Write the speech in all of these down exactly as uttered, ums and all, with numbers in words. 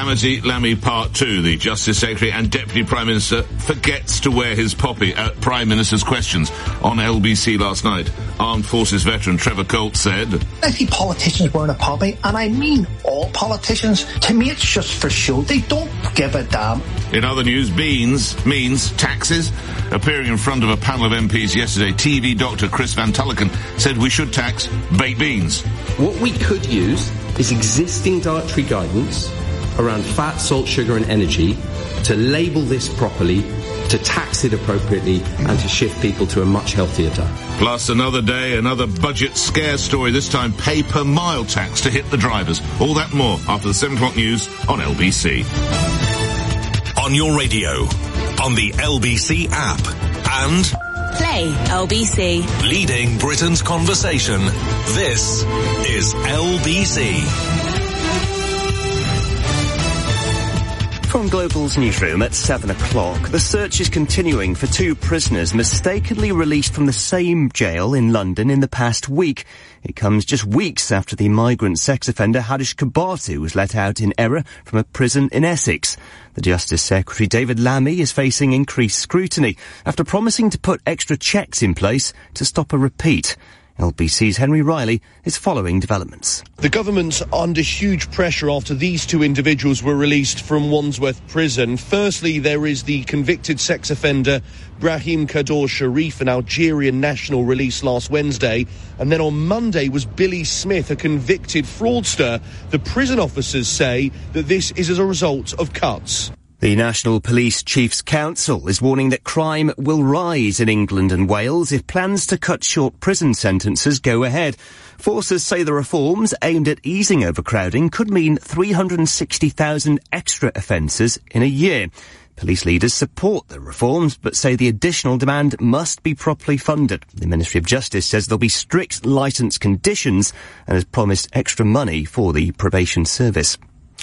Calamity Lammy Part two. The Justice Secretary and Deputy Prime Minister forgets to wear his poppy at Prime Minister's questions on L B C last night. Armed Forces veteran Trevor Colt said, I see politicians wearing a poppy, and I mean all politicians. To me, it's just for show. They don't give a damn. In other news, beans means taxes. Appearing in front of a panel of M Ps yesterday, T V doctor Chris Van Tulloken said we should tax baked beans. What we could use is existing dietary guidance around fat, salt, sugar and energy to label this properly, to tax it appropriately and to shift people to a much healthier diet. Plus another day, another budget scare story, this time pay per mile tax to hit the drivers. All that and more after the seven o'clock news on L B C. On your radio, on the L B C app and Play L B C. Leading Britain's conversation. This is L B C. From Global's newsroom at seven o'clock, the search is continuing for two prisoners mistakenly released from the same jail in London in the past week. It comes just weeks after the migrant sex offender Harish Kabatu was let out in error from a prison in Essex. The Justice Secretary David Lammy is facing increased scrutiny after promising to put extra checks in place to stop a repeat. L B C's Henry Riley is following developments. The government's under huge pressure after these two individuals were released from Wandsworth Prison. Firstly, there is the convicted sex offender Brahim Kador Sharif, an Algerian national, released last Wednesday. And then on Monday was Billy Smith, a convicted fraudster. The prison officers say that this is as a result of cuts. The National Police Chiefs Council is warning that crime will rise in England and Wales if plans to cut short prison sentences go ahead. Forces say the reforms aimed at easing overcrowding could mean three hundred sixty thousand extra offences in a year. Police leaders support the reforms, but say the additional demand must be properly funded. The Ministry of Justice says there'll be strict licence conditions and has promised extra money for the probation service.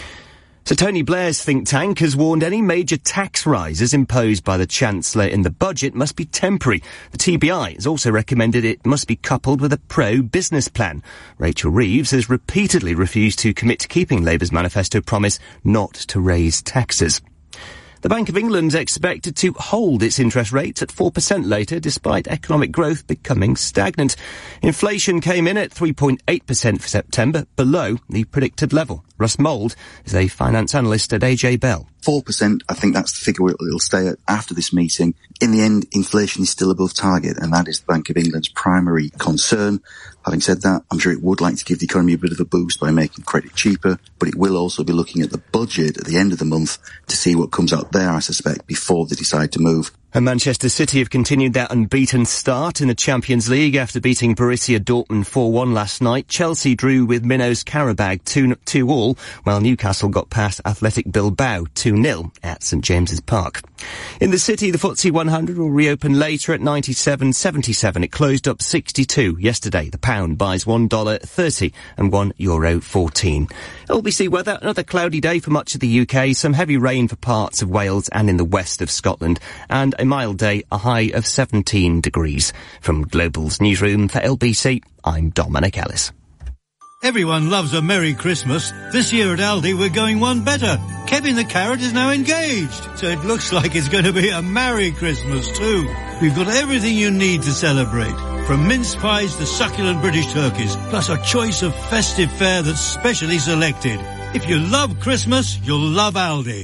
So Tony Blair's think tank has warned any major tax rises imposed by the Chancellor in the budget must be temporary. The T B I has also recommended it must be coupled with a pro-business plan. Rachel Reeves has repeatedly refused to commit to keeping Labour's manifesto promise not to raise taxes. The Bank of England is expected to hold its interest rates at four percent later, despite economic growth becoming stagnant. Inflation came in at three point eight percent for September, below the predicted level. Russ Mould is a finance analyst at A J Bell. four percent, I think that's the figure it'll stay at after this meeting. In the end, inflation is still above target, and that is the Bank of England's primary concern. Having said that, I'm sure it would like to give the economy a bit of a boost by making credit cheaper, but it will also be looking at the budget at the end of the month to see what comes out there, I suspect, before they decide to move. And Manchester City have continued their unbeaten start in the Champions League after beating Borussia Dortmund four one last night. Chelsea drew with Minnows Karabag two all, while Newcastle got past Athletic Bilbao two nil at St James's Park. In the City, the F T S E one hundred will reopen later at ninety-seven seventy-seven. It closed up sixty-two yesterday. The pound buys one dollar thirty and one euro fourteen. L B C weather, another cloudy day for much of the U K, some heavy rain for parts of Wales and in the west of Scotland, and a mild day, a high of seventeen degrees. From Global's newsroom for L B C, I'm Dominic Ellis. Everyone loves a Merry Christmas. This year at Aldi, we're going one better. Kevin the Carrot is now engaged, so it looks like it's going to be a Merry Christmas too. We've got everything you need to celebrate, from mince pies to succulent British turkeys, plus a choice of festive fare that's specially selected. If you love Christmas, you'll love Aldi.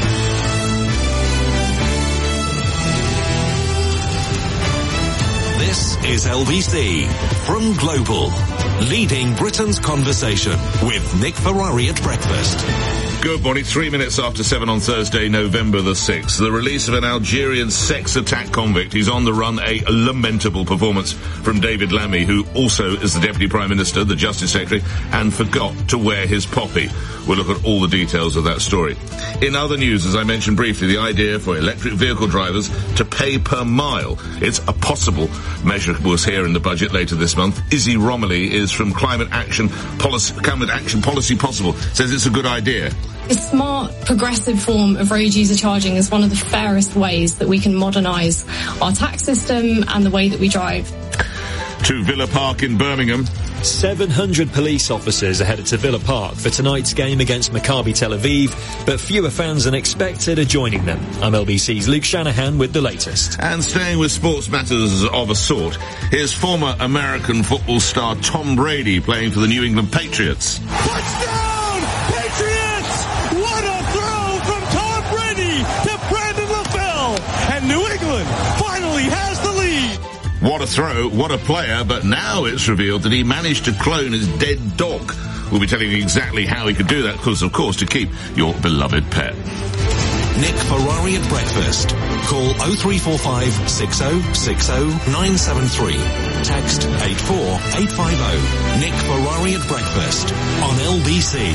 This is L B C from Global, leading Britain's conversation with Nick Ferrari at breakfast. Good morning. Three minutes after seven on Thursday, November the sixth. The release of an Algerian sex attack convict. He's on the run. A lamentable performance from David Lammy, who also is the Deputy Prime Minister, the Justice Secretary, and forgot to wear his poppy. We'll look at all the details of that story. In other news, as I mentioned briefly, the idea for electric vehicle drivers to pay per mile. It's a possible measure was here in the budget later this month. Izzy Romilly is from Climate Action Policy, Climate Action Policy Possible, says it's a good idea. A smart, progressive form of road user charging is one of the fairest ways that we can modernise our tax system and the way that we drive. To Villa Park in Birmingham. seven hundred police officers are headed to Villa Park for tonight's game against Maccabi Tel Aviv, but fewer fans than expected are joining them. I'm L B C's Luke Shanahan with the latest. And staying with sports matters of a sort, here's former American football star Tom Brady playing for the New England Patriots. Touchdown, Patriots! What a throw from Tom Brady to Brandon LaFell, and New England finally has the lead. What a throw, what a player, but now it's revealed that he managed to clone his dead dog. We'll be telling you exactly how he could do that, because, of course, to keep your beloved pet. Nick Ferrari at breakfast. Call oh three four five, six oh six oh, nine seven three. Text eight four eight five oh. Nick Ferrari at breakfast on L B C.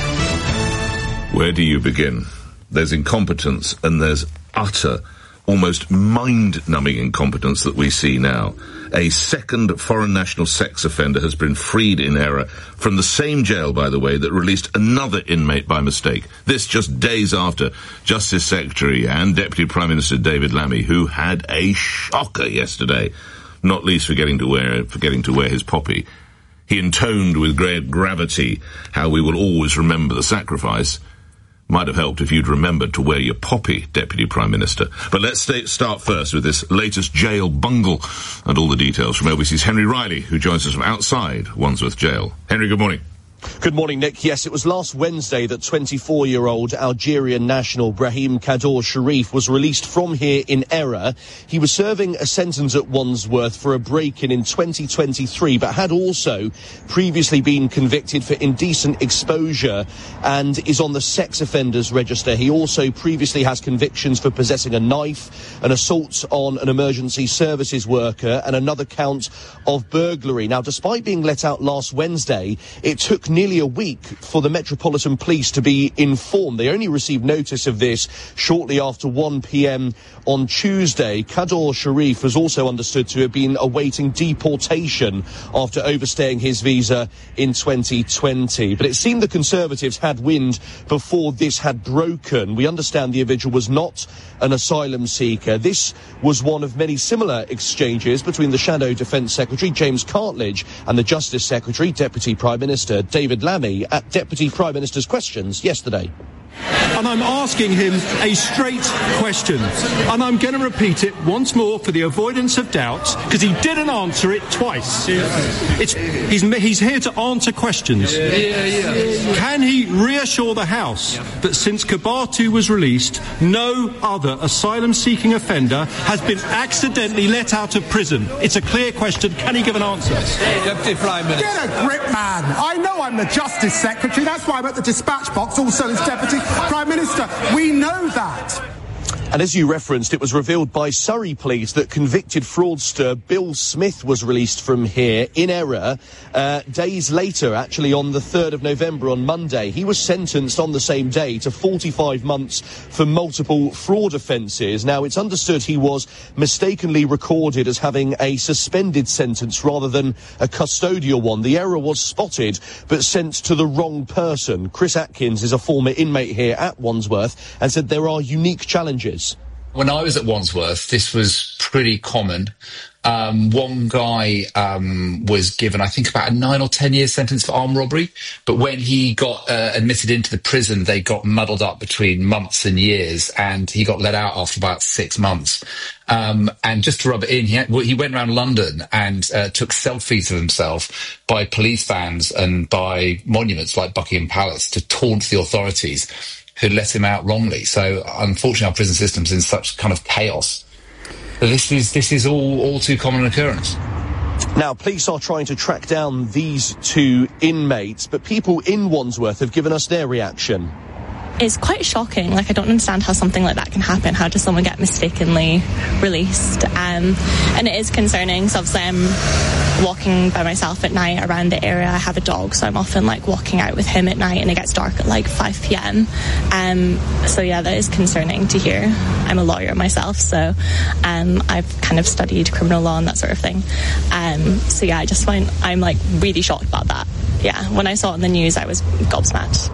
Where do you begin? There's incompetence and there's utter, almost mind-numbing incompetence that we see now. A second foreign national sex offender has been freed in error from the same jail, by the way, that released another inmate by mistake. This just days after Justice Secretary and Deputy Prime Minister David Lammy, who had a shocker yesterday, not least forgetting to wear, forgetting to wear his poppy. He intoned with great gravity how we will always remember the sacrifice. Might have helped if you'd remembered to wear your poppy, Deputy Prime Minister. But let's stay, start first with this latest jail bungle and all the details from L B C's Henry Riley, who joins us from outside Wandsworth Jail. Henry, good morning. Good morning, Nick. Yes, it was last Wednesday that twenty-four-year-old Algerian national Brahim Kaddour Sharif was released from here in error. He was serving a sentence at Wandsworth for a break-in in twenty twenty-three, but had also previously been convicted for indecent exposure and is on the sex offenders register. He also previously has convictions for possessing a knife, an assault on an emergency services worker, and another count of burglary. Now, despite being let out last Wednesday, it took nearly a week for the Metropolitan Police to be informed. They only received notice of this shortly after one p.m. on Tuesday. Kaddour Sharif was also understood to have been awaiting deportation after overstaying his visa in twenty twenty. But it seemed the Conservatives had wind before this had broken. We understand the individual was not an asylum seeker. This was one of many similar exchanges between the Shadow Defence Secretary, James Cartledge, and the Justice Secretary, Deputy Prime Minister David Lammy, at Deputy Prime Minister's Questions yesterday. And I'm asking him a straight question. And I'm going to repeat it once more for the avoidance of doubt, because he didn't answer it twice. It's, he's, he's here to answer questions. Yeah, yeah, yeah. Can he reassure the House that since Kabatu was released, no other asylum-seeking offender has been accidentally let out of prison? It's a clear question. Can he give an answer? Deputy Prime Minister. Get a grip, man. I know I'm the Justice Secretary. That's why I'm at the dispatch box, also as Deputy Prime Minister. We know that. And as you referenced, it was revealed by Surrey Police that convicted fraudster Bill Smith was released from here in error uh, days later, actually on the third of November, on Monday. He was sentenced on the same day to forty-five months for multiple fraud offences. Now, it's understood he was mistakenly recorded as having a suspended sentence rather than a custodial one. The error was spotted but sent to the wrong person. Chris Atkins is a former inmate here at Wandsworth and said there are unique challenges. When I was at Wandsworth, this was pretty common. Um, one guy um, was given, I think, about a nine or ten year sentence for armed robbery. But when he got uh, admitted into the prison, they got muddled up between months and years, and he got let out after about six months. Um, and just to rub it in, he, had, well, he went around London and uh, took selfies of himself by police vans and by monuments like Buckingham Palace to taunt the authorities who let him out wrongly. So unfortunately our prison system's in such kind of chaos. This is this is all, all too common an occurrence. Now, police are trying to track down these two inmates, but people in Wandsworth have given us their reaction. It's quite shocking. Like, I don't understand how something like that can happen. How does someone get mistakenly released? Um, and it is concerning. So obviously I'm walking by myself at night around the area. I have a dog, so I'm often like walking out with him at night, and it gets dark at like five p.m. Um, so yeah, that is concerning to hear. I'm a lawyer myself, so um, I've kind of studied criminal law and that sort of thing. Um, so yeah, I just find I'm like really shocked about that. Yeah, when I saw it in the news, I was gobsmacked.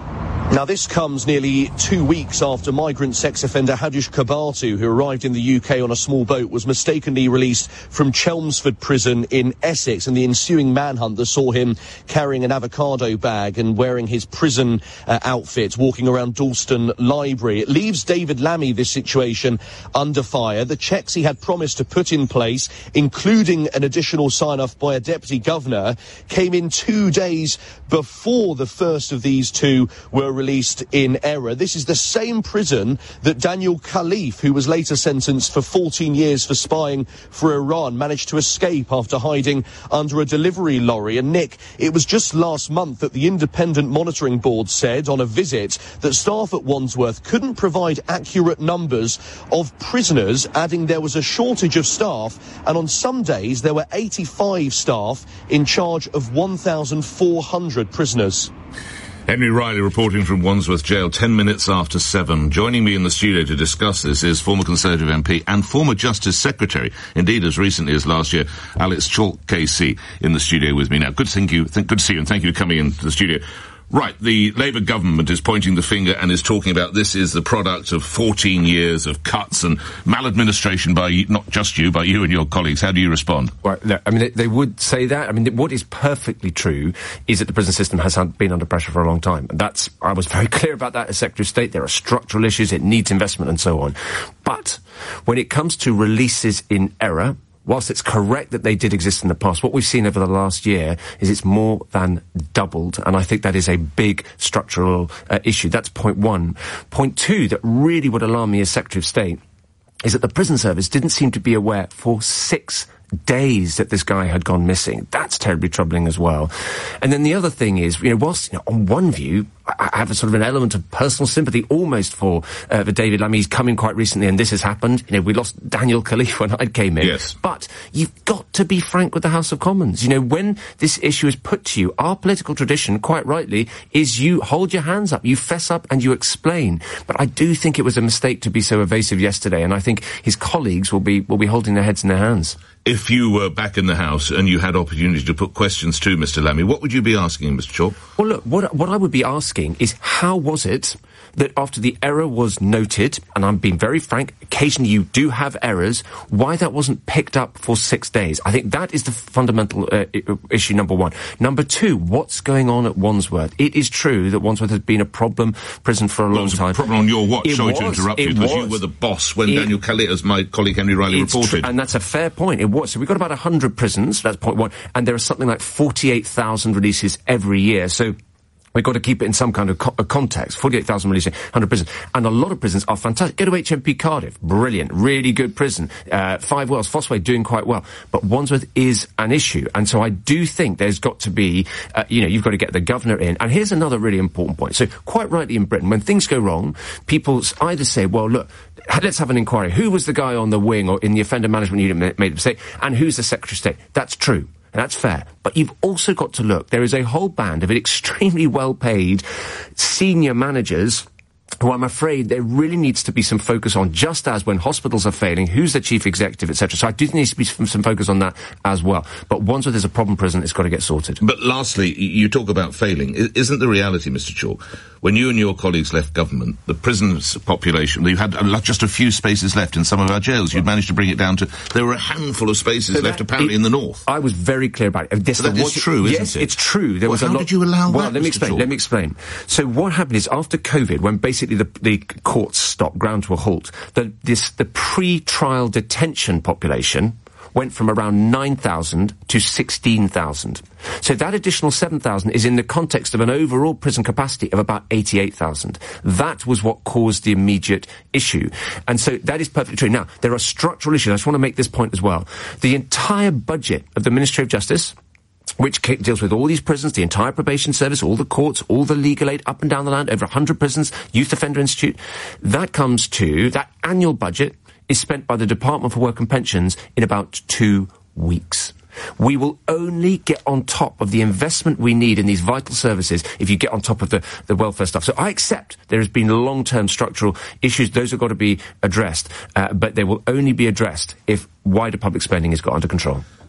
Now, this comes nearly two weeks after migrant sex offender Hadush Kabatu, who arrived in the U K on a small boat, was mistakenly released from Chelmsford Prison in Essex, and the ensuing manhunt that saw him carrying an avocado bag and wearing his prison uh, outfit, walking around Dalston Library. It leaves David Lammy, this situation, under fire. The checks he had promised to put in place, including an additional sign-off by a deputy governor, came in two days before the first of these two were released in error. This is the same prison that Daniel Khalif, who was later sentenced for fourteen years for spying for Iran, managed to escape after hiding under a delivery lorry. And Nick, it was just last month that the Independent Monitoring Board said on a visit that staff at Wandsworth couldn't provide accurate numbers of prisoners, adding there was a shortage of staff, and on some days there were eighty-five staff in charge of one thousand four hundred prisoners. Henry Riley reporting from Wandsworth Jail, ten minutes after seven. Joining me in the studio to discuss this is former Conservative M P and former Justice Secretary, indeed as recently as last year, Alex Chalk K C, in the studio with me now. Good to, thank you, th- good to see you, and thank you for coming into the studio. Right, the Labour government is pointing the finger and is talking about this is the product of fourteen years of cuts and maladministration by not just you, but you and your colleagues. How do you respond? Well, no, I mean, they, they would say that. I mean, what is perfectly true is that the prison system has had, been under pressure for a long time. And that's, I was very clear about that as Secretary of State. There are structural issues, it needs investment and so on. But when it comes to releases in error, whilst it's correct that they did exist in the past, what we've seen over the last year is it's more than doubled, and I think that is a big structural uh, issue. That's point one. Point two, that really would alarm me as Secretary of State, is that the prison service didn't seem to be aware for six days that this guy had gone missing. That's terribly troubling as well. And then the other thing is, you know, whilst, you know, on one view, I have a sort of an element of personal sympathy almost for, uh, for David Lammy. He's come in quite recently and this has happened. You know, we lost Daniel Khalif when I came in. Yes. But you've got to be frank with the House of Commons. You know, when this issue is put to you, our political tradition, quite rightly, is you hold your hands up, you fess up and you explain. But I do think it was a mistake to be so evasive yesterday, and I think his colleagues will be, will be holding their heads in their hands. If you were back in the House and you had opportunity to put questions to Mister Lammy, what would you be asking him, Mister Chalk? Well, look, what, what I would be asking is how was it that after the error was noted, and I'm being very frank, occasionally you do have errors, why that wasn't picked up for six days? I think that is the fundamental uh, issue, number one. Number two, what's going on at Wandsworth? It is true that Wandsworth has been a problem prison for a well, long it was time. a problem on your watch, it sorry was, to interrupt you, because you were the boss when it, Daniel Khalif, as my colleague Henry Riley reported. Tr- and that's a fair point. It was. So we've got about one hundred prisons, that's point one, and there are something like forty-eight thousand releases every year. So we've got to keep it in some kind of co- context. forty-eight thousand releases, one hundred prisons. And a lot of prisons are fantastic. Go to H M P Cardiff. Brilliant. Really good prison. Uh, Five Wells, Fossway doing quite well. But Wandsworth is an issue. And so I do think there's got to be, uh, you know, you've got to get the governor in. And here's another really important point. So quite rightly in Britain, when things go wrong, people either say, well, look, let's have an inquiry. Who was the guy on the wing or in the offender management unit made a mistake? And who's the Secretary of State? That's true. And that's fair. But you've also got to look, there is a whole band of extremely well-paid senior managers who I'm afraid there really needs to be some focus on, just as when hospitals are failing, who's the chief executive, et cetera. So I do think there needs to be some, some focus on that as well. But Wandsworth is a problem prison, it's got to get sorted. But lastly, you talk about failing. Isn't the reality, Mister Chalk, when you and your colleagues left government, the prison population, you had a, just a few spaces left in some of our jails. You'd managed to bring it down to, there were a handful of spaces so left that, apparently it, in the north. I was very clear about it. This, but that is true, isn't yes, it? Yes, it's true. There well, was how a lot, did you allow well, that, let me Mister explain, Chalk? let me explain. So what happened is after COVID, when basically the, the courts stopped, ground to a halt, the, this, the pre-trial detention population went from around nine thousand to sixteen thousand. So that additional seven thousand is in the context of an overall prison capacity of about eighty-eight thousand. That was what caused the immediate issue. And so that is perfectly true. Now, there are structural issues. I just want to make this point as well. The entire budget of the Ministry of Justice, which deals with all these prisons, the entire probation service, all the courts, all the legal aid up and down the land, over one hundred prisons, Youth Offender Institute, that comes to, that annual budget is spent by the Department for Work and Pensions in about two weeks. We will only get on top of the investment we need in these vital services if you get on top of the, the welfare stuff. So I accept there has been long-term structural issues. Those have got to be addressed. Uh, but they will only be addressed if wider public spending is got under control.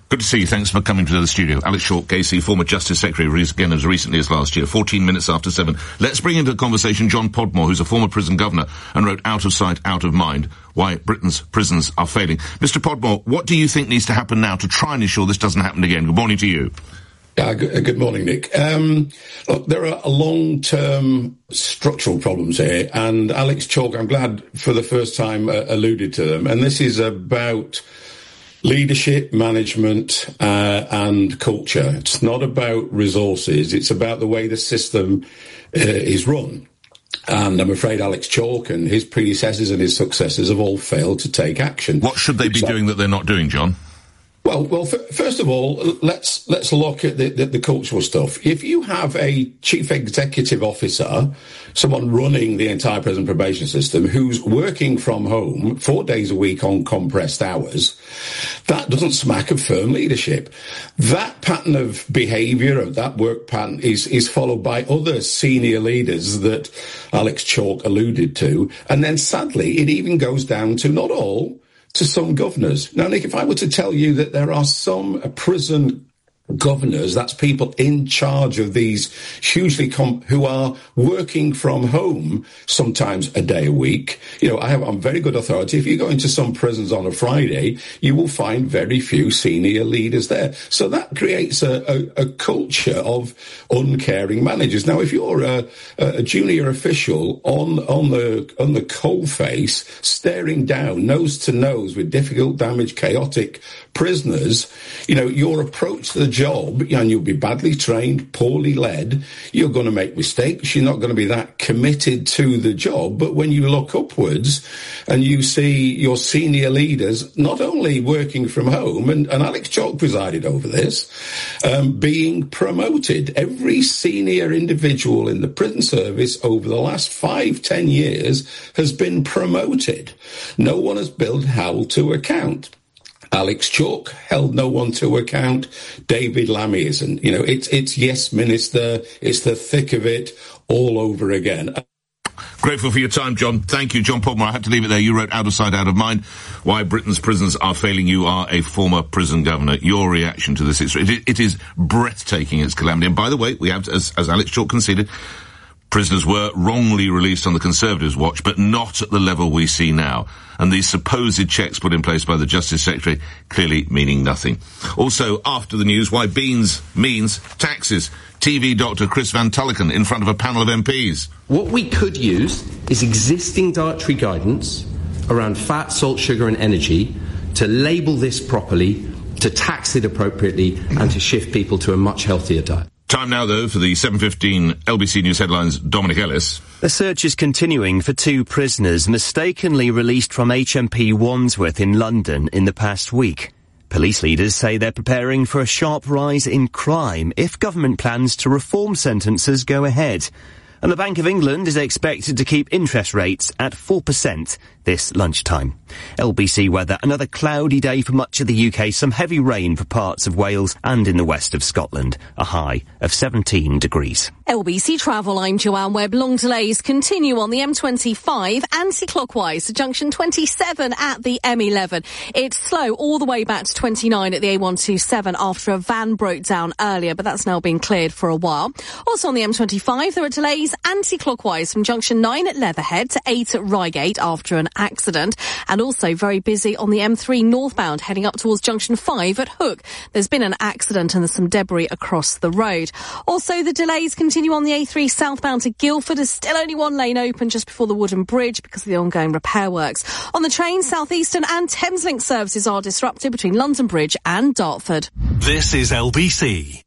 Good to see you. Thanks for coming to the studio. Alex Chalk, K C, former Justice Secretary, again as recently as last year, fourteen minutes after seven. Let's bring into the conversation John Podmore, who's a former prison governor and wrote Out of Sight, Out of Mind, Why Britain's Prisons Are Failing. Mister Podmore, what do you think needs to happen now to try and ensure this doesn't happen again? Good morning to you. Uh, good, good morning, Nick. Um, look, there are long-term structural problems here, and Alex Chalk, I'm glad for the first time, uh, alluded to them, and this is about leadership, management, uh, and culture. It's not about resources. It's about the way the system uh, is run. And I'm afraid Alex Chalk and his predecessors and his successors have all failed to take action. What should they be so, doing that they're not doing, John? Well, well. F- first of all, let's let's look at the, the, the cultural stuff. If you have a chief executive officer, someone running the entire prison probation system, who's working from home four days a week on compressed hours, that doesn't smack of firm leadership. That pattern of behaviour, of that work pattern, is is followed by other senior leaders that Alex Chalk alluded to, and then sadly, it even goes down to not all. To some governors. Now, Nick, if I were to tell you that there are some prison governors, that's people in charge of these hugely com- who are working from home sometimes a day a week. You know, I have on very good authority. If you go into some prisons on a Friday, you will find very few senior leaders there. So that creates a, a, a culture of uncaring managers. Now, if you're a, a junior official on on the on the coalface, staring down nose to nose with difficult, damaged, chaotic prisoners, you know, your approach to the job, and you'll be badly trained, poorly led, you're going to make mistakes, you're not going to be that committed to the job. But when you look upwards and you see your senior leaders not only working from home, and, and Alex Chalk presided over this, um, being promoted. Every senior individual in the prison service over the last five, ten years has been promoted. No one has been held to account. Alex Chalk held no one to account. David Lammy isn't. You know, it's, it's yes, Minister. It's the thick of it all over again. Grateful for your time, John. Thank you, John Podmore. I had to leave it there. You wrote Out of Sight, Out of Mind, Why Britain's Prisons Are Failing. You are a former prison governor. Your reaction to this, it, it is breathtaking, its calamity. And by the way, we have, as, as Alex Chalk conceded, prisoners were wrongly released on the Conservatives' watch, but not at the level we see now. And these supposed checks put in place by the Justice Secretary clearly meaning nothing. Also, after the news, why beans means taxes. T V doctor Chris Van Tulleken in front of a panel of M Ps. What we could use is existing dietary guidance around fat, salt, sugar and energy to label this properly, to tax it appropriately and to shift people to a much healthier diet. Time now, though, for the seven fifteen L B C News headlines. Dominic Ellis. The search is continuing for two prisoners mistakenly released from H M P Wandsworth in London in the past week. Police leaders say they're preparing for a sharp rise in crime if government plans to reform sentences go ahead. And the Bank of England is expected to keep interest rates at four percent this lunchtime. L B C weather, another cloudy day for much of the U K, some heavy rain for parts of Wales and in the west of Scotland, a high of seventeen degrees. L B C Travel, I'm Joanne Webb. Long delays continue on the M twenty-five anti-clockwise to junction twenty-seven at the M eleven. It's slow all the way back to twenty-nine at the A one twenty-seven after a van broke down earlier, but that's now been cleared for a while. Also on the M twenty-five, there are delays anti-clockwise from junction nine at Leatherhead to eight at Reigate after an accident, and also very busy on the M three northbound heading up towards junction five at Hook. There's been an accident and there's some debris across the road. Also, the delays continue on the A three southbound to Guildford. There's still only one lane open just before the Wooden Bridge because of the ongoing repair works. On the train, South Eastern and Thameslink services are disrupted between London Bridge and Dartford. This is L B C.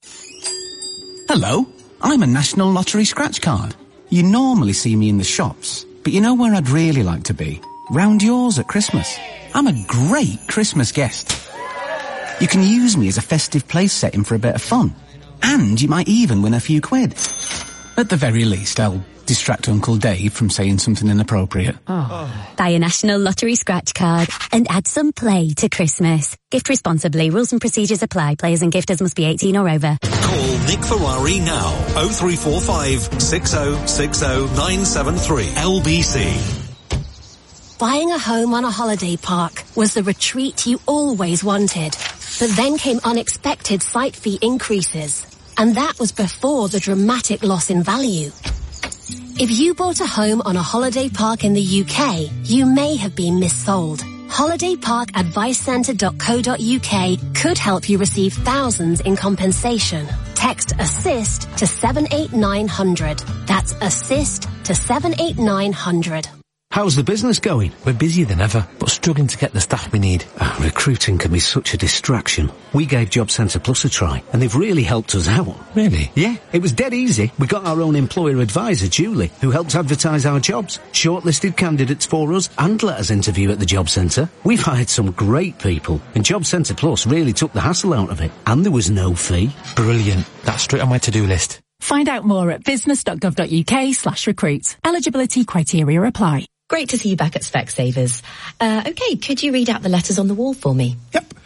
Hello, I'm a National Lottery scratch card. You normally see me in the shops, but you know where I'd really like to be? Round yours at Christmas. I'm a great Christmas guest. You can use me as a festive place setting for a bit of fun. And you might even win a few quid. At the very least, I'll distract Uncle Dave from saying something inappropriate. Oh. Buy a National Lottery scratch card and add some play to Christmas. Gift responsibly. Rules and procedures apply. Players and gifters must be eighteen or over. Call Nick Ferrari now. oh three four five, six oh six oh, nine seven three. L B C. Buying a home on a holiday park was the retreat you always wanted. But then came unexpected site fee increases. And that was before the dramatic loss in value. If you bought a home on a holiday park in the U K, you may have been missold. holiday park advice centre dot co dot uk could help you receive thousands in compensation. Text ASSIST to seven eight nine hundred. That's ASSIST to seven eight nine hundred. How's the business going? We're busier than ever, but struggling to get the staff we need. Oh, recruiting can be such a distraction. We gave Job Centre Plus a try, and they've really helped us out. Really? Yeah, it was dead easy. We got our own employer advisor, Julie, who helps advertise our jobs, shortlisted candidates for us, and let us interview at the Job Centre. We've hired some great people, and Job Centre Plus really took the hassle out of it, and there was no fee. Brilliant. That's straight on my to-do list. Find out more at business dot gov dot uk slash recruit. Eligibility criteria apply. Great to see you back at Specsavers. Uh, okay, could you read out the letters on the wall for me? Yep.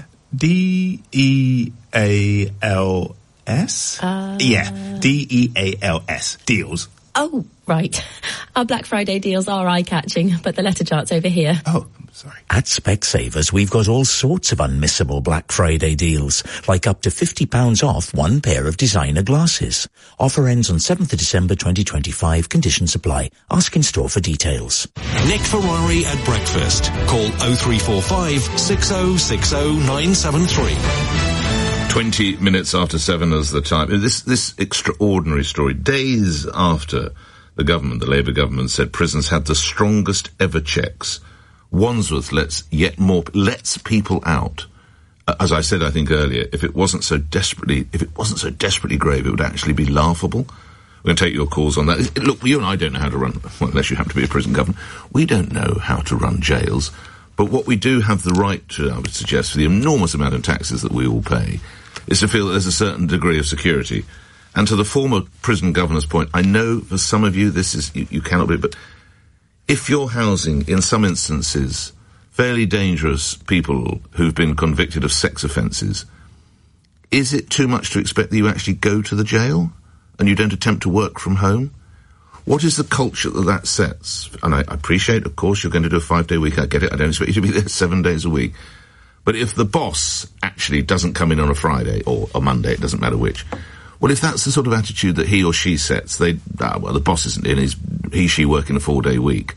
D E A L S? Uh... Yeah, D E A L S. Deals. Oh, right. Our Black Friday deals are eye-catching, but the letter chart's over here. Oh, sorry. At Specsavers, we've got all sorts of unmissable Black Friday deals, like up to fifty pounds off one pair of designer glasses. Offer ends on seventh of December twenty twenty-five. Conditions apply. Ask in store for details. Nick Ferrari at breakfast. Call oh three four five, six oh six oh, nine seven three. Twenty minutes after seven is the time. This this extraordinary story. Days after the government, the Labour government, said prisons had the strongest ever checks. Wandsworth lets yet more lets people out. Uh, as I said, I think earlier, if it wasn't so desperately, if it wasn't so desperately grave, it would actually be laughable. We're going to take your calls on that. Look, you and I don't know how to run, well, unless you happen to be a prison governor. We don't know how to run jails, but what we do have the right to, I would suggest, for the enormous amount of taxes that we all pay, is to feel that there's a certain degree of security. And to the former prison governor's point, I know for some of you this is, you, you cannot be, but if you're housing, in some instances, fairly dangerous people who've been convicted of sex offences, is it too much to expect that you actually go to the jail and you don't attempt to work from home? What is the culture that that sets? And I appreciate, of course, you're going to do a five-day week. I get it. I don't expect you to be there seven days a week. But if the boss actually doesn't come in on a Friday or a Monday, it doesn't matter which, well, if that's the sort of attitude that he or she sets, they, ah, well, the boss isn't in, he's, he, she working a four-day week.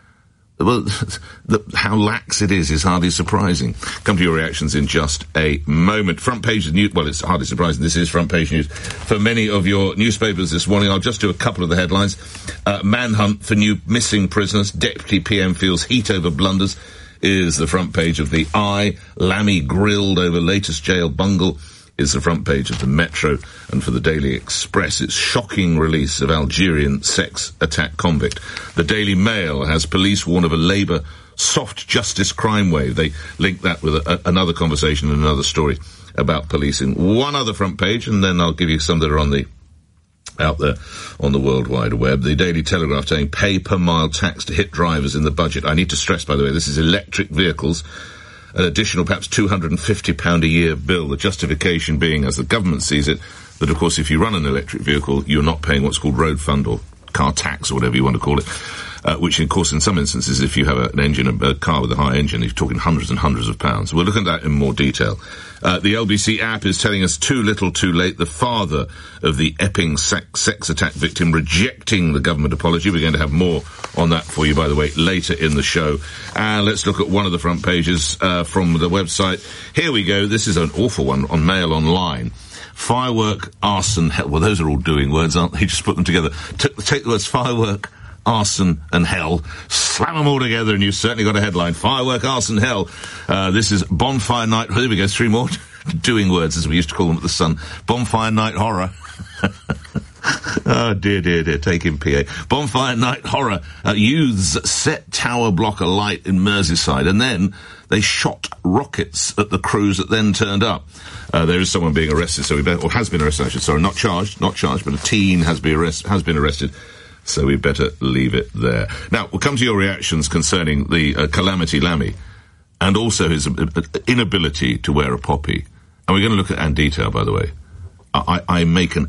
Well, the, how lax it is is hardly surprising. Come to your reactions in just a moment. Front page of news, well, it's hardly surprising. This is front page news for many of your newspapers this morning. I'll just do a couple of the headlines. Uh, manhunt for new missing prisoners. Deputy P M feels heat over blunders is the front page of the Eye. Lammy grilled over latest jail bungle is the front page of the Metro, and for the Daily Express, it's shocking release of Algerian sex attack convict. The Daily Mail has police warn of a Labour soft justice crime wave. They link that with a, a, another conversation and another story about policing. One other front page, and then I'll give you some that are on the out there on the World Wide Web. The Daily Telegraph saying pay per mile tax to hit drivers in the budget. I need to stress, by the way, this is electric vehicles. An additional perhaps two hundred fifty pounds a year bill, the justification being, as the government sees it, that of course if you run an electric vehicle, you're not paying what's called road fund or car tax or whatever you want to call it, uh, which of course in some instances, if you have a, an engine, a, a car with a high engine, you're talking hundreds and hundreds of pounds. We'll look at that in more detail. Uh, the L B C app is telling us too little too late. The father of the Epping sex, sex attack victim rejecting the government apology. We're going to have more on that for you, by the way, later in the show. And let's look at one of the front pages uh, from the website. Here we go. This is an awful one on Mail Online. Firework, arson, hell. Well, those are all doing words, aren't they? Just put them together. T- take the words firework, arson and hell, slam them all together and you've certainly got a headline. Firework, arson, hell. Uh, this is Bonfire Night. Here we go, three more doing words, as we used to call them at the Sun. Bonfire Night Horror. Oh, dear, dear, dear. Take him, P A. Bonfire Night Horror. Uh, youths set tower block alight in Merseyside, and then they shot rockets at the crews that then turned up. Uh, there is someone being arrested, so we better, or has been arrested, I should, sorry, not charged, not charged, but a teen has been arrest, has been arrested. So we better leave it there. Now, we'll come to your reactions concerning the uh, Calamity Lammy and also his uh, inability to wear a poppy. And we're going to look at it in detail, by the way. I, I make an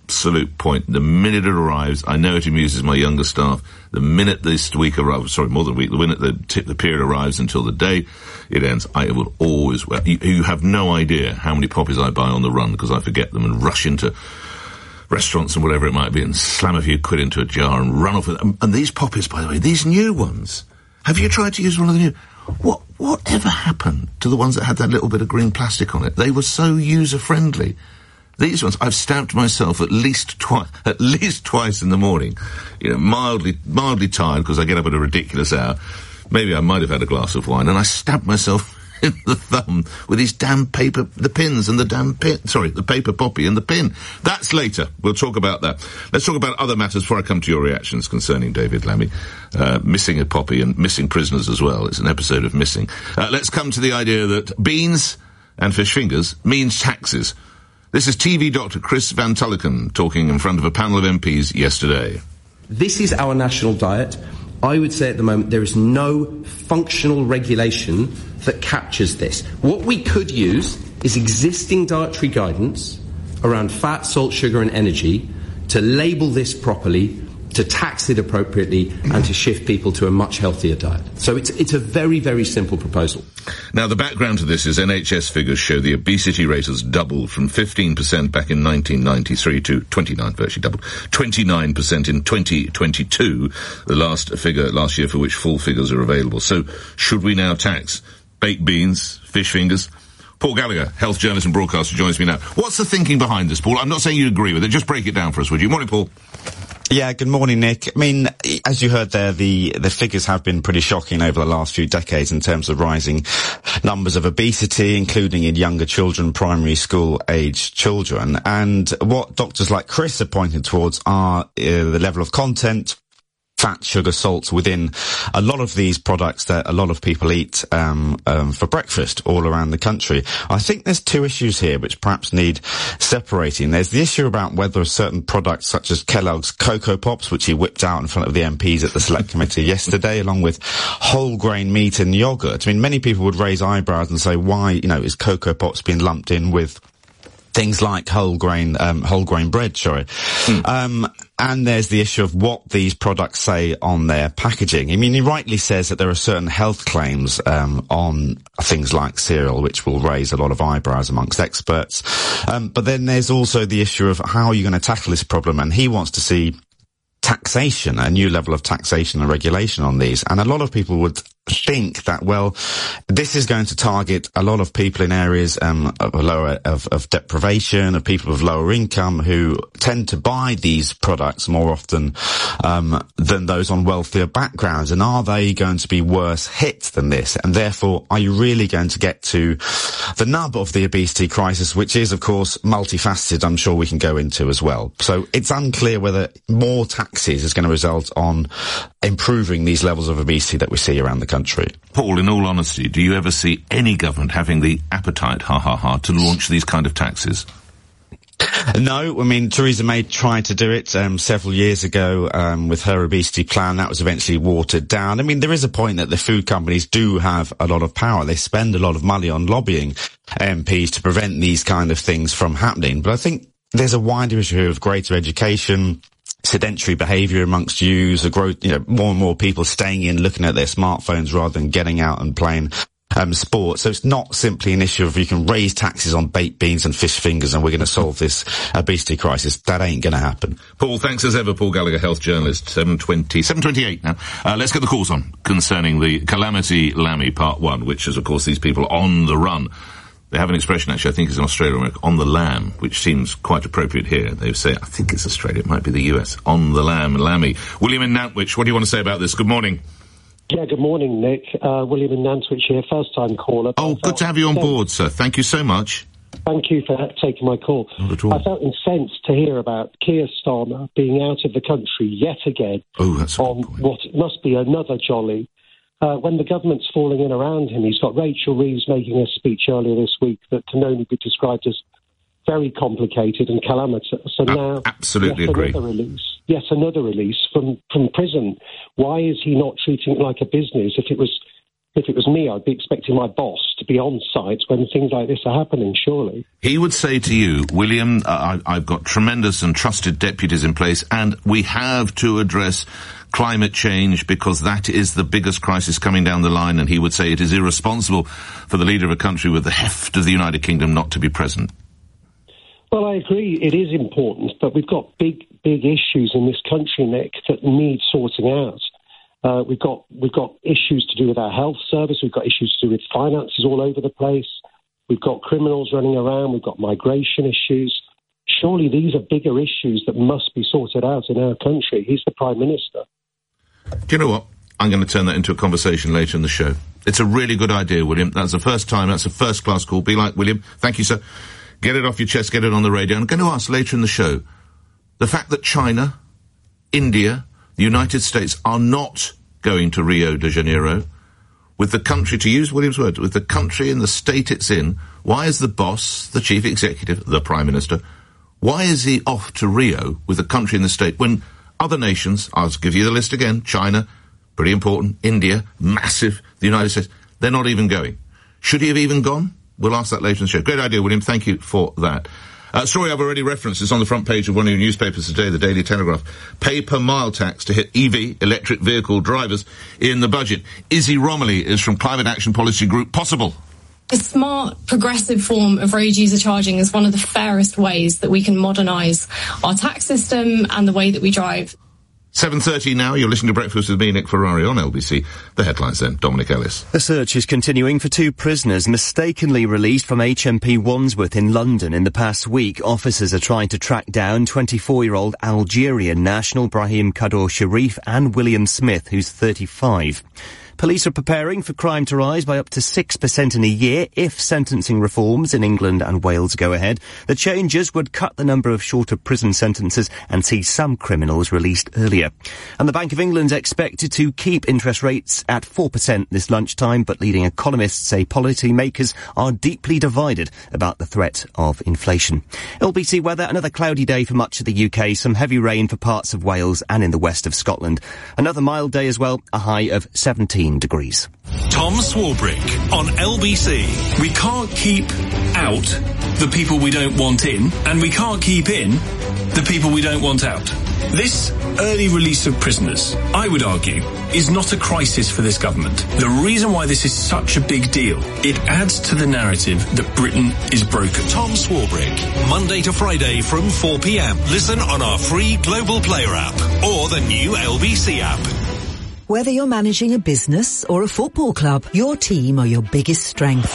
absolute point. The minute it arrives, I know it amuses my younger staff. The minute this week arrives, sorry, more than a week, the minute the, t- the period arrives until the day it ends, I will always, well, you, you have no idea how many poppies I buy on the run because I forget them and rush into restaurants and whatever it might be and slam a few quid into a jar and run off with them. And these poppies, by the way, these new ones, have you tried to use one of the new? What, whatever happened to the ones that had that little bit of green plastic on it? They were so user-friendly. These ones, I've stabbed myself at least twice, at least twice in the morning. You know, mildly, mildly tired because I get up at a ridiculous hour. Maybe I might have had a glass of wine, and I stabbed myself in the thumb with these damn paper, the pins and the damn pin, sorry, the paper poppy and the pin. That's later. We'll talk about that. Let's talk about other matters before I come to your reactions concerning David Lammy, uh, missing a poppy and missing prisoners as well. It's an episode of Missing. Uh, let's come to the idea that beans and fish fingers means taxes. This is T V doctor Chris Van Tulleken talking in front of a panel of M Ps yesterday. This is our national diet. I would say at the moment there is no functional regulation that captures this. What we could use is existing dietary guidance around fat, salt, sugar and energy to label this properly, to tax it appropriately and to shift people to a much healthier diet. So it's it's a very, very simple proposal. Now, the background to this is N H S figures show the obesity rate has doubled from fifteen percent back in nineteen ninety-three to twenty-nine, virtually doubled, twenty-nine percent in twenty twenty-two, the last figure, last year for which full figures are available. So, should we now tax baked beans, fish fingers? Paul Gallagher, health journalist and broadcaster, joins me now. What's the thinking behind this, Paul? I'm not saying you agree with it, just break it down for us, would you? Morning, Paul. Yeah, good morning, Nick. I mean, as you heard there, the, the figures have been pretty shocking over the last few decades in terms of rising numbers of obesity, including in younger children, primary school age children. And what doctors like Chris are pointing towards are uh, the level of content, fat, sugar, salts within a lot of these products that a lot of people eat um, um, for breakfast all around the country. I think there's two issues here which perhaps need separating. There's the issue about whether certain products such as Kellogg's Cocoa Pops, which he whipped out in front of the M Ps at the Select Committee yesterday, along with whole grain meat and yogurt. I mean, many people would raise eyebrows and say, why, you know, is Cocoa Pops being lumped in with things like whole grain, um, whole grain bread, sorry. Mm. Um, and there's the issue of what these products say on their packaging. I mean, he rightly says that there are certain health claims, um, on things like cereal, which will raise a lot of eyebrows amongst experts. Um, but then there's also the issue of how are you going to tackle this problem? And he wants to see taxation, a new level of taxation and regulation on these. And a lot of people would think that, well, this is going to target a lot of people in areas um, of lower of, of deprivation, of people of lower income who tend to buy these products more often um, than those on wealthier backgrounds. And are they going to be worse hit than this? And therefore, are you really going to get to the nub of the obesity crisis, which is, of course, multifaceted? I'm sure we can go into as well. So it's unclear whether more taxes is going to result on improving these levels of obesity that we see around the country. Paul, in all honesty, do you ever see any government having the appetite, ha ha ha, to launch these kind of taxes? No, I mean, Theresa May tried to do it um, several years ago um, with her obesity plan. That was eventually watered down. I mean, there is a point that the food companies do have a lot of power. They spend a lot of money on lobbying M Ps to prevent these kind of things from happening. But I think there's a wider issue of greater education, sedentary behaviour amongst youths, a growth, you know, more and more people staying in, looking at their smartphones rather than getting out and playing um, sport. So it's not simply an issue of you can raise taxes on baked beans and fish fingers and we're going to solve this obesity crisis. That ain't going to happen. Paul, thanks as ever. Paul Gallagher, health journalist, seven twenty, seven twenty-eight now. Uh, let's get the calls on concerning the Calamity Lammy Part one, which is, of course, these people on the run. They have an expression, actually, I think it's in Australia or America, on the lam, which seems quite appropriate here. They say, I think it's Australia, it might be the U S, on the lam, Lammy. William in Nantwich, what do you want to say about this? Good morning. Yeah, good morning, Nick. Uh, William in Nantwich here, first-time caller. Oh, good to have you on board, sir. Thank you so much. Thank you for taking my call. Not at all. I felt incensed to hear about Keir Starmer being out of the country yet again oh, that's on what must be another jolly. Uh, when the government's falling in around him, he's got Rachel Reeves making a speech earlier this week that can only be described as very complicated and calamitous. So uh, now, absolutely yet agree. Another release, yes, another release from, from prison. Why is he not treating it like a business? If it was, if it was me, I'd be expecting my boss to be on site when things like this are happening, surely. He would say to you, William, uh, I, I've got tremendous and trusted deputies in place, and we have to address climate change because that is the biggest crisis coming down the line, and he would say it is irresponsible for the leader of a country with the heft of the United Kingdom not to be present. Well, I agree it is important, but we've got big, big issues in this country, Nick, that need sorting out. Uh, we've got we've got issues to do with our health service. We've got issues to do with finances all over the place. We've got criminals running around. We've got migration issues. Surely these are bigger issues that must be sorted out in our country. He's the Prime Minister. Do you know what? I'm going to turn that into a conversation later in the show. It's a really good idea, William. That's the first time. That's a first-class call. Be like William. Thank you, sir. Get it off your chest. Get it on the radio. I'm going to ask later in the show the fact that China, India, the United States are not going to Rio de Janeiro, with the country, to use William's word, with the country and the state it's in. Why is the boss, the chief executive, the Prime Minister, why is he off to Rio with the country and the state when other nations, I'll give you the list again, China, pretty important, India, massive, the United States, they're not even going. Should he have even gone? We'll ask that later in the show. Great idea, William. Thank you for that. Uh, story I've already referenced is on the front page of one of your newspapers today, the Daily Telegraph. Pay per mile tax to hit E V, electric vehicle drivers, in the budget. Izzy Romilly is from Climate Action Policy Group. Possible. A smart, progressive form of road user charging is one of the fairest ways that we can modernise our tax system and the way that we drive. seven thirty now, you're listening to Breakfast with me, Nick Ferrari, on L B C. The headlines then, Dominic Ellis. The search is continuing for two prisoners mistakenly released from H M P Wandsworth in London in the past week. Officers are trying to track down twenty-four-year-old Algerian national Brahim Kaddour Sharif and William Smith, who's thirty-five. Police are preparing for crime to rise by up to six percent in a year if sentencing reforms in England and Wales go ahead. The changes would cut the number of shorter prison sentences and see some criminals released earlier. And the Bank of England's expected to keep interest rates at four percent this lunchtime, but leading economists say policymakers are deeply divided about the threat of inflation. L B C weather, another cloudy day for much of the U K, some heavy rain for parts of Wales and in the west of Scotland. Another mild day as well, a high of seventeen degrees. Tom Swarbrick on L B C. We can't keep out the people we don't want in, and we can't keep in the people we don't want out. This early release of prisoners, I would argue, is not a crisis for this government. The reason why this is such a big deal, it adds to the narrative that Britain is broken. Tom Swarbrick, Monday to Friday from four p.m. Listen on our free Global Player app or the new L B C app. Whether you're managing a business or a football club, your team are your biggest strength.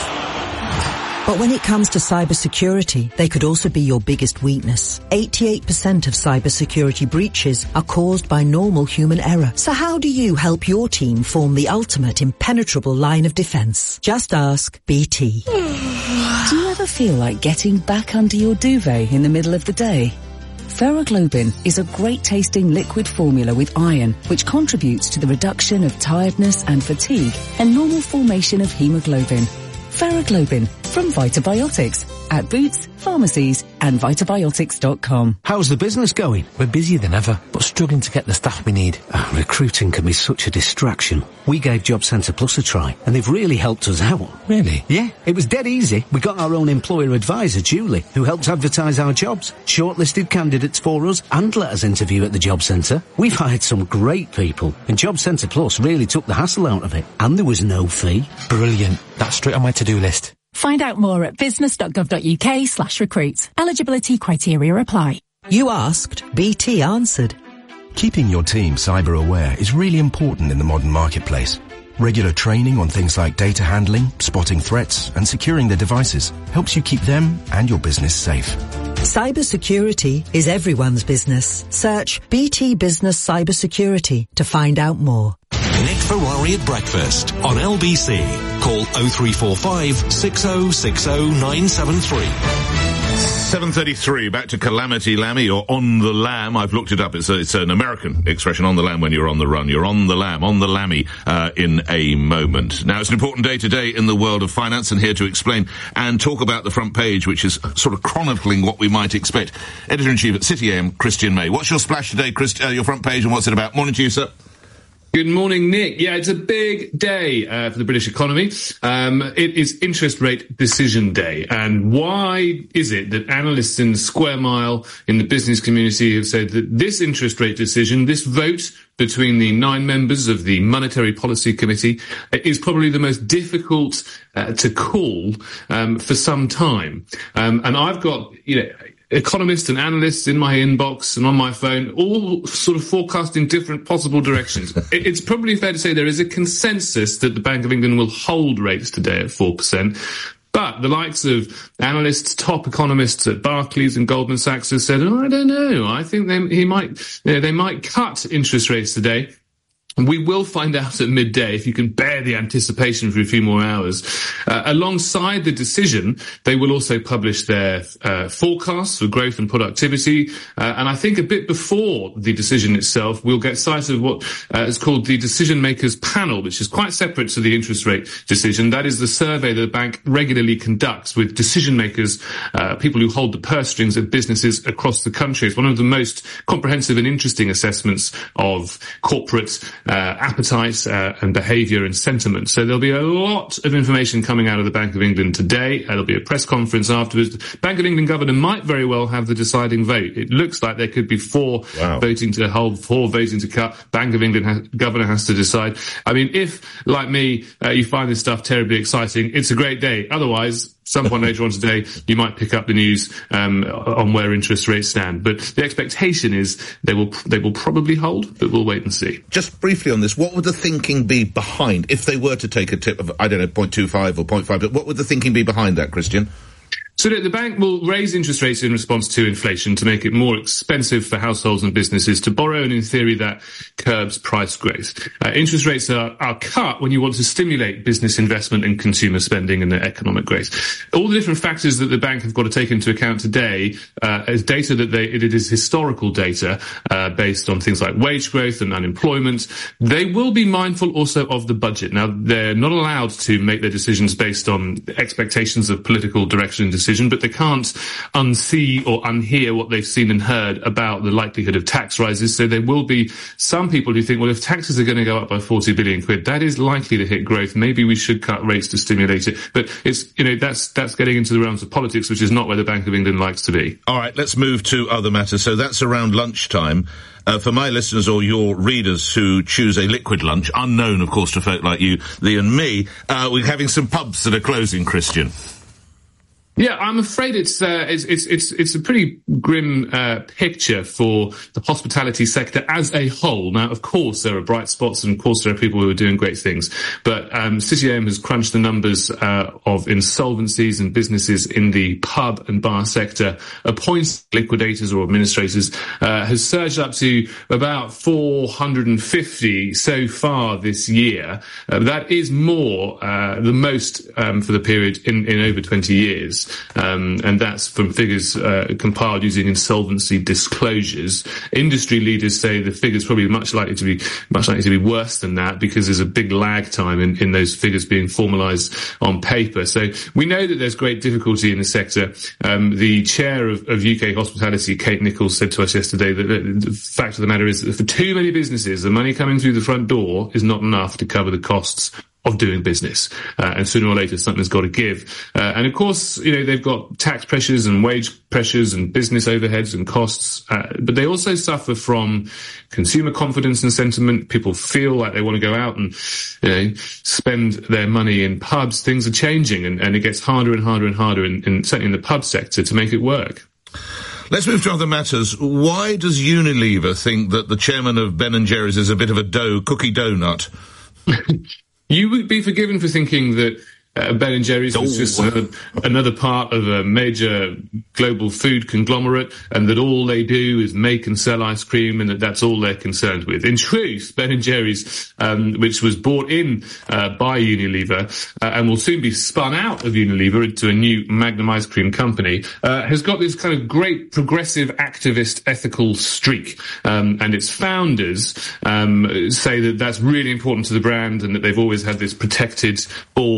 But when it comes to cybersecurity, they could also be your biggest weakness. eighty-eight percent of cybersecurity breaches are caused by normal human error. So how do you help your team form the ultimate impenetrable line of defense? Just ask B T. Do you ever feel like getting back under your duvet in the middle of the day? Ferroglobin is a great-tasting liquid formula with iron, which contributes to the reduction of tiredness and fatigue and normal formation of hemoglobin. Ferroglobin from Vitabiotics at Boots, pharmacies and vitabiotics dot com. How's the business going? We're busier than ever, but struggling to get the staff we need. Oh, recruiting can be such a distraction. We gave Job Centre Plus a try, and they've really helped us out. Really? Yeah, it was dead easy. We got our own employer advisor, Julie, who helps advertise our jobs, shortlisted candidates for us, and let us interview at the Job Centre. We've hired some great people, and Job Centre Plus really took the hassle out of it, and there was no fee. Brilliant. That's straight on my to-do list. Find out more at business.gov.uk slash recruit. Eligibility criteria apply. You asked, B T answered. Keeping your team cyber aware is really important in the modern marketplace. Regular training on things like data handling, spotting threats, and securing their devices helps you keep them and your business safe. Cybersecurity is everyone's business. Search B T Business Cybersecurity to find out more. Nick Ferrari at breakfast on L B C. Call oh three four five, six oh six oh, nine seven three. seven thirty-three, back to Calamity Lammy, or on the lam. I've looked it up. It's, a, it's an American expression, on the lam, when you're on the run. You're on the lam, on the lammy, uh, in a moment. Now, it's an important day today in the world of finance, and here to explain and talk about the front page, which is sort of chronicling what we might expect. Editor-in-Chief at City A M, Christian May. What's your splash today, Chris, uh, your front page, and what's it about? Morning to you, sir. Good morning, Nick. Yeah, it's a big day uh, for the British economy. Um, it is interest rate decision day. And why is it that analysts in the square mile in the business community have said that this interest rate decision, this vote between the nine members of the Monetary Policy Committee, is probably the most difficult uh, to call um, for some time? Um, and I've got, you know, economists and analysts in my inbox and on my phone, all sort of forecasting different possible directions. It's probably fair to say there is a consensus that the Bank of England will hold rates today at four percent. But the likes of analysts, top economists at Barclays and Goldman Sachs have said, oh, I don't know, I think they, he might, you know, they might cut interest rates today. We will find out at midday if you can bear the anticipation for a few more hours. Uh, alongside the decision, they will also publish their uh, forecasts for growth and productivity. Uh, and I think a bit before the decision itself, we'll get sight of what uh, is called the Decision Makers Panel, which is quite separate to the interest rate decision. That is the survey that the bank regularly conducts with decision makers, uh, people who hold the purse strings of businesses across the country. It's one of the most comprehensive and interesting assessments of corporate Uh, appetite uh, and behaviour and sentiment. So there'll be a lot of information coming out of the Bank of England today. Uh, there'll be a press conference afterwards. The Bank of England governor might very well have the deciding vote. It looks like there could be four wow. voting to hold, four voting to cut. Bank of England ha- governor has to decide. I mean, if, like me, uh, you find this stuff terribly exciting, it's a great day. Otherwise, some point later on today, you might pick up the news um, on where interest rates stand. But the expectation is they will they will probably hold, but we'll wait and see. Just briefly on this, what would the thinking be behind, if they were to take a tip of, I don't know, zero point two five or zero point five, but what would the thinking be behind that, Christian? So the bank will raise interest rates in response to inflation to make it more expensive for households and businesses to borrow, and in theory that curbs price growth. Uh, interest rates are, are cut when you want to stimulate business investment and consumer spending and the economic growth. All the different factors that the bank have got to take into account today uh, is data that they, it is historical data uh, based on things like wage growth and unemployment. They will be mindful also of the budget. Now, they're not allowed to make their decisions based on expectations of political direction and decision, but they can't unsee or unhear what they've seen and heard about the likelihood of tax rises. So there will be some people who think, well, if taxes are going to go up by forty billion quid, that is likely to hit growth. Maybe we should cut rates to stimulate it. But it's, you know, that's, that's getting into the realms of politics, which is not where the Bank of England likes to be. All right, let's move to other matters. So that's around lunchtime. Uh, for my listeners or your readers who choose a liquid lunch, unknown, of course, to folk like you, Lee and me, uh, we're having some pubs that are closing, Christian. Yeah, I'm afraid it's uh, it's it's it's it's a pretty grim uh, picture for the hospitality sector as a whole. Now, of course, there are bright spots, and of course, there are people who are doing great things. But um, City A M has crunched the numbers uh, of insolvencies and businesses in the pub and bar sector. Appointed liquidators or administrators uh, has surged up to about four hundred fifty so far this year. Uh, that is more, uh, the most um, for the period in, in over twenty years. Um, and that's from figures uh, compiled using insolvency disclosures. Industry leaders say the figures probably much likely to be much likely to be worse than that because there's a big lag time in, in those figures being formalised on paper. So we know that there's great difficulty in the sector. Um, the chair of, of U K Hospitality, Kate Nichols, said to us yesterday that the fact of the matter is that for too many businesses, the money coming through the front door is not enough to cover the costs of doing business. Uh, and sooner or later, something's got to give. Uh, and of course, you know, they've got tax pressures and wage pressures and business overheads and costs. Uh, but they also suffer from consumer confidence and sentiment. People feel like they want to go out and, you know, spend their money in pubs. Things are changing, and, and it gets harder and harder and harder, in, in, certainly in the pub sector, to make it work. Let's move to other matters. Why does Unilever think that the chairman of Ben and Jerry's is a bit of a dough, cookie donut? You would be forgiven for thinking that Uh, Ben and Jerry's was just another, another part of a major global food conglomerate, and that all they do is make and sell ice cream, and that that's all they're concerned with. In truth, Ben and Jerry's, um, which was bought in uh, by Unilever uh, and will soon be spun out of Unilever into a new Magnum ice cream company, uh, has got this kind of great progressive activist ethical streak. Um, and its founders um, say that that's really important to the brand, and that they've always had this protected board, and that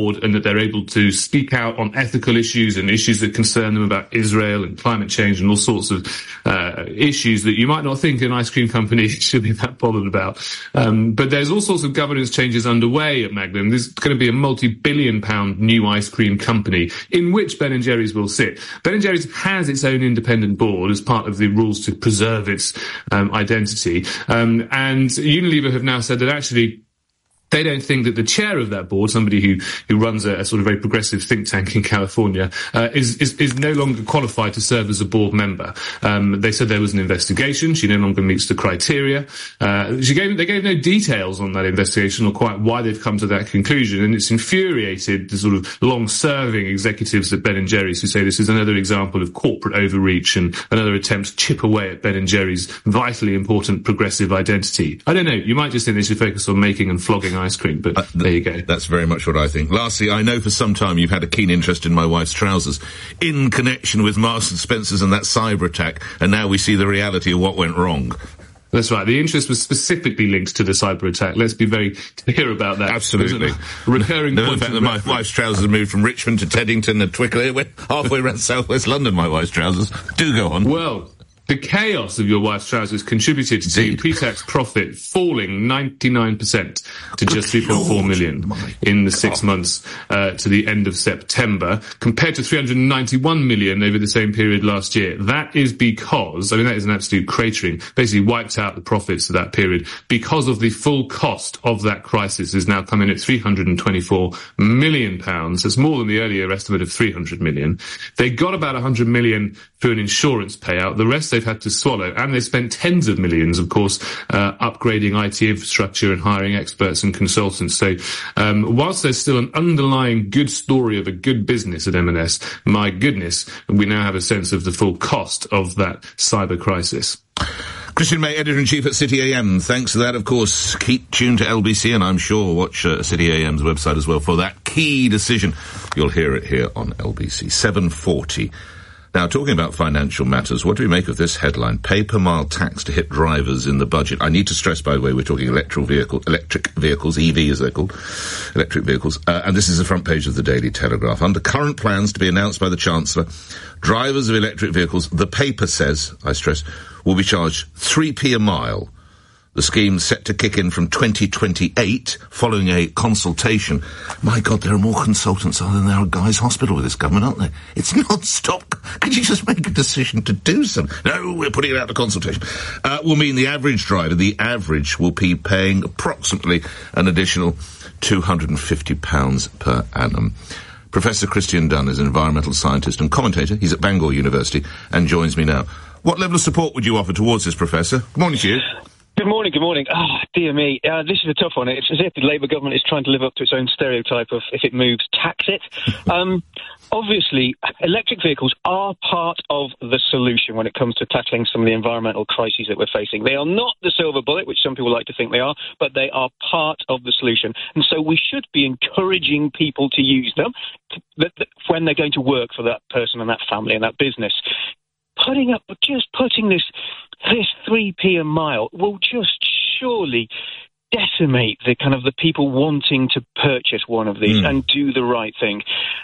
they're able to speak out on ethical issues and issues that concern them about Israel and climate change and all sorts of uh, issues that you might not think an ice cream company should be that bothered about. Um, but there's all sorts of governance changes underway at Magnum. There's going to be a multi-billion pound new ice cream company in which Ben and Jerry's will sit. Ben and Jerry's has its own independent board as part of the rules to preserve its um, identity. Um, and Unilever have now said that actually they don't think that the chair of that board, somebody who, who runs a, a sort of very progressive think tank in California, uh, is, is, is no longer qualified to serve as a board member. Um, they said there was an investigation. She no longer meets the criteria. Uh, she gave, they gave no details on that investigation or quite why they've come to that conclusion. And it's infuriated the sort of long-serving executives at Ben and Jerry's who say this is another example of corporate overreach and another attempt to chip away at Ben and Jerry's vitally important progressive identity. I don't know. You might just think they should focus on making and flogging ice cream, but uh, th- there you go. That's very much what I think. Lastly, I know for some time you've had a keen interest in my wife's trousers in connection with Marks and Spencer's and that cyber attack, and now we see the reality of what went wrong. That's right. The interest was specifically linked to the cyber attack. Let's be very clear about that. Absolutely. Recurring no, the fact that my wife's trousers have moved from Richmond to Teddington and Twickenham, we're halfway around southwest London, my wife's trousers. Do go on. Well, the chaos of your wife's trousers contributed to Indeed. pre-tax profit falling ninety-nine percent to just three point four million in the six months uh, to the end of September, compared to three hundred ninety-one million over the same period last year. That is because, I mean, that is an absolute cratering, basically wiped out the profits of that period because of the full cost of that crisis is now coming at three hundred twenty-four million pounds. That's more than the earlier estimate of three hundred million. They got about one hundred million through an insurance payout. The rest they've had to swallow, and they spent tens of millions, of course, uh, upgrading I T infrastructure and hiring experts and consultants. So, um, whilst there's still an underlying good story of a good business at M and S, my goodness, we now have a sense of the full cost of that cyber crisis. Christian May, Editor-in-Chief at City A M. Thanks for that, of course. Keep tuned to L B C, and I'm sure watch uh, City A M's website as well for that key decision. You'll hear it here on L B C. seven forty. Now, talking about financial matters, what do we make of this headline? Pay per mile tax to hit drivers in the budget. I need to stress, by the way, we're talking electric vehicle, electric vehicles, E V as they're called, electric vehicles. Uh, and this is the front page of the Daily Telegraph. Under current plans to be announced by the Chancellor, drivers of electric vehicles, the paper says, I stress, will be charged three p a mile. The scheme's set to kick in from twenty twenty-eight, following a consultation. My God, there are more consultants than there are Guy's Hospital with this government, aren't there? It's non-stop. Could you just make a decision to do something? No, we're putting it out to consultation. Uh, will mean the average driver, the average, will be paying approximately an additional two hundred fifty pounds per annum. Professor Christian Dunn is an environmental scientist and commentator. He's at Bangor University and joins me now. What level of support would you offer towards this, Professor? Good morning to you. Good morning, good morning. Ah, oh, dear me. Uh, this is a tough one. It's as if the Labour government is trying to live up to its own stereotype of, if it moves, tax it. Um, obviously, electric vehicles are part of the solution when it comes to tackling some of the environmental crises that we're facing. They are not the silver bullet, which some people like to think they are, but they are part of the solution. And so we should be encouraging people to use them th- th- when they're going to work for that person and that family and that business. Putting up, just putting this this three p a mile will just surely decimate the kind of the people wanting to purchase one of these mm. and do the right thing.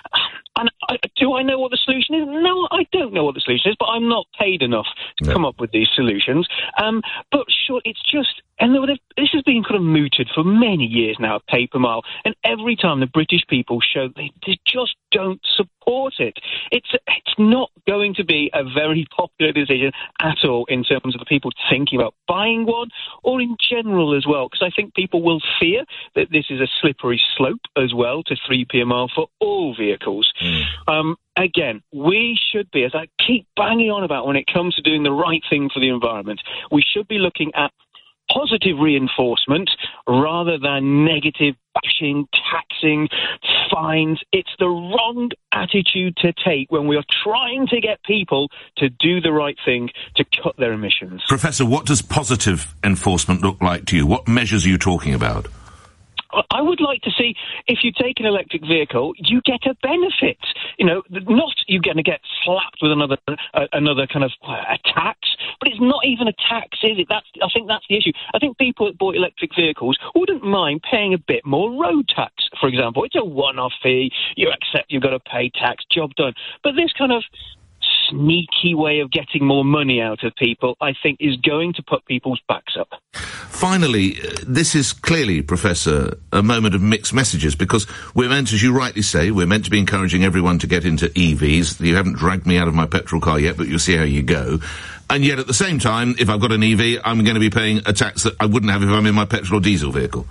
And I, do I know what the solution is? No, I don't know what the solution is, but I'm not paid enough to no. come up with these solutions. Um, but sure, it's just, and this has been kind of mooted for many years now, pay per mile, and every time the British people show they, they just don't support it. It's it's not going to be a very popular decision at all in terms of the people thinking about buying one, or in general as well, because I think people will fear that this is a slippery slope as well to three p a mile for all vehicles. Mm. Um, again, we should be, as I keep banging on about when it comes to doing the right thing for the environment, we should be looking at positive reinforcement rather than negative bashing, taxing, fines. It's the wrong attitude to take when we are trying to get people to do the right thing to cut their emissions. Professor, what does positive enforcement look like to you? What measures are you talking about? I would like to see, if you take an electric vehicle, you get a benefit. You know, not you're going to get slapped with another uh, another kind of uh, tax, But it's not even a tax, is it? That's, I think that's the issue. I think people that bought electric vehicles wouldn't mind paying a bit more road tax, for example. It's a one-off fee. You accept you've got to pay tax, job done. But this kind of sneaky way of getting more money out of people, I think, is going to put people's backs up. Finally, uh, this is clearly, Professor, a moment of mixed messages, because we're meant, as you rightly say, we're meant to be encouraging everyone to get into E Vs. You haven't dragged me out of my petrol car yet, but you'll see how you go. And yet, at the same time, if I've got an E V, I'm going to be paying a tax that I wouldn't have if I'm in my petrol or diesel vehicle.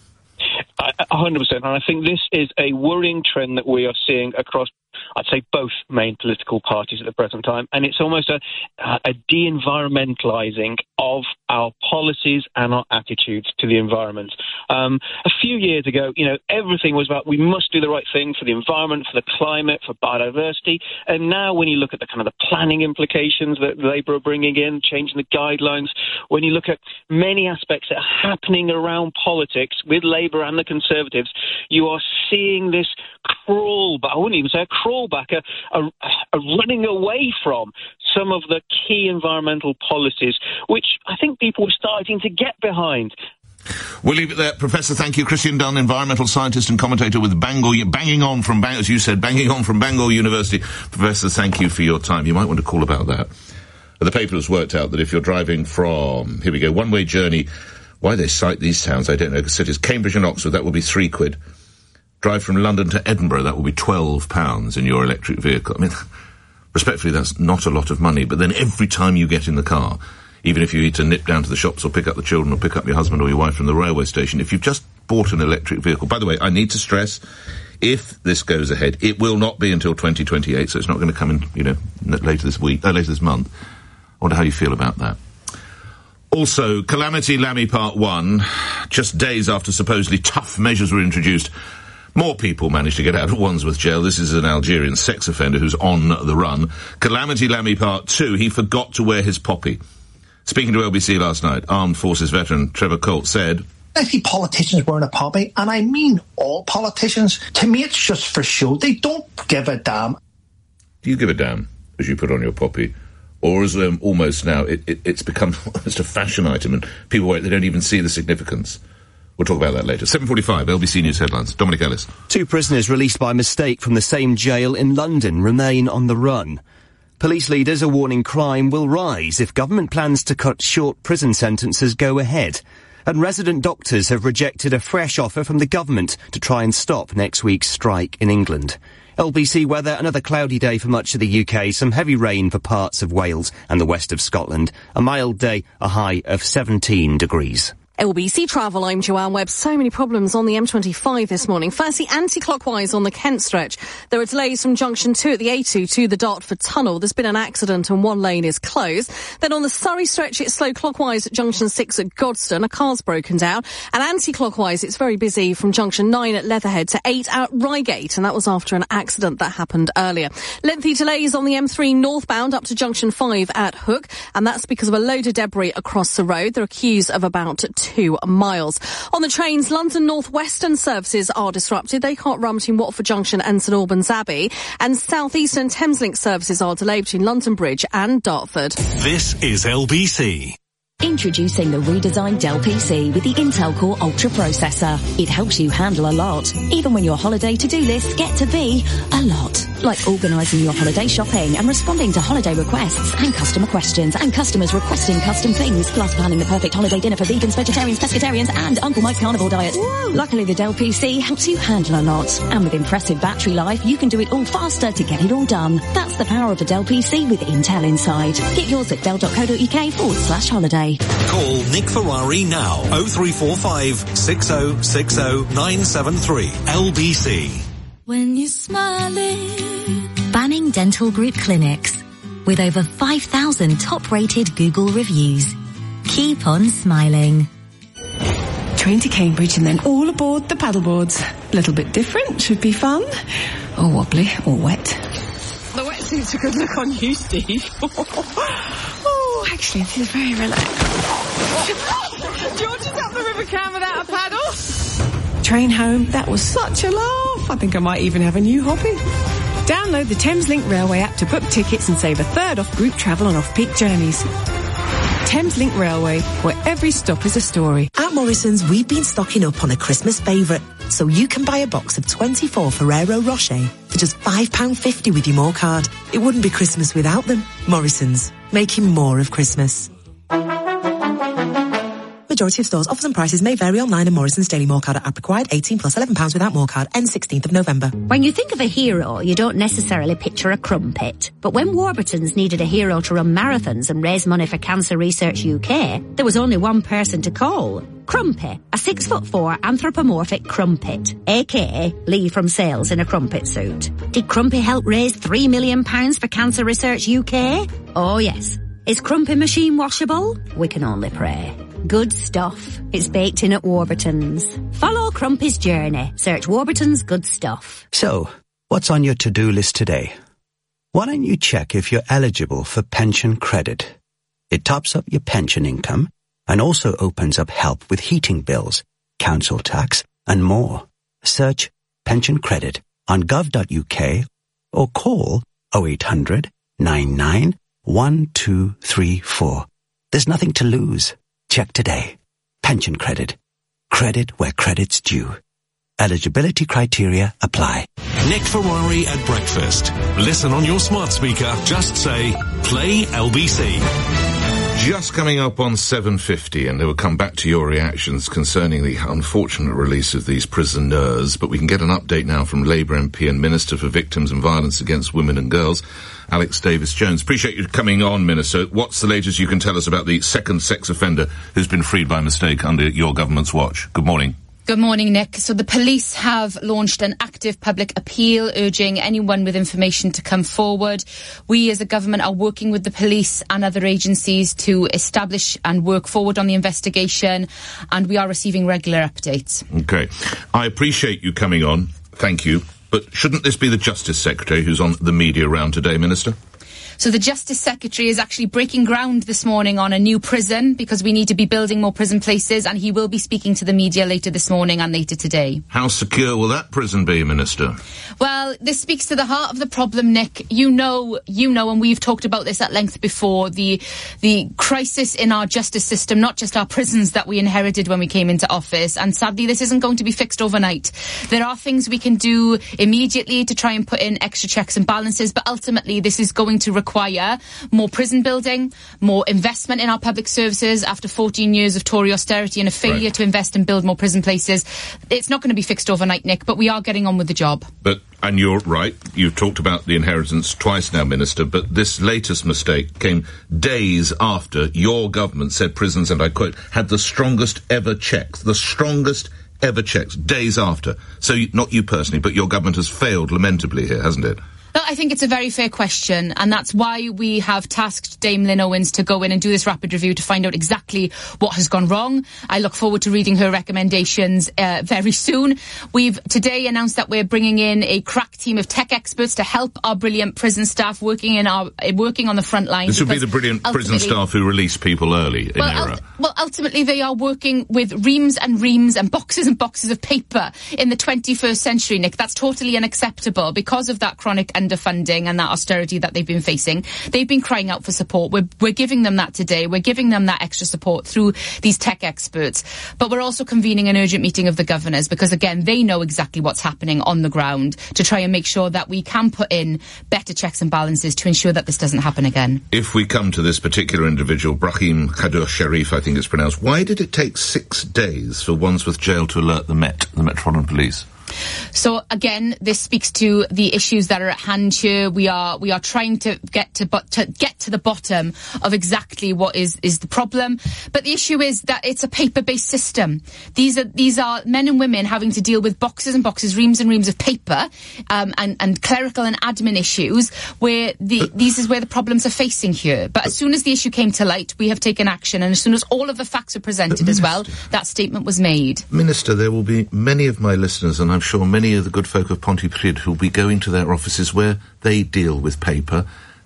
one hundred percent. And I think this is a worrying trend that we are seeing across, I'd say, both main political parties at the present time. And it's almost a, a de-environmentalising of our policies and our attitudes to the environment. Um, a few years ago, you know, everything was about we must do the right thing for the environment, for the climate, for biodiversity. And now when you look at the kind of the planning implications that Labour are bringing in, changing the guidelines, when you look at many aspects that are happening around politics with Labour and the Conservatives, you are seeing this crawl back, I wouldn't even say a crawl back, a, a, a running away from some of the key environmental policies, which I think people are starting to get behind. We'll leave it there. Professor, thank you. Christian Dunn, environmental scientist and commentator with Bangor, banging on from, Bang, as you said, banging on from Bangor University. Professor, thank you for your time. You might want to call about that. The paper has worked out that if you're driving from, here we go, one-way journey, why they cite these towns, I don't know, because cities, Cambridge and Oxford, that will be three quid. Drive from London to Edinburgh, that will be twelve pounds in your electric vehicle. I mean, respectfully, that's not a lot of money, but then every time you get in the car, even if you need to nip down to the shops or pick up the children or pick up your husband or your wife from the railway station, if you've just bought an electric vehicle, by the way, I need to stress, if this goes ahead, it will not be until twenty twenty-eight, so it's not going to come in, you know, later this week, uh, later this month. I wonder how you feel about that. Also, Calamity Lammy Part one, just days after supposedly tough measures were introduced, more people managed to get out of Wandsworth Jail. This is an Algerian sex offender who's on the run. Calamity Lammy Part two, he forgot to wear his poppy. Speaking to L B C last night, Armed Forces veteran Trevor Colt said, I see politicians wearing a poppy, and I mean all politicians. To me, it's just for show. They don't give a damn. Do you give a damn as you put on your poppy? Or is um, almost now, it, it, it's become almost a fashion item, and people wear it, they don't even see the significance. We'll talk about that later. seven forty-five, L B C News headlines. Dominic Ellis. Two prisoners released by mistake from the same jail in London remain on the run. Police leaders are warning crime will rise if government plans to cut short prison sentences go ahead. And resident doctors have rejected a fresh offer from the government to try and stop next week's strike in England. L B C weather, another cloudy day for much of the U K, some heavy rain for parts of Wales and the west of Scotland. A mild day, a high of seventeen degrees. L B C Travel, I'm Joanne Webb. So many problems on the M twenty-five this morning. Firstly, anti-clockwise on the Kent stretch. There are delays from junction two at the A two to the Dartford Tunnel. There's been an accident and one lane is closed. Then on the Surrey stretch, it's slow clockwise at junction six at Godstone. A car's broken down. And anti-clockwise, it's very busy from junction nine at Leatherhead to eight at Reigate. And that was after an accident that happened earlier. Lengthy delays on the M three northbound up to junction five at Hook. And that's because of a load of debris across the road. There are queues of about two miles. On the trains, London North Western services are disrupted. They can't run between Watford Junction and St Albans Abbey. And South Eastern Thameslink services are delayed between London Bridge and Dartford. This is L B C. Introducing the redesigned Dell P C with the Intel Core Ultra processor. It helps you handle a lot, even when your holiday to-do lists get to be a lot. Like organising your holiday shopping and responding to holiday requests and customer questions and customers requesting custom things, plus planning the perfect holiday dinner for vegans, vegetarians, pescatarians and Uncle Mike's carnivore diet. Whoa. Luckily, the Dell P C helps you handle a lot. And with impressive battery life, you can do it all faster to get it all done. That's the power of the Dell P C with Intel inside. Get yours at dell.co.uk forward slash holiday. Call Nick Ferrari now. oh three four five, six oh six oh, nine seven three. L B C. When you're smiling. Banning Dental Group Clinics. With over five thousand top-rated Google reviews. Keep on smiling. Train to Cambridge and then all aboard the paddleboards. A little bit different, should be fun. Or wobbly, or wet. The wetsuit's a good look on you, Steve. Oh, actually, it is very relaxed. George is up the River Cam without a paddle. Train home, that was such a laugh. I think I might even have a new hobby. Download the Thameslink Railway app to book tickets and save a third off group travel on off-peak journeys. Thameslink Railway, where every stop is a story. At Morrison's, we've been stocking up on a Christmas favourite, so you can buy a box of twenty-four Ferrero Rocher for just five pounds fifty with your More card. It wouldn't be Christmas without them. Morrison's, making more of Christmas. Majority of stores, offers and prices may vary online, and Morrison's Daily More Card app required eighteen plus eleven pounds without More Card, ends sixteenth of November. When you think of a hero, you don't necessarily picture a crumpet. But when Warburton's needed a hero to run marathons and raise money for Cancer Research U K, there was only one person to call. Crumpy, a six foot four anthropomorphic crumpet, aka Lee from Sales in a crumpet suit. Did Crumpy help raise three million pounds for Cancer Research U K? Oh yes. Is Crumpy machine washable? We can only pray. Good stuff. It's baked in at Warburton's. Follow Crumpy's journey. Search Warburton's Good Stuff. So, what's on your to-do list today? Why don't you check if you're eligible for pension credit? It tops up your pension income and also opens up help with heating bills, council tax, and more. Search pension credit on gov dot U K or call oh eight hundred, nine nine, one two three four. There's nothing to lose. Check today. Pension credit. Credit where credit's due. Eligibility criteria apply. Nick Ferrari at breakfast. Listen on your smart speaker. Just say, play L B C. Just coming up on seven fifty, and they will come back to your reactions concerning the unfortunate release of these prisoners, but we can get an update now from Labour M P and Minister for Victims and Violence Against Women and Girls, Alex Davis-Jones. Appreciate you coming on, Minister. What's the latest you can tell us about the second sex offender who's been freed by mistake under your government's watch? Good morning. Good morning, Nick. So the police have launched an active public appeal urging anyone with information to come forward. We as a government are working with the police and other agencies to establish and work forward on the investigation, and we are receiving regular updates. Okay. I appreciate you coming on. Thank you. But shouldn't this be the Justice Secretary who's on the media round today, Minister? So the Justice Secretary is actually breaking ground this morning on a new prison because we need to be building more prison places, and he will be speaking to the media later this morning and later today. How secure will that prison be, Minister? Well, this speaks to the heart of the problem, Nick. You know, you know, and we've talked about this at length before, the the crisis in our justice system, not just our prisons that we inherited when we came into office. And sadly, this isn't going to be fixed overnight. There are things we can do immediately to try and put in extra checks and balances, but ultimately this is going to require require more prison building, more investment in our public services after fourteen years of Tory austerity and a failure right. to invest and build more prison places. It's not going to be fixed overnight, Nick, but we are getting on with the job. But, and you're right, you've talked about the inheritance twice now, Minister, but this latest mistake came days after your government said prisons, and I quote, had the strongest ever checks, the strongest ever checks, days after. So, you, not you personally, but your government has failed lamentably here, hasn't it? Well, I think it's a very fair question, and that's why we have tasked Dame Lynn Owens to go in and do this rapid review to find out exactly what has gone wrong. I look forward to reading her recommendations uh, very soon. We've today announced that we're bringing in a crack team of tech experts to help our brilliant prison staff working in our uh, working on the front line. This will be the brilliant prison staff who release people early in well, error. Ul- well, ultimately they are working with reams and reams and boxes and boxes of paper in the twenty-first century, Nick. That's totally unacceptable because of that chronic underfunding and that austerity that they've been facing. They've been crying out for support. We're, we're giving them that today. We're giving them that extra support through these tech experts. But we're also convening an urgent meeting of the governors because, again, they know exactly what's happening on the ground to try and make sure that we can put in better checks and balances to ensure that this doesn't happen again. If we come to this particular individual, Brahim Khadur Sharif, I think it's pronounced, why did it take six days for Wandsworth Jail to alert the Met, the Metropolitan Police? So again, this speaks to the issues that are at hand here. We are we are trying to get to but to get to the bottom of exactly what is is the problem. But the issue is that it's a paper-based system. These are these are men and women having to deal with boxes and boxes, reams and reams of paper, um, and and clerical and admin issues. Where the these is where the problems are facing here. But as soon as the issue came to light, we have taken action, and as soon as all of the facts were presented as well, that statement was made. Minister, there will be many of my listeners, and I'm sure many of the good folk of Pontypridd who will be going to their offices where they deal with paper.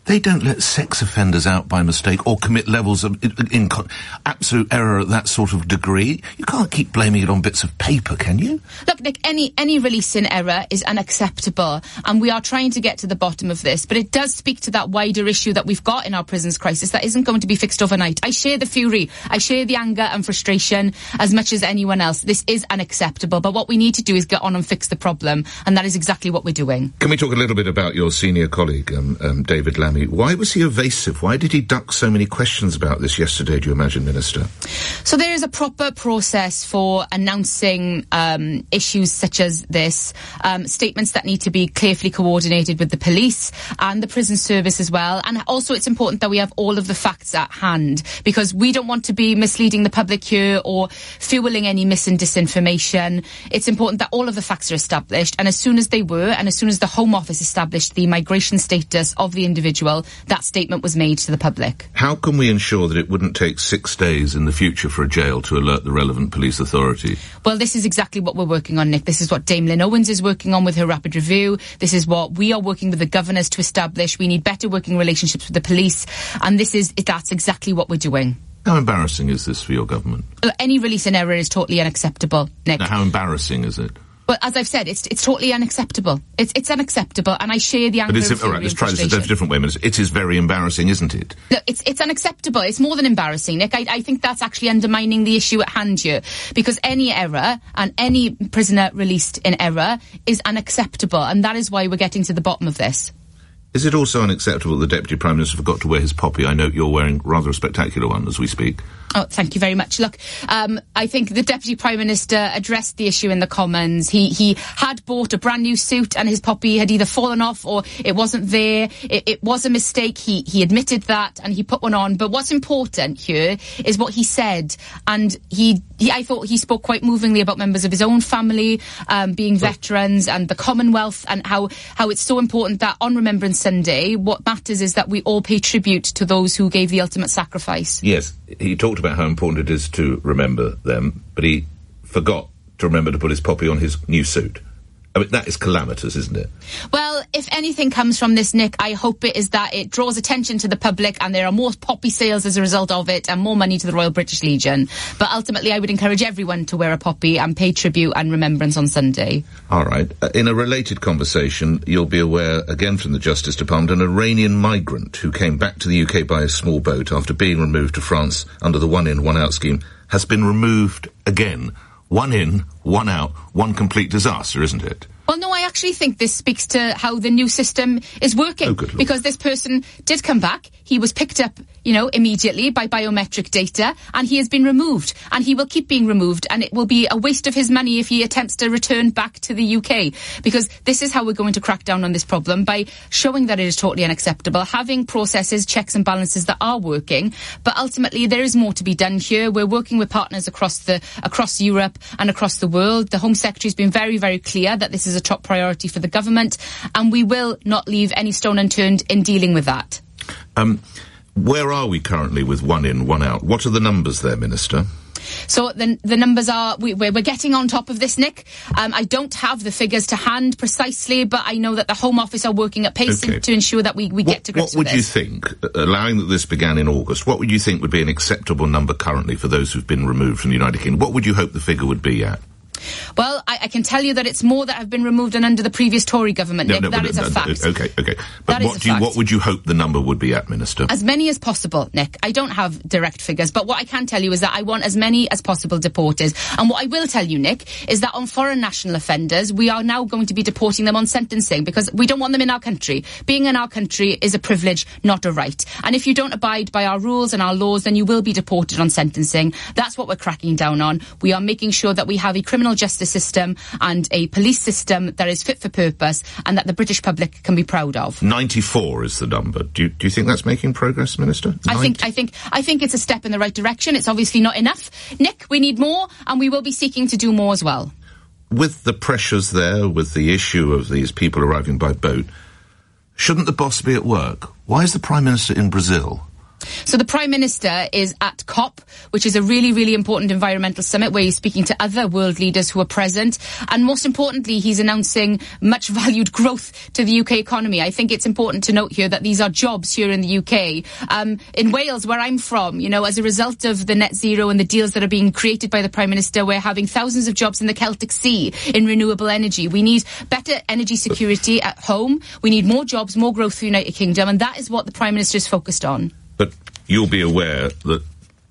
They don't let sex offenders out by mistake or commit levels of in, in, in absolute error at that sort of degree. You can't keep blaming it on bits of paper, can you? Look, Nick, any any release in error is unacceptable, and we are trying to get to the bottom of this, but it does speak to that wider issue that we've got in our prisons crisis that isn't going to be fixed overnight. I share the fury, I share the anger and frustration as much as anyone else. This is unacceptable, but what we need to do is get on and fix the problem, and that is exactly what we're doing. Can we talk a little bit about your senior colleague, um, um, David Lammy? Why was he evasive? Why did he duck so many questions about this yesterday, do you imagine, Minister? So there is a proper process for announcing um, issues such as this, um, statements that need to be carefully coordinated with the police and the prison service as well. And also it's important that we have all of the facts at hand, because we don't want to be misleading the public here or fueling any mis and disinformation. It's important that all of the facts are established, and as soon as they were, and as soon as the Home Office established the migration status of the individual, that statement was made to the public. How can we ensure that it wouldn't take six days in the future for a jail to alert the relevant police authority? Well, this is exactly what we're working on, Nick. This is what Dame Lynn Owens is working on with her rapid review. This is what we are working with the governors to establish. We need better working relationships with the police, and this is that's exactly what we're doing. How embarrassing is this for your government? Any release in error is totally unacceptable, Nick. Now, how embarrassing is it? Well, as I've said, it's it's totally unacceptable. It's it's unacceptable, and I share the anger and fury. All right, let's try this a different way. It is very embarrassing, isn't it? Look, it's it's unacceptable. It's more than embarrassing, Nick. I, I think that's actually undermining the issue at hand here, because any error and any prisoner released in error is unacceptable, and that is why we're getting to the bottom of this. Is it also unacceptable the Deputy Prime Minister forgot to wear his poppy? I note you're wearing rather a spectacular one as we speak. Oh, thank you very much. Look, um, I think the Deputy Prime Minister addressed the issue in the Commons. He he had bought a brand new suit and his poppy had either fallen off or it wasn't there. It, it was a mistake. He he admitted that and he put one on. But what's important here is what he said. And he, he I thought he spoke quite movingly about members of his own family, um, being veterans and the Commonwealth, and how, how it's so important that on Remembrance Sunday, what matters is that we all pay tribute to those who gave the ultimate sacrifice. Yes, he talked about how important it is to remember them, but he forgot to remember to put his poppy on his new suit. I mean, that is calamitous, isn't it? Well, if anything comes from this, Nick, I hope it is that it draws attention to the public and there are more poppy sales as a result of it and more money to the Royal British Legion. But ultimately, I would encourage everyone to wear a poppy and pay tribute and remembrance on Sunday. All right. Uh, in a related conversation, you'll be aware, again from the Justice Department, an Iranian migrant who came back to the U K by a small boat after being removed to France under the one-in, one-out scheme has been removed again. One in, one out, one complete disaster, isn't it? Well, no, I actually think this speaks to how the new system is working. Oh, good Lord. Because this person did come back. He was picked up, you know, immediately by biometric data, and he has been removed. And he will keep being removed, and it will be a waste of his money if he attempts to return back to the U K. Because this is how we're going to crack down on this problem, by showing that it is totally unacceptable, having processes, checks and balances that are working. But ultimately, there is more to be done here. We're working with partners across the across Europe and across the world. The Home Secretary has been very, very clear that this is a top priority for the government, and we will not leave any stone unturned in dealing with that. Um, where are we currently with one in, one out? What are the numbers there, Minister? So the, the numbers are, we, we're, we're getting on top of this, Nick. Um, I don't have the figures to hand precisely, but I know that the Home Office are working at pace okay. to ensure that we, we what, get to grips with this. this. What would you think, allowing that this began in August, what would you think would be an acceptable number currently for those who've been removed from the United Kingdom? What would you hope the figure would be at? Well, I, I can tell you that it's more that have been removed than under the previous Tory government, no, Nick. No, that no, is no, a fact. Okay, okay. But that what, do you, what would you hope the number would be at, Minister? As many as possible, Nick. I don't have direct figures, but what I can tell you is that I want as many as possible deported. And what I will tell you, Nick, is that on foreign national offenders, we are now going to be deporting them on sentencing, because we don't want them in our country. Being in our country is a privilege, not a right. And if you don't abide by our rules and our laws, then you will be deported on sentencing. That's what we're cracking down on. We are making sure that we have a criminal justice system and a police system that is fit for purpose and that the British public can be proud of. ninety-four is the number. Do you, do you think that's making progress, Minister? I think, I think, I think it's a step in the right direction. It's obviously not enough. Nick, we need more, and we will be seeking to do more as well. With the pressures there, with the issue of these people arriving by boat, shouldn't the boss be at work? Why is the Prime Minister in Brazil? So the Prime Minister is at COP, which is a really, really important environmental summit where he's speaking to other world leaders who are present. And most importantly, he's announcing much valued growth to the U K economy. I think it's important to note here that these are jobs here in the U K. Um, in Wales, where I'm from, you know, as a result of the net zero and the deals that are being created by the Prime Minister, we're having thousands of jobs in the Celtic Sea in renewable energy. We need better energy security at home. We need more jobs, more growth for the United Kingdom. And that is what the Prime Minister is focused on. But you'll be aware that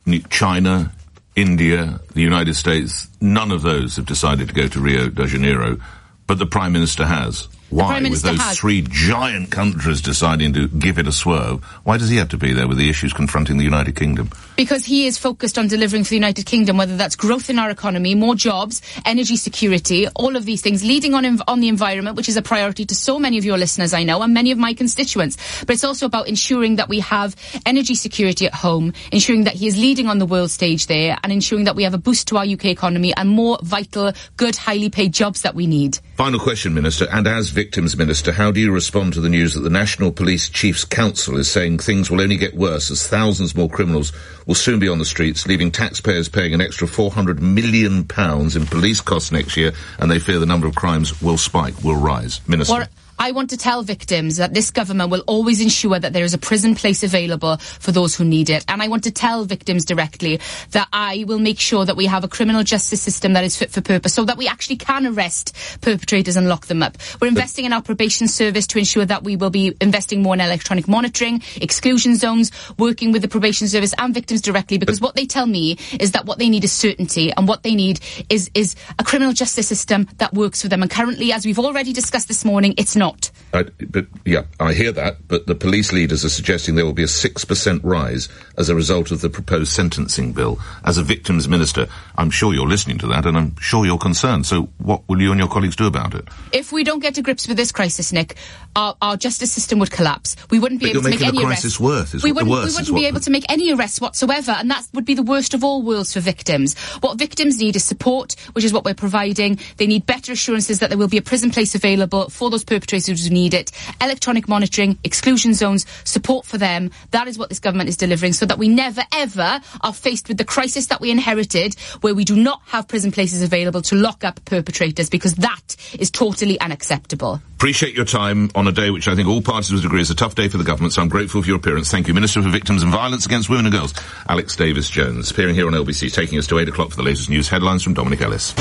China, India, the United States, none of those have decided to go to Rio de Janeiro, but the Prime Minister has. Why, with those has. three giant countries deciding to give it a swerve, why does he have to be there with the issues confronting the United Kingdom? Because he is focused on delivering for the United Kingdom, whether that's growth in our economy, more jobs, energy security, all of these things, leading on env- on the environment, which is a priority to so many of your listeners, I know, and many of my constituents. But it's also about ensuring that we have energy security at home, ensuring that he is leading on the world stage there, and ensuring that we have a boost to our U K economy and more vital, good, highly paid jobs that we need. Final question, Minister, and as Victims Minister, how do you respond to the news that the National Police Chiefs Council is saying things will only get worse as thousands more criminals will soon be on the streets, leaving taxpayers paying an extra four hundred million pounds in police costs next year, and they fear the number of crimes will spike, will rise? Minister. Well, I want to tell victims that this government will always ensure that there is a prison place available for those who need it. And I want to tell victims directly that I will make sure that we have a criminal justice system that is fit for purpose so that we actually can arrest perpetrators and lock them up. We're investing in our probation service to ensure that we will be investing more in electronic monitoring, exclusion zones, working with the probation service and victims directly, because what they tell me is that what they need is certainty, and what they need is, is a criminal justice system that works for them. And currently, as we've already discussed this morning, it's not. I, but yeah, I hear that, but the police leaders are suggesting there will be a six percent rise as a result of the proposed sentencing bill. As a victims minister, I'm sure you're listening to that, and I'm sure you're concerned. So what will you and your colleagues do about it? If we don't get to grips with this crisis, Nick, our, our justice system would collapse. We wouldn't be but able to make any arrests. Worse, is we what wouldn't, the worst we wouldn't be what able to make any arrests whatsoever, and that would be the worst of all worlds for victims. What victims need is support, which is what we're providing. They need better assurances that there will be a prison place available for those perpetrators who need it. Electronic monitoring, exclusion zones, support for them. That is what this government is delivering, so that we never ever are faced with the crisis that we inherited, where we do not have prison places available to lock up perpetrators, because that is totally unacceptable. Appreciate your time on a day which I think all parties would agree is a tough day for the government, so I'm grateful for your appearance. Thank you. Minister for Victims and Violence Against Women and Girls, Alex Davis-Jones, appearing here on L B C, taking us to eight o'clock for the latest news headlines from Dominic Ellis.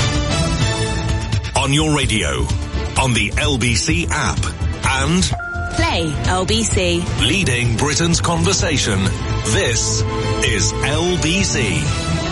On your radio, on the L B C app, and Play L B C. Leading Britain's conversation. This is L B C.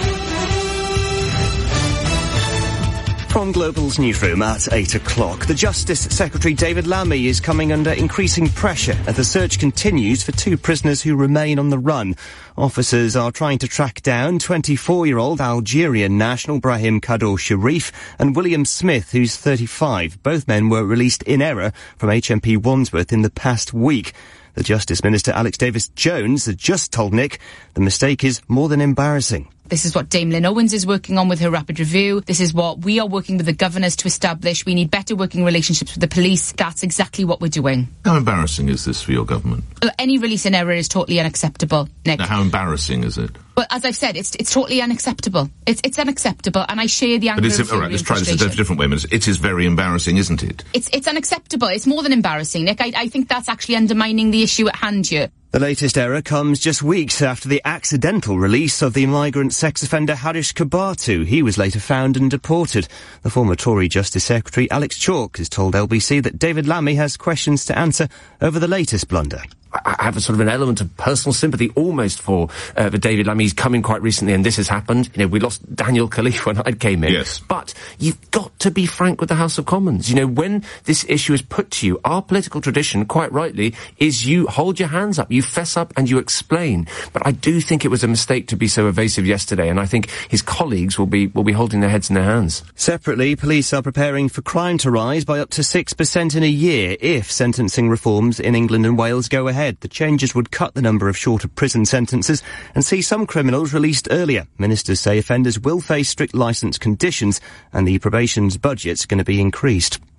From Global's newsroom at eight o'clock, the Justice Secretary David Lammy is coming under increasing pressure as the search continues for two prisoners who remain on the run. Officers are trying to track down twenty-four-year-old Algerian national Brahim Kaddour Sharif and William Smith, who's thirty-five. Both men were released in error from H M P Wandsworth in the past week. The Justice Minister, Alex Davis-Jones, has just told Nick the mistake is more than embarrassing. This is what Dame Lynn Owens is working on with her rapid review. This is what we are working with the governors to establish. We need better working relationships with the police. That's exactly what we're doing. How embarrassing is this for your government? Any release in error is totally unacceptable, Nick. Now, how embarrassing is it? Well, as I've said, it's it's totally unacceptable. It's it's unacceptable, and I share the anger. But it's, all right, let's try this a different way. It is very embarrassing, isn't it? It's it's unacceptable. It's more than embarrassing, Nick. I, I think that's actually undermining the issue at hand here. The latest error comes just weeks after the accidental release of the migrant sex offender Harish Kabatu. He was later found and deported. The former Tory Justice Secretary Alex Chalk has told L B C that David Lammy has questions to answer over the latest blunder. I have a sort of an element of personal sympathy almost for, uh, for David Lammy. He's come in quite recently and this has happened. You know, we lost Daniel Khalif when I came in. Yes. But you've got to be frank with the House of Commons. You know, when this issue is put to you, our political tradition, quite rightly, is you hold your hands up, you fess up and you explain. But I do think it was a mistake to be so evasive yesterday, and I think his colleagues will be, will be holding their heads in their hands. Separately, police are preparing for crime to rise by up to six percent in a year if sentencing reforms in England and Wales go ahead. The changes would cut the number of shorter prison sentences and see some criminals released earlier. Ministers say offenders will face strict licence conditions and the probation's budget's going to be increased.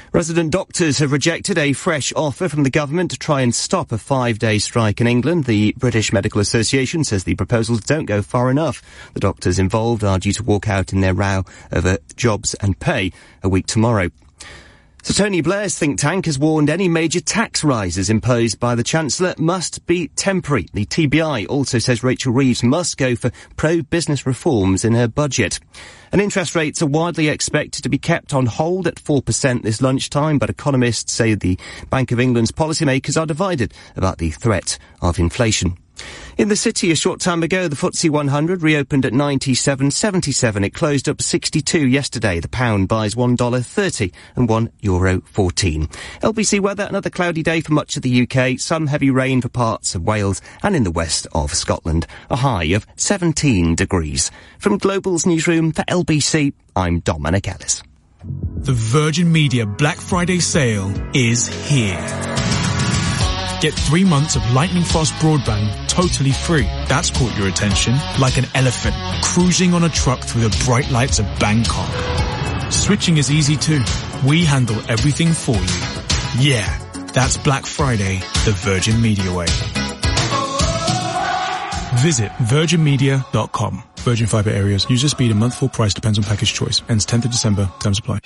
Resident doctors have rejected a fresh offer from the government to try and stop a five-day strike in England. The British Medical Association says the proposals don't go far enough. The doctors involved are due to walk out in their row over jobs and pay a week tomorrow. So Tony Blair's think tank has warned any major tax rises imposed by the Chancellor must be temporary. The T B I also says Rachel Reeves must go for pro-business reforms in her budget. And interest rates are widely expected to be kept on hold at four percent this lunchtime, but economists say the Bank of England's policymakers are divided about the threat of inflation. In the city a short time ago, the F T S E one hundred reopened at ninety-seven seventy-seven. It closed up sixty-two yesterday. The pound buys one dollar thirty and one euro fourteen. L B C weather, another cloudy day for much of the U K. Some heavy rain for parts of Wales and in the west of Scotland. A high of seventeen degrees. From Global's newsroom for L B C, I'm Dominic Ellis. The Virgin Media Black Friday sale is here. Get three months of lightning fast broadband totally free. That's caught your attention like an elephant cruising on a truck through the bright lights of Bangkok. Switching is easy too. We handle everything for you. Yeah, that's Black Friday the Virgin Media way. Visit virgin media dot com. Virgin Fibre areas. User speed and month full price depends on package choice. Ends tenth of December. Terms apply.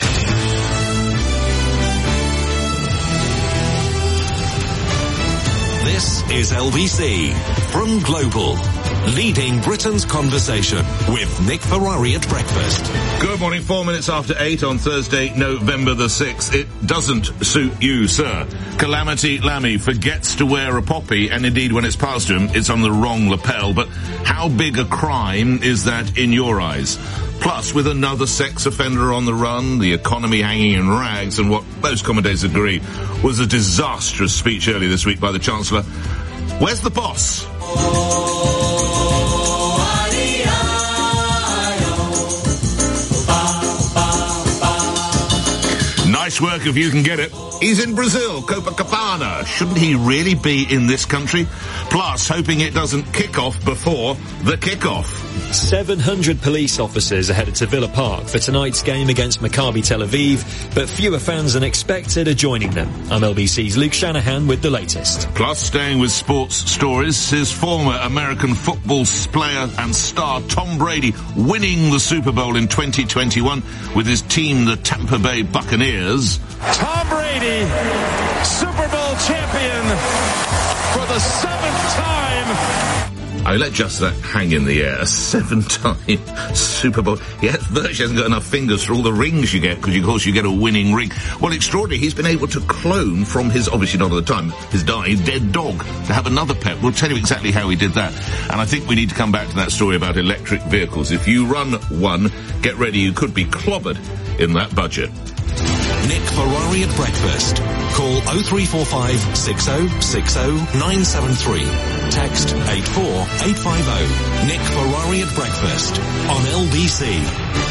This is L B C from Global, leading Britain's conversation with Nick Ferrari at breakfast. Good morning, four minutes after eight on Thursday, November the sixth. It doesn't suit you, sir. Calamity Lammy forgets to wear a poppy, and indeed when it's passed to him, it's on the wrong lapel. But how big a crime is that in your eyes? Plus, with another sex offender on the run, the economy hanging in rags, and what most commentators agree was a disastrous speech earlier this week by the Chancellor. Where's the boss? Nice work if you can get it. He's in Brazil, Copacabana. Shouldn't he really be in this country? Plus, hoping it doesn't kick off before the kick-off. seven hundred police officers are headed to Villa Park for tonight's game against Maccabi Tel Aviv, but fewer fans than expected are joining them. I'm L B C's Luke Shanahan with the latest. Plus, staying with sports stories, his former American football player and star Tom Brady winning the Super Bowl in twenty twenty-one with his team, the Tampa Bay Buccaneers. Tom Brady, Super Bowl champion for the seventh time. I let just that hang in the air. A seven-time Super Bowl. He has, virtually hasn't got enough fingers for all the rings you get, because of course you get a winning ring. Well, extraordinary, he's been able to clone from his, obviously not at the time, his dying dead dog, to have another pet. We'll tell you exactly how he did that. And I think we need to come back to that story about electric vehicles. If you run one, get ready, you could be clobbered in that budget. Nick Ferrari at breakfast. Call oh three four five, six oh six oh, nine seven three. Text eight four eight five oh. Nick Ferrari at breakfast on L B C.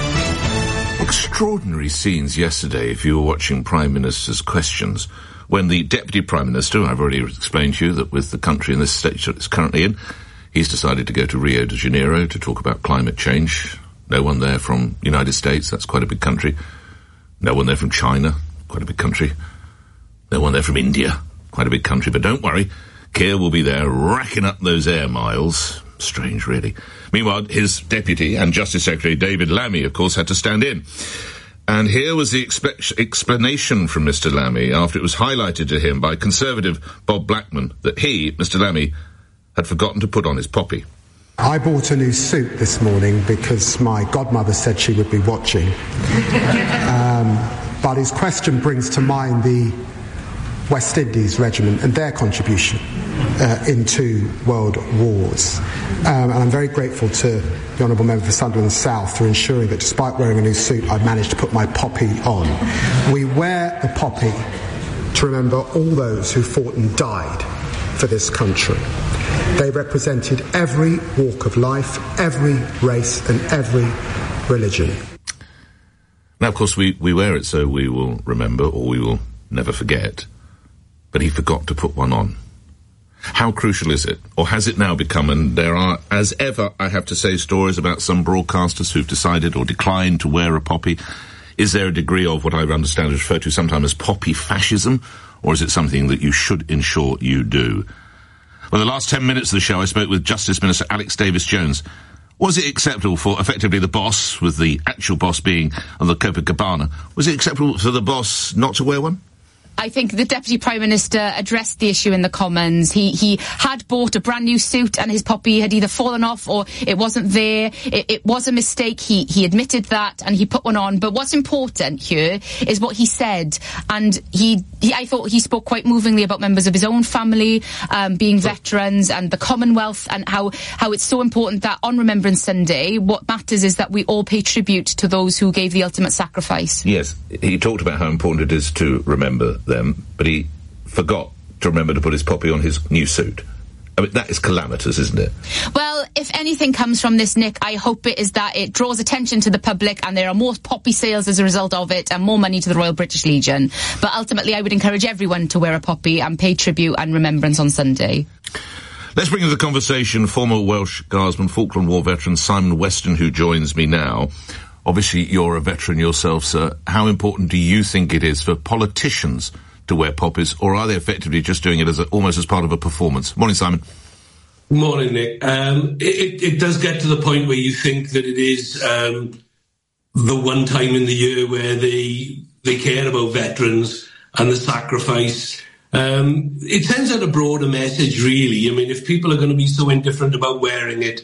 Extraordinary scenes yesterday, if you were watching Prime Minister's Questions, when the Deputy Prime Minister, I've already explained to you that with the country in this state it's currently in, he's decided to go to Rio de Janeiro to talk about climate change. No one there from the United States, that's quite a big country. No one there from China, quite a big country. No one there from India, quite a big country. But don't worry, Keir will be there racking up those air miles. Strange, really. Meanwhile, his deputy and Justice Secretary David Lammy, of course, had to stand in. And here was the expe- explanation from Mister Lammy after it was highlighted to him by Conservative Bob Blackman that he, Mister Lammy, had forgotten to put on his poppy. I bought a new suit this morning because my godmother said she would be watching. um, but his question brings to mind the West Indies Regiment and their contribution uh, in two world wars. Um, and I'm very grateful to the Honourable Member for Sunderland South for ensuring that despite wearing a new suit, I managed to put my poppy on. We wear the poppy to remember all those who fought and died for this country. They represented every walk of life, every race and every religion. Now, of course, we, we wear it so we will remember or we will never forget. But he forgot to put one on. How crucial is it? Or has it now become, and there are, as ever, I have to say, stories about some broadcasters who've decided or declined to wear a poppy. Is there a degree of what I understand is referred to sometimes as poppy fascism, or is it something that you should ensure you do? Well, the last ten minutes of the show, I spoke with Justice Minister Alex Davis-Jones. Was it acceptable for, effectively, the boss, with the actual boss being on the Copacabana, was it acceptable for the boss not to wear one? I think the Deputy Prime Minister addressed the issue in the Commons. He he had bought a brand new suit and his poppy had either fallen off or it wasn't there. It, it was a mistake. He he admitted that and he put one on. But what's important here is what he said. And he, he I thought he spoke quite movingly about members of his own family, um, being veterans and the Commonwealth, and how, how it's so important that on Remembrance Sunday, what matters is that we all pay tribute to those who gave the ultimate sacrifice. Yes, he talked about how important it is to remember them, but he forgot to remember to put his poppy on his new suit. I mean, that is calamitous, isn't it? Well, if anything comes from this, Nick, I hope it is that it draws attention to the public and there are more poppy sales as a result of it and more money to the Royal British Legion. But ultimately, I would encourage everyone to wear a poppy and pay tribute and remembrance on Sunday. Let's bring into the conversation former Welsh Guardsman, Falkland War veteran Simon Weston, who joins me now. Obviously, you're a veteran yourself, sir. How important do you think it is for politicians to wear poppies, or are they effectively just doing it as a, almost as part of a performance? Morning, Simon. Morning, Nick. Um, it, it does get to the point where you think that it is um, the one time in the year where they they care about veterans and the sacrifice. Um, it sends out a broader message, really. I mean, if people are going to be so indifferent about wearing it,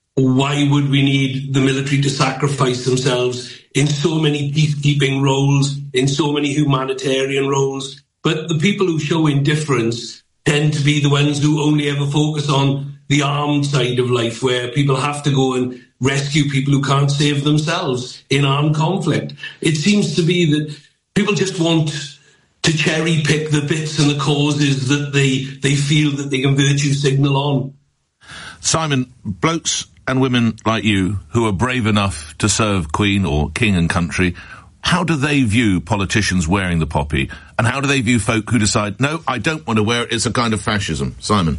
why would we need the military to sacrifice themselves in so many peacekeeping roles, in so many humanitarian roles? But the people who show indifference tend to be the ones who only ever focus on the armed side of life, where people have to go and rescue people who can't save themselves in armed conflict. It seems to be that people just want to cherry pick the bits and the causes that they, they feel that they can virtue signal on. Simon, blokes and women like you who are brave enough to serve Queen or King and country, how do they view politicians wearing the poppy? And how do they view folk who decide, no, I don't want to wear it, it's a kind of fascism? Simon?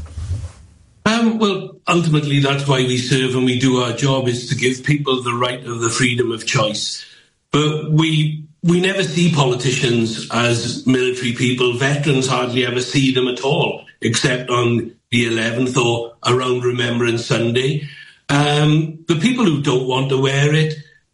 Um, well, ultimately, that's why we serve and we do our job, is to give people the right of the freedom of choice. But we we never see politicians as military people. Veterans hardly ever see them at all, except on the eleventh or around Remembrance Sunday. Um, the people who don't want to wear it,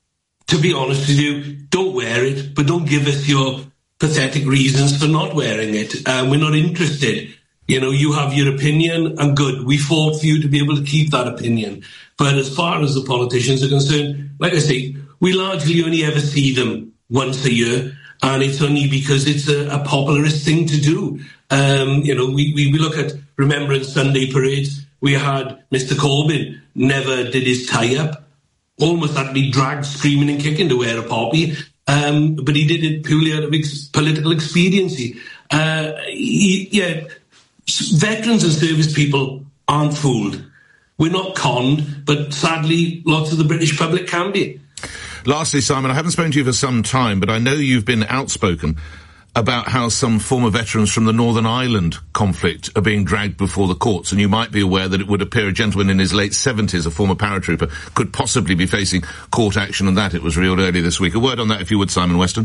to be honest with you, don't wear it, but don't give us your pathetic reasons for not wearing it. Um, we're not interested. You know, you have your opinion, and good. We fought for you to be able to keep that opinion. But as far as the politicians are concerned, like I say, we largely only ever see them once a year, and it's only because it's a, a popularist thing to do. Um, you know, we, we, we look at Remembrance Sunday parades. We had Mister Corbyn never did his tie-up, almost had to be dragged screaming and kicking to wear a poppy, um, but he did it purely out of ex- political expediency. Uh, he, yeah, veterans and service people aren't fooled. We're not conned, but sadly, lots of the British public can be. Lastly, Simon, I haven't spoken to you for some time, but I know you've been outspoken about how some former veterans from the Northern Ireland conflict are being dragged before the courts, and you might be aware that it would appear a gentleman in his late seventies, a former paratrooper, could possibly be facing court action on that. It was revealed earlier this week. A word on that, if you would, Simon Weston.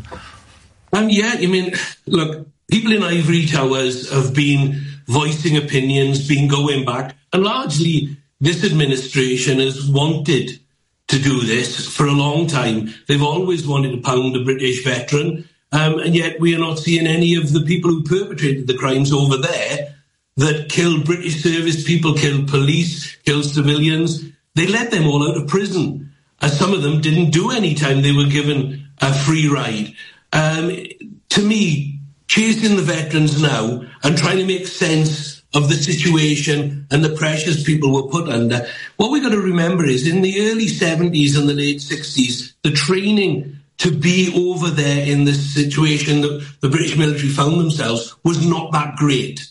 Um, yeah, I mean, look, people in ivory towers have been voicing opinions, been going back, and largely this administration has wanted to do this for a long time. They've always wanted to pound a British veteran. Um, and yet we are not seeing any of the people who perpetrated the crimes over there that killed British service people, killed police, killed civilians. They let them all out of prison, as some of them didn't do any time. They were given a free ride. Um, to me, chasing the veterans now and trying to make sense of the situation and the pressures people were put under, what we've got to remember is in the early seventies and the late sixties, the training to be over there in this situation that the British military found themselves was not that great.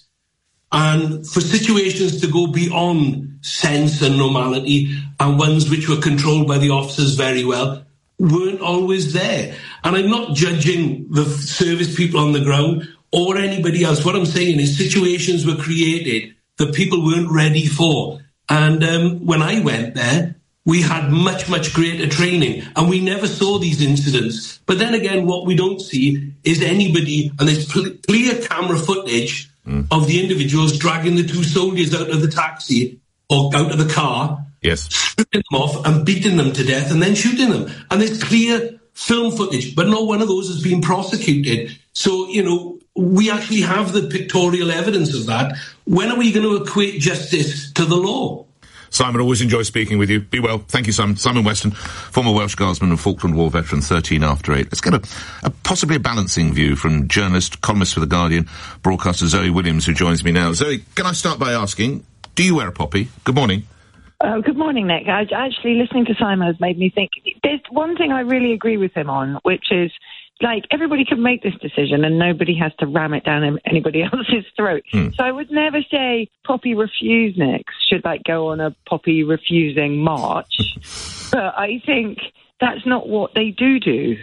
And for situations to go beyond sense and normality, and ones which were controlled by the officers very well, weren't always there. And I'm not judging the service people on the ground or anybody else. What I'm saying is situations were created that people weren't ready for. And um, when I went there, we had much, much greater training, and we never saw these incidents. But then again, what we don't see is anybody, and there's pl- clear camera footage mm. of the individuals dragging the two soldiers out of the taxi or out of the car, yes, stripping them off and beating them to death and then shooting them. And there's clear film footage, but not one of those has been prosecuted. So, you know, we actually have the pictorial evidence of that. When are we going to equate justice to the law? Simon, always enjoy speaking with you. Be well. Thank you, Simon. Simon Weston, former Welsh Guardsman and Falkland War veteran, thirteen after eight. Let's get a, a possibly a balancing view from journalist, columnist for The Guardian, broadcaster Zoe Williams, who joins me now. Zoe, can I start by asking, do you wear a poppy? Good morning. Oh, good morning, Nick. I, actually, listening to Simon has made me think. There's one thing I really agree with him on, which is, like, everybody can make this decision and nobody has to ram it down anybody else's throat. Hmm. So I would never say poppy refuseniks should, like, go on a poppy refusing march. But I think that's not what they do do.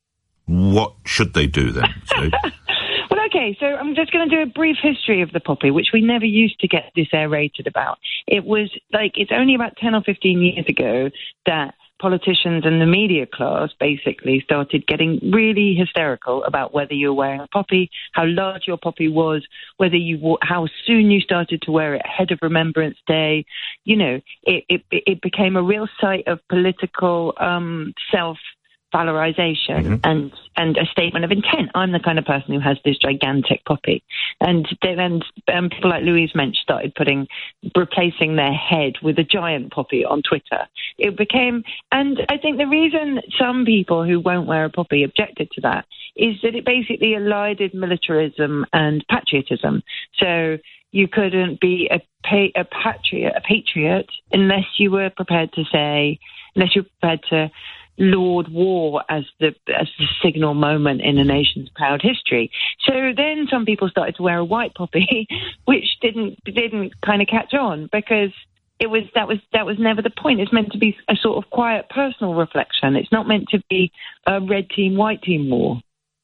What should they do then? So- Well, okay, so I'm just going to do a brief history of the poppy, which we never used to get this aerated about. It was like, it's only about ten or fifteen years ago that politicians and the media class basically started getting really hysterical about whether you were wearing a poppy, how large your poppy was, whether you, how soon you started to wear it ahead of Remembrance Day. You know, it, it, it became a real site of political um, self valorization mm-hmm. and and a statement of intent. I'm the kind of person who has this gigantic poppy, and then um, people like Louise Mensch started putting replacing their head with a giant poppy on Twitter. It became, and I think the reason some people who won't wear a poppy objected to that is that it basically elided militarism and patriotism. So you couldn't be a, pa- a patriot, a patriot, unless you were prepared to say, unless you're prepared to laud war as the as the signal moment in a nation's proud history. So then some people started to wear a white poppy, which didn't didn't kind of catch on because it was that was that was never the point. It's meant to be a sort of quiet personal reflection. It's not meant to be a red team, white team war.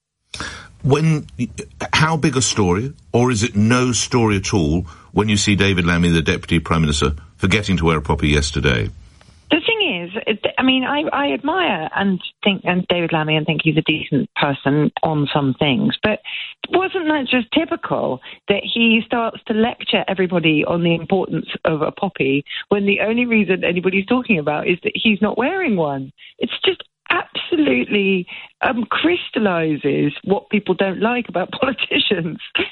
When, how big a story, or is it no story at all, when you see David Lammy, the Deputy Prime Minister, forgetting to wear a poppy yesterday? The thing is, I mean, I, I admire and think and David Lammy and think he's a decent person on some things, but wasn't that just typical that he starts to lecture everybody on the importance of a poppy when the only reason anybody's talking about is that he's not wearing one? It's just absolutely um, crystallizes what people don't like about politicians.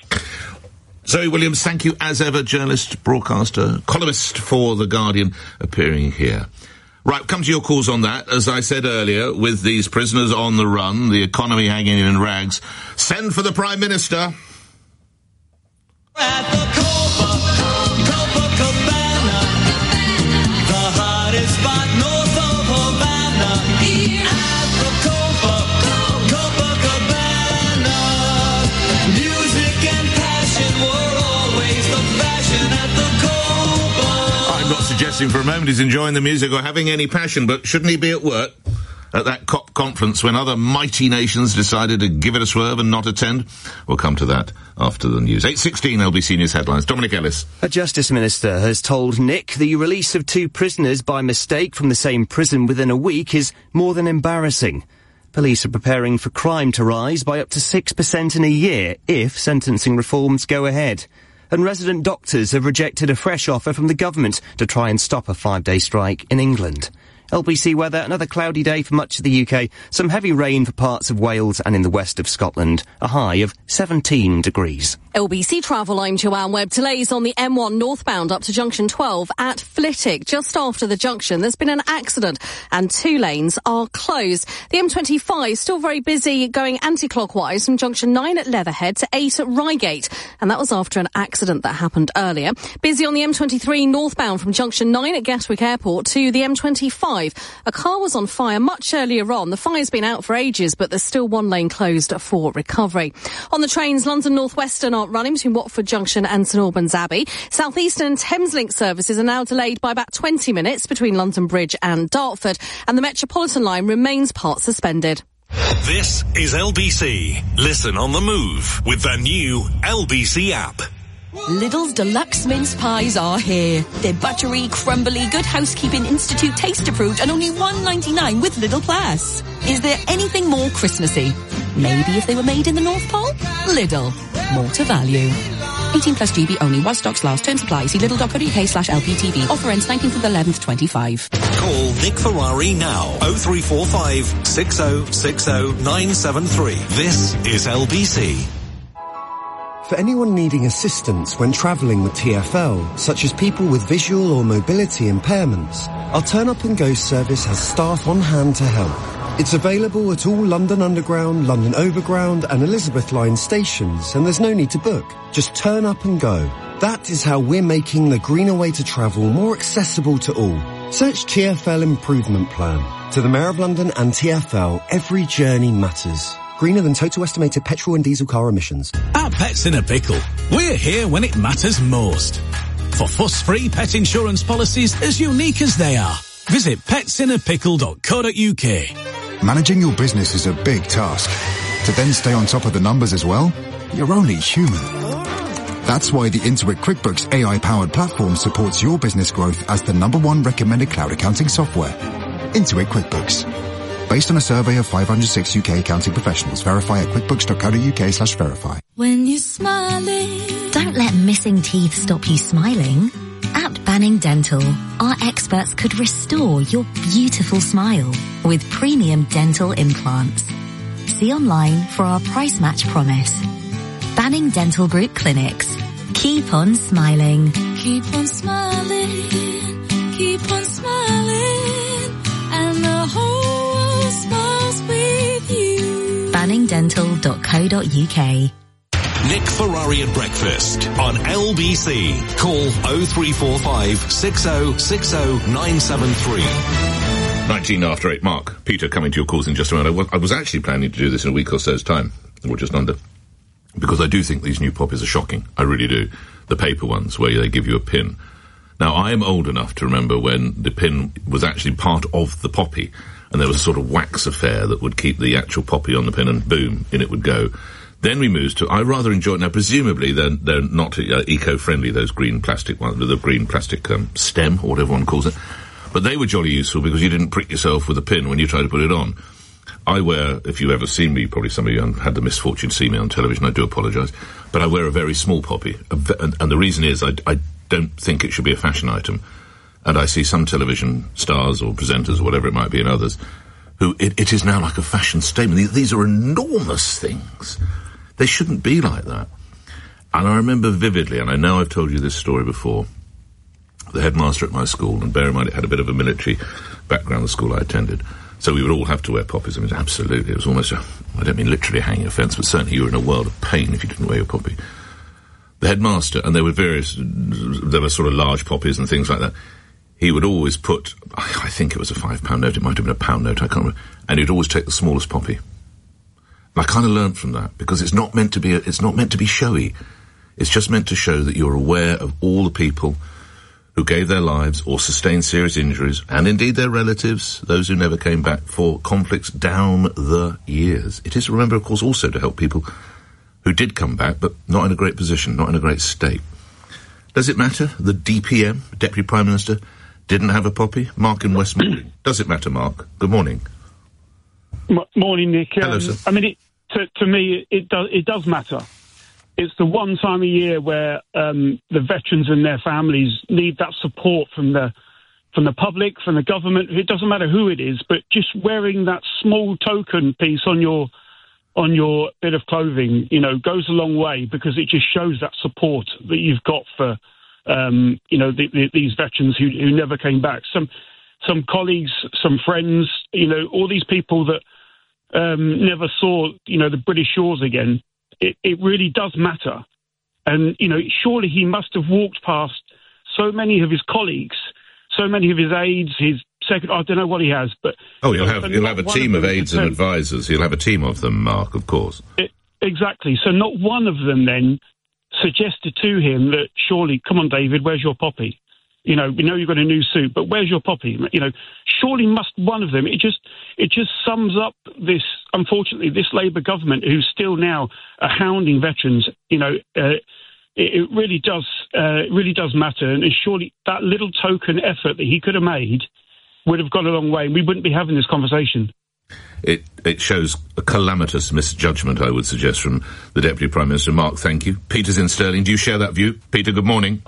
Zoe Williams, thank you as ever, journalist, broadcaster, columnist for The Guardian, appearing here. Right, come to your calls on that. As I said earlier, with these prisoners on the run, the economy hanging in rags, send for the Prime Minister. At the Copa, Copacabana, the hottest spot north of Havana. At the Copa, Copacabana, music and passion were always the fashion at the Copa. I'm not suggesting for a moment he's enjoying the music or having any passion, but shouldn't he be at work at that COP conference when other mighty nations decided to give it a swerve and not attend? We'll come to that after the news. eight sixteen L B C News headlines. Dominic Ellis. A Justice Minister has told Nick the release of two prisoners by mistake from the same prison within a week is more than embarrassing. Police are preparing for crime to rise by up to six percent in a year if sentencing reforms go ahead. And resident doctors have rejected a fresh offer from the government to try and stop a five-day strike in England. L B C weather, another cloudy day for much of the U K. Some heavy rain for parts of Wales and in the west of Scotland. A high of seventeen degrees. L B C Travel, I'm Joanne Webb. Delays on the M one northbound up to junction twelve at Flitwick. Just after the junction, there's been an accident and two lanes are closed. The M twenty-five still very busy going anti-clockwise from junction nine at Leatherhead to eight at Reigate. And that was after an accident that happened earlier. Busy on the M twenty-three northbound from junction nine at Gatwick Airport to the M twenty-five. A car was on fire much earlier on. The fire's been out for ages, but there's still one lane closed for recovery. On the trains, London North Western aren't running between Watford Junction and St Albans Abbey. South Eastern and Thameslink services are now delayed by about twenty minutes between London Bridge and Dartford, and the Metropolitan line remains part suspended. This is L B C. Listen on the move with the new L B C app. Lidl's Deluxe Mince Pies are here. They're buttery, crumbly, Good Housekeeping Institute taste approved and only one ninety-nine with Lidl Plus. Is there anything more Christmassy? Maybe if they were made in the North Pole? Lidl. More to value. eighteen plus G B only. While stocks last. Terms apply. See lidl.co.uk slash LPTV. Offer ends nineteenth of the eleventh, twenty-five. Call Nick Ferrari now. oh three four five, six oh six oh, nine seven three. This is L B C. For anyone needing assistance when travelling with T F L, such as people with visual or mobility impairments, our Turn Up and Go service has staff on hand to help. It's available at all London Underground, London Overground and Elizabeth Line stations, and there's no need to book. Just turn up and go. That is how we're making the greener way to travel more accessible to all. Search T F L Improvement Plan. To the Mayor of London and T F L, every journey matters. Greener than total estimated petrol and diesel car emissions. At Pets in a Pickle, we're here when it matters most. For fuss-free pet insurance policies as unique as they are. Visit pets in a pickle dot co dot uk. Managing your business is a big task. To then stay on top of the numbers as well, you're only human. That's why the Intuit QuickBooks A I-powered platform supports your business growth as the number one recommended cloud accounting software. Intuit QuickBooks. Based on a survey of five hundred six U K accounting professionals. Verify at quickbooks dot co dot uk slash verify. When you're smiling, don't let missing teeth stop you smiling. At Banning Dental, our experts could restore your beautiful smile with premium dental implants. See online for our price match promise. Banning Dental Group Clinics. Keep on smiling. Keep on smiling. Keep on smiling. And the whole world smiles with you. banning dental dot co dot uk. Nick Ferrari at breakfast on L B C. Call oh three four five, six oh six oh, nine seven three. nineteen after eight. Mark, Peter, coming to your calls in just a moment. I was, I was actually planning to do this in a week or so's time, or just under, because I do think these new poppies are shocking. I really do. The paper ones, where they give you a pin. Now, I am old enough to remember when the pin was actually part of the poppy, and there was a sort of wax affair that would keep the actual poppy on the pin, and boom, in it would go. Then we moved to, I rather enjoy it. Now, presumably, they're, they're not uh, eco-friendly, those green plastic ones, the green plastic um, stem, or whatever one calls it. But they were jolly useful because you didn't prick yourself with a pin when you tried to put it on. I wear, if you've ever seen me, probably some of you had the misfortune to see me on television, I do apologise, but I wear a very small poppy. And, and the reason is I, I don't think it should be a fashion item. And I see some television stars or presenters or whatever it might be and others who, it, it is now like a fashion statement. These are enormous things. They shouldn't be like that. And I remember vividly, and I know I've told you this story before, the headmaster at my school, and bear in mind it had a bit of a military background, the school I attended, so we would all have to wear poppies. I mean, absolutely, it was almost a, I don't mean literally a hanging offence, but certainly you were in a world of pain if you didn't wear your poppy. The headmaster, and there were various, there were sort of large poppies and things like that, he would always put, I think it was a five pound note, it might have been a pound note, I can't remember, and he'd always take the smallest poppy. I kind of learned from that, because it's not meant to be, a, it's not meant to be showy. It's just meant to show that you're aware of all the people who gave their lives or sustained serious injuries, and indeed their relatives, those who never came back, for conflicts down the years. It is, remember, of course, also to help people who did come back, but not in a great position, not in a great state. Does it matter? The D P M, Deputy Prime Minister, didn't have a poppy? Mark in Westmoreland. Does it matter, Mark? Good morning. M- morning, Nick. Hello, um, sir. I mean, it, to, to me, it does it does matter. It's the one time a year where um, the veterans and their families need that support from the from the public, from the government. It doesn't matter who it is, but just wearing that small token piece on your on your bit of clothing, you know, goes a long way, because it just shows that support that you've got for um, you know the, the, these veterans who, who never came back. Some some colleagues, some friends, you know, all these people that um, never saw, you know, the British shores again. It, it really does matter. And, you know, surely he must have walked past so many of his colleagues, so many of his aides, his second, I don't know what he has, but... Oh, you'll have, you'll have a team of aides and advisors. You'll have a team of them, Mark, of course. It, exactly. So not one of them then suggested to him that, surely, come on, David, where's your poppy? You know, we know you've got a new suit, but where's your poppy? You know, surely must one of them. It just, it just sums up this, unfortunately, this Labour government who's still now uh, hounding veterans, you know, uh, it, it really does, uh, it really does matter. And surely that little token effort that he could have made would have gone a long way, and we wouldn't be having this conversation. It it shows a calamitous misjudgment, I would suggest, from the Deputy Prime Minister. Mark, thank you. Peter's in Stirling. Do you share that view? Peter, good morning.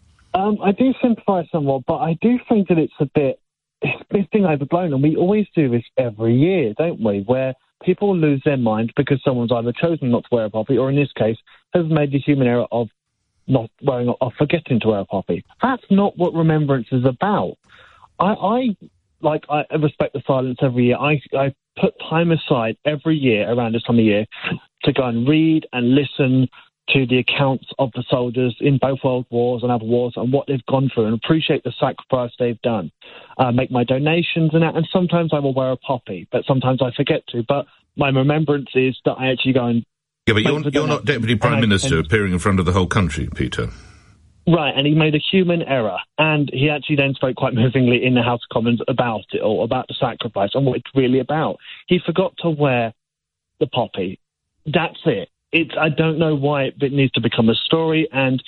Um, I do sympathise somewhat, but I do think that it's a bit, it's a bit overblown, and we always do this every year, don't we, where people lose their mind because someone's either chosen not to wear a poppy, or in this case, has made the human error of not wearing or forgetting to wear a poppy. That's not what remembrance is about. I, I like, I respect the silence every year. I, I put time aside every year around this time of year to go and read and listen to the accounts of the soldiers in both world wars and other wars and what they've gone through, and appreciate the sacrifice they've done. Uh, make my donations and that, and sometimes I will wear a poppy, but sometimes I forget to. But my remembrance is that I actually go and... Yeah, but you're, you're not Deputy Prime Minister appearing in front of the whole country, Peter. Right, and he made a human error, and he actually then spoke quite movingly in the House of Commons about it all, about the sacrifice and what it's really about. He forgot to wear the poppy. That's it. It's, I don't know why it needs to become a story, and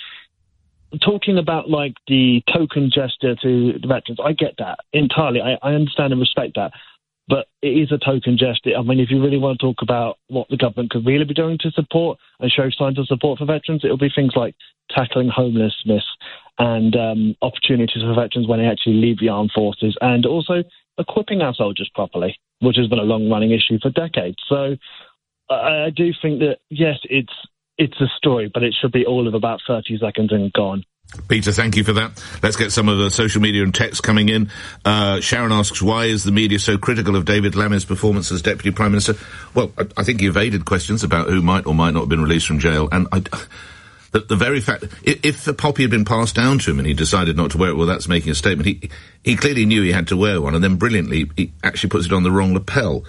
talking about, like, the token gesture to the veterans, I get that entirely. I, I understand and respect that, but it is a token gesture. I mean, if you really want to talk about what the government could really be doing to support and show signs of support for veterans, it'll be things like tackling homelessness and um, opportunities for veterans when they actually leave the armed forces, and also equipping our soldiers properly, which has been a long-running issue for decades. So I, I do think that, yes, it's it's a story, but it should be all of about thirty seconds and gone. Peter, thank you for that. Let's get some of the social media and text coming in. Uh, Sharon asks, why is the media so critical of David Lammy's performance as Deputy Prime Minister? Well, I, I think he evaded questions about who might or might not have been released from jail, and I... The, the very fact, if, if the poppy had been passed down to him and he decided not to wear it, well, that's making a statement. He he clearly knew he had to wear one, and then brilliantly, he actually puts it on the wrong lapel.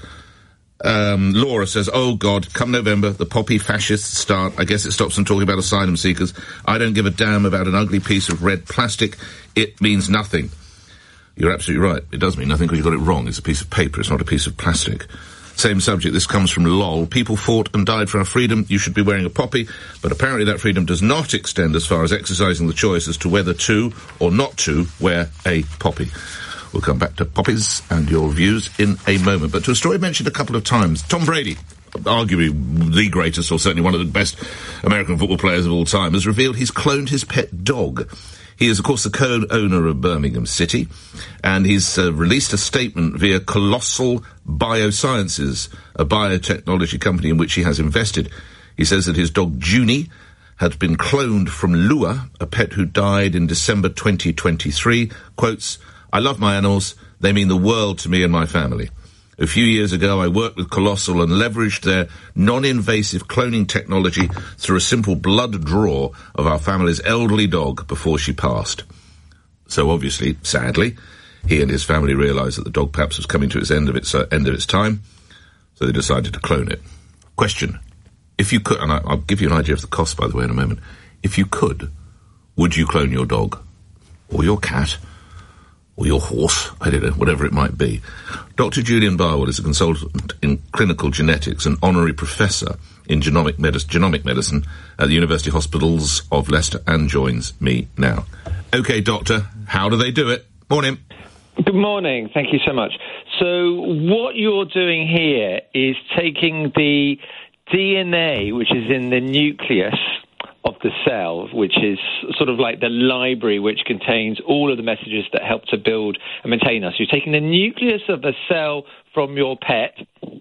Um, Laura says, oh, God, come November, the poppy fascists start. I guess it stops them talking about asylum seekers. I don't give a damn about an ugly piece of red plastic. It means nothing. You're absolutely right. It does mean nothing because you got it wrong. It's a piece of paper. It's not a piece of plastic. Same subject. This comes from LOL. People fought and died for our freedom. You should be wearing a poppy. But apparently that freedom does not extend as far as exercising the choice as to whether to or not to wear a poppy. We'll come back to poppies and your views in a moment. But to a story mentioned a couple of times, Tom Brady, arguably the greatest or certainly one of the best American football players of all time, has revealed he's cloned his pet dog. He is, of course, the co-owner of Birmingham City, and he's uh, released a statement via Colossal Biosciences, a biotechnology company in which he has invested. He says that his dog Junie had been cloned from Lua, a pet who died in December twenty twenty-three. Quotes, I love my animals. They mean the world to me and my family. A few years ago, I worked with Colossal and leveraged their non-invasive cloning technology through a simple blood draw of our family's elderly dog before she passed. So obviously, sadly, he and his family realised that the dog perhaps was coming to its end of its uh, end of its time, so they decided to clone it. Question. If you could, and I, I'll give you an idea of the cost, by the way, in a moment. If you could, would you clone your dog? Or your cat? Or your horse, I don't know, whatever it might be. Doctor Julian Barwood is a consultant in clinical genetics and honorary professor in genomic, medis- genomic medicine at the University Hospitals of Leicester and joins me now. OK, Doctor, how do they do it? Morning. Good morning. Thank you so much. So what you're doing here is taking the D N A, which is in the nucleus of the cell, which is sort of like the library which contains all of the messages that help to build and maintain us. You're taking the nucleus of a cell from your pet,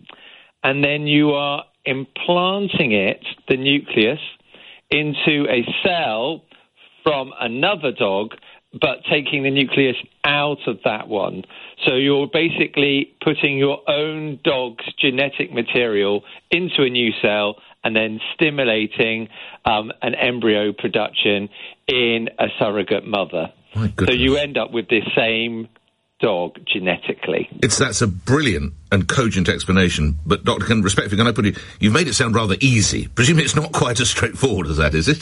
and then you are implanting it, the nucleus, into a cell from another dog, but taking the nucleus out of that one. So you're basically putting your own dog's genetic material into a new cell and then stimulating um, an embryo production in a surrogate mother. So you end up with the same dog genetically. It's that's a brilliant and cogent explanation, but Doctor Can respectfully, can I put it, you've made it sound rather easy. Presumably it's not quite as straightforward as that, is it?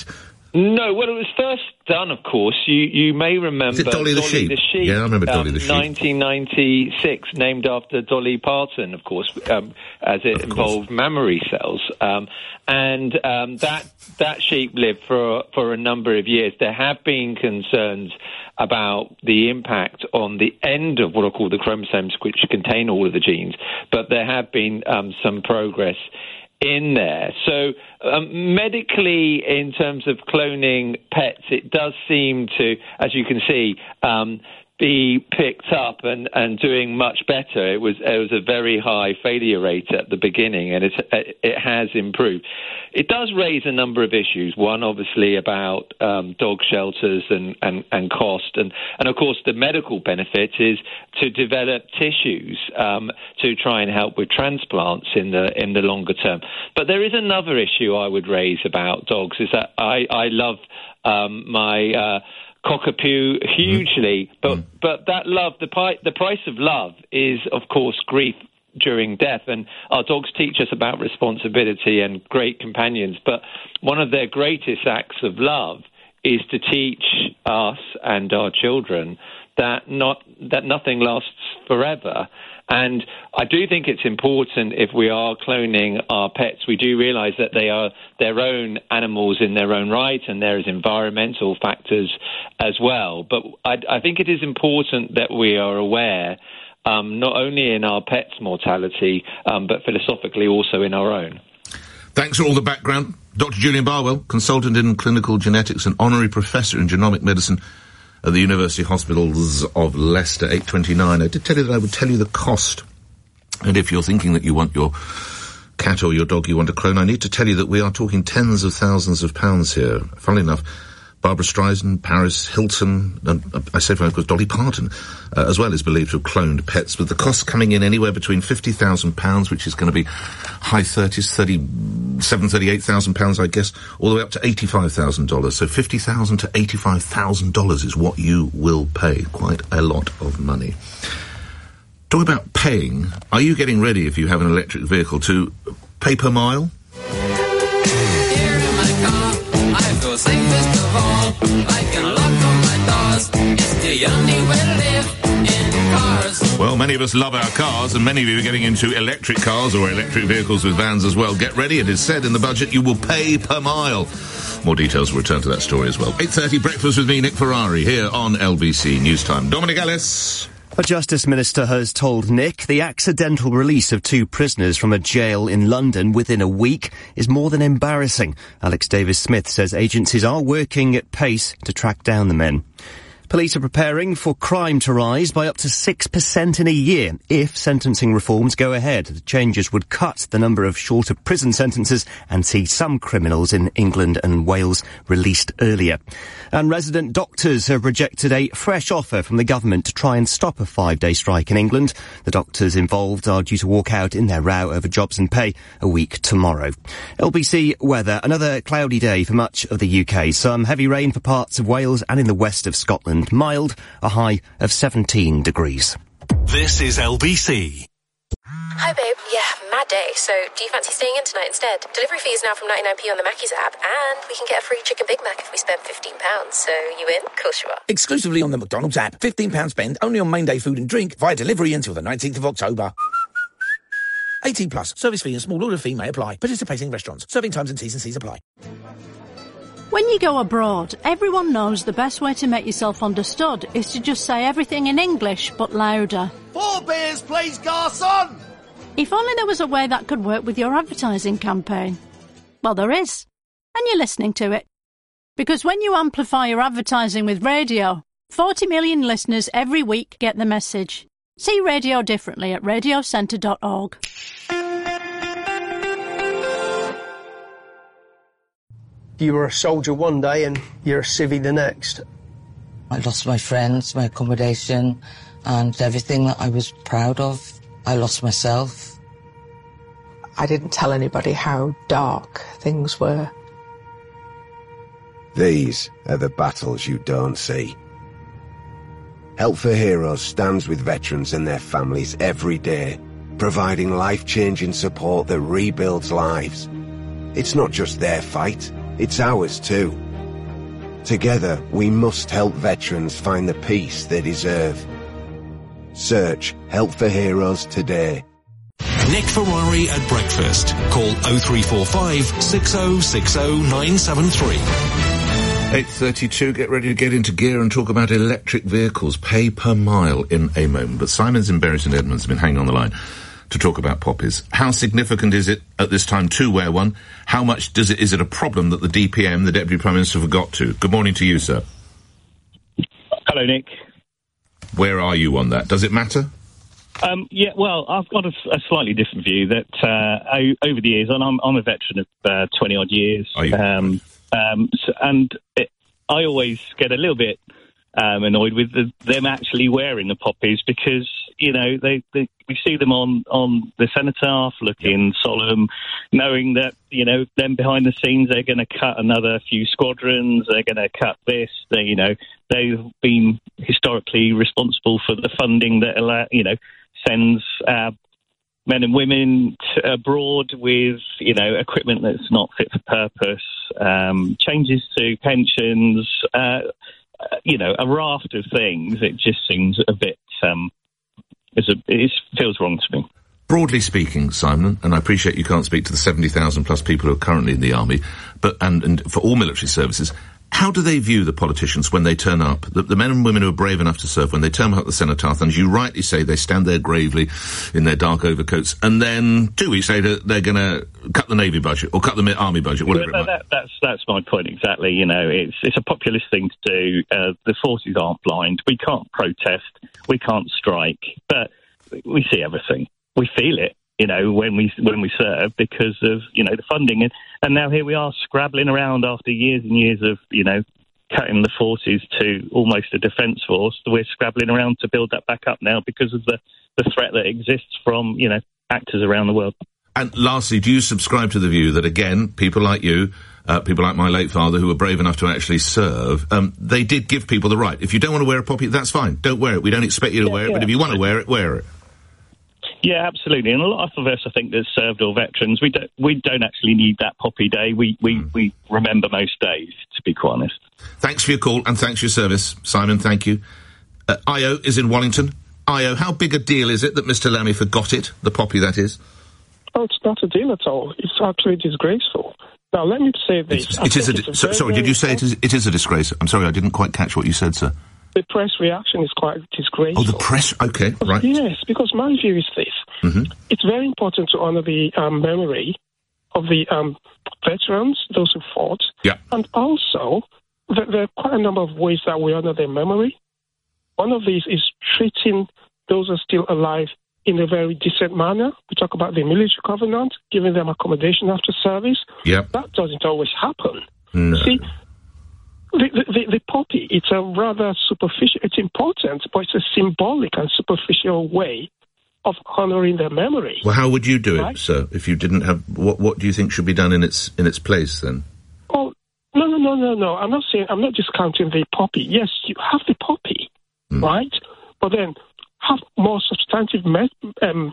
No, well, it was first done, of course. You you may remember Is it Dolly the Dolly Sheep? the Sheep. Yeah, I remember Dolly um, the Sheep. nineteen ninety-six, named after Dolly Parton, of course, um, as it involved mammary cells. Um, and um, that that sheep lived for for a number of years. There have been concerns about the impact on the end of what are called the chromosomes, which contain all of the genes, but there have been um, some progress in there. So um, medically, in terms of cloning pets, it does seem to, as you can see, um, be picked up and, and doing much better. It was it was a very high failure rate at the beginning, and it's, it has improved. It does raise a number of issues. One, obviously, about um, dog shelters and, and, and cost. And, and, of course, the medical benefit is to develop tissues um, to try and help with transplants in the in the longer term. But there is another issue I would raise about dogs, is that I, I love um, my... Uh, cockapoo hugely, mm. but mm. but that love, the, pi- the price of love is, of course, grief during death, and our dogs teach us about responsibility and great companions, but one of their greatest acts of love is to teach us and our children that not that nothing lasts forever. And I do think it's important, if we are cloning our pets, we do realise that they are their own animals in their own right, and there is environmental factors as well. But I, I think it is important that we are aware, um, not only in our pets' mortality, um, but philosophically also in our own. Thanks for all the background. Doctor Julian Barwell, consultant in clinical genetics and honorary professor in genomic medicine at the University Hospitals of Leicester. Eight twenty-nine. I did tell you that I would tell you the cost. And if you're thinking that you want your cat or your dog you want to clone, I need to tell you that we are talking tens of thousands of pounds here. Funnily enough, Barbara Streisand, Paris Hilton, and uh, I say for because Dolly Parton, uh, as well, is believed to have cloned pets, with the costs coming in anywhere between fifty thousand pounds, which is going to be high thirties, thirty-seven, thirty-eight thousand pounds, I guess, all the way up to eighty-five thousand dollars. So fifty thousand to eighty-five thousand dollars is what you will pay. Quite a lot of money. Talk about paying. Are you getting ready, if you have an electric vehicle, to pay per mile? Safest of all, I can lock all my doors. It's the only way to live in cars. Well, many of us love our cars, and many of you are getting into electric cars or electric vehicles with vans as well. Get ready, it is said in the budget you will pay per mile. More details will return to that story as well. eight thirty, breakfast with me, Nick Ferrari, here on L B C News Time. Dominic Ellis. A Justice Minister has told Nick the accidental release of two prisoners from a jail in London within a week is more than embarrassing. Alex Davis-Smith says agencies are working at pace to track down the men. Police are preparing for crime to rise by up to six percent in a year if sentencing reforms go ahead. The changes would cut the number of shorter prison sentences and see some criminals in England and Wales released earlier. And resident doctors have rejected a fresh offer from the government to try and stop a five-day strike in England. The doctors involved are due to walk out in their row over jobs and pay a week tomorrow. L B C weather, another cloudy day for much of the U K. Some heavy rain for parts of Wales and in the west of Scotland. Mild, a high of seventeen degrees. This is L B C. Hi babe, yeah, mad day, so do you fancy staying in tonight instead? Delivery fee is now from ninety-nine p on the Mackey's app, and we can get a free chicken Big Mac if we spend fifteen pounds, so you in? Of course you are. Exclusively on the McDonald's app. fifteen pounds spend only on main day food and drink via delivery until the nineteenth of October. eighteen plus, service fee and small order fee may apply. Participating restaurants, serving times and T's and C's apply. When you go abroad, everyone knows the best way to make yourself understood is to just say everything in English, but louder. Four beers, please, garçon! If only there was a way that could work with your advertising campaign. Well, there is. And you're listening to it. Because when you amplify your advertising with radio, forty million listeners every week get the message. See radio differently at radio centre dot org. You were a soldier one day and you're a civvy the next. I lost my friends, my accommodation, and everything that I was proud of. I lost myself. I didn't tell anybody how dark things were. These are the battles you don't see. Help for Heroes stands with veterans and their families every day, providing life-changing support that rebuilds lives. It's not just their fight. It's ours too. Together, we must help veterans find the peace they deserve. Search Help for Heroes today. Nick Ferrari at breakfast. Call oh three four five, six oh six oh, nine seven three. eight thirty-two, get ready to get into gear and talk about electric vehicles, pay per mile in a moment. But Simon's in Bury St Edmunds has been hanging on the line to talk about poppies. How significant is it at this time to wear one? How much does it, is it a problem that the D P M, the Deputy Prime Minister, forgot to? Good morning to you, sir. Hello, Nick. Where are you on that? Does it matter? Um, yeah, well, I've got a, a slightly different view that uh, o- over the years, and I'm, I'm a veteran of uh, twenty-odd years, Are you? Um, um, so, and it, I always get a little bit um, annoyed with the, them actually wearing the poppies because, you know, they, they we see them on, on the cenotaph looking solemn, knowing that, you know, them behind the scenes, they're going to cut another few squadrons, they're going to cut this, they, you know, they've been historically responsible for the funding that, allow, you know, sends uh, men and women t- abroad with, you know, equipment that's not fit for purpose, um, changes to pensions, uh, you know, a raft of things. It just seems a bit, um, it's a, it feels wrong to me. Broadly speaking, Simon, and I appreciate you can't speak to the seventy thousand plus people who are currently in the army, but and, and for all military services, how do they view the politicians when they turn up? The, the men and women who are brave enough to serve, when they turn up at the cenotaph, and as you rightly say, they stand there gravely in their dark overcoats, and then two weeks later, they're going to cut the Navy budget, or cut the army budget, whatever Yeah, it might that, that's, that's my point exactly. You know, it's, it's a populist thing to do. Uh, the forces aren't blind. We can't protest. We can't strike. But we see everything. We feel it. You know, when we when we serve because of, you know, the funding. And, and now here we are scrabbling around after years and years of, you know, cutting the forces to almost a defence force. We're scrabbling around to build that back up now because of the, the threat that exists from, you know, actors around the world. And lastly, do you subscribe to the view that, again, people like you, uh, people like my late father who were brave enough to actually serve, um, they did give people the right. If you don't want to wear a poppy, that's fine. Don't wear it. We don't expect you to Yeah, wear it, yeah. but if you want to wear it, wear it. Yeah, absolutely. And a lot of us, I think, that served or veterans, we don't, we don't actually need that poppy day. We, we, mm. we remember most days, to be quite honest. Thanks for your call and thanks for your service. Simon, thank you. Uh, Io is in Wallington. Io, how big a deal is it that Mister Lammy forgot it, the poppy that is? Oh, it's not a deal at all. It's actually disgraceful. Now, let me say this. It's, it is a, di- a so, sorry, did you say it is, it is a disgrace? I'm sorry, I didn't quite catch what you said, sir. The press reaction is quite disgraceful. Oh, the press, okay, right. Yes, because my view is this. Mm-hmm. It's very important to honour the um, memory of the um, veterans, those who fought. Yeah. And also, th- there are quite a number of ways that we honour their memory. One of these is treating those who are still alive in a very decent manner. We talk about the military covenant, giving them accommodation after service. Yeah. That doesn't always happen. No. See, the, the, the, the poppy, it's a rather superficial, it's important, but it's a symbolic and superficial way of honouring their memory. Well, how would you do right? it, sir, if you didn't have... What What do you think should be done in its in its place, then? Oh, no, no, no, no, no. I'm not saying... I'm not discounting the poppy. Yes, you have the poppy, mm. right? But then have more substantive me- um,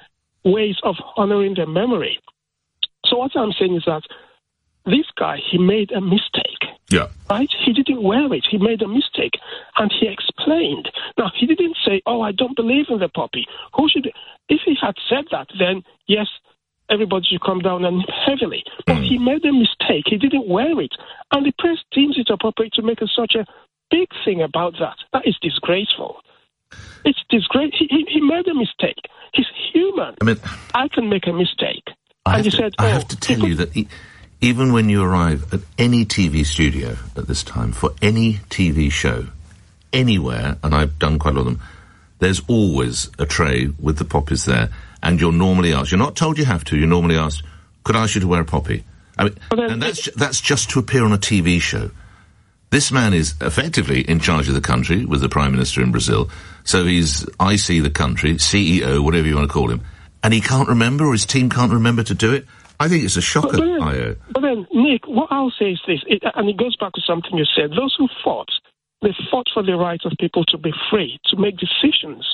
ways of honouring their memory. So what I'm saying is that this guy, he made a mistake. Yeah. Right? He didn't wear it. He made a mistake. And he explained. Now, he didn't say, oh, I don't believe in the poppy. Who should... If he had said that, then, yes, everybody should come down on him heavily. But he made a mistake. He didn't wear it. And the press deems it appropriate to make a, such a big thing about that. That is disgraceful. It's disgraceful. He, he, he made a mistake. He's human. I mean... I can make a mistake. I and he to, said, I oh, have to tell you that... E- Even when you arrive at any T V studio at this time, for any T V show, anywhere, and I've done quite a lot of them, there's always a tray with the poppies there, and you're normally asked, you're not told you have to, you're normally asked, could I ask you to wear a poppy? I mean, and that's, that's just to appear on a T V show. This man is effectively in charge of the country, with the Prime Minister in Brazil, so he's I C the country, C E O, whatever you want to call him, and he can't remember, or his team can't remember to do it. I think it's a shocker, but then, I O. But then, Nick, what I'll say is this, it, and it goes back to something you said. Those who fought, they fought for the right of people to be free, to make decisions,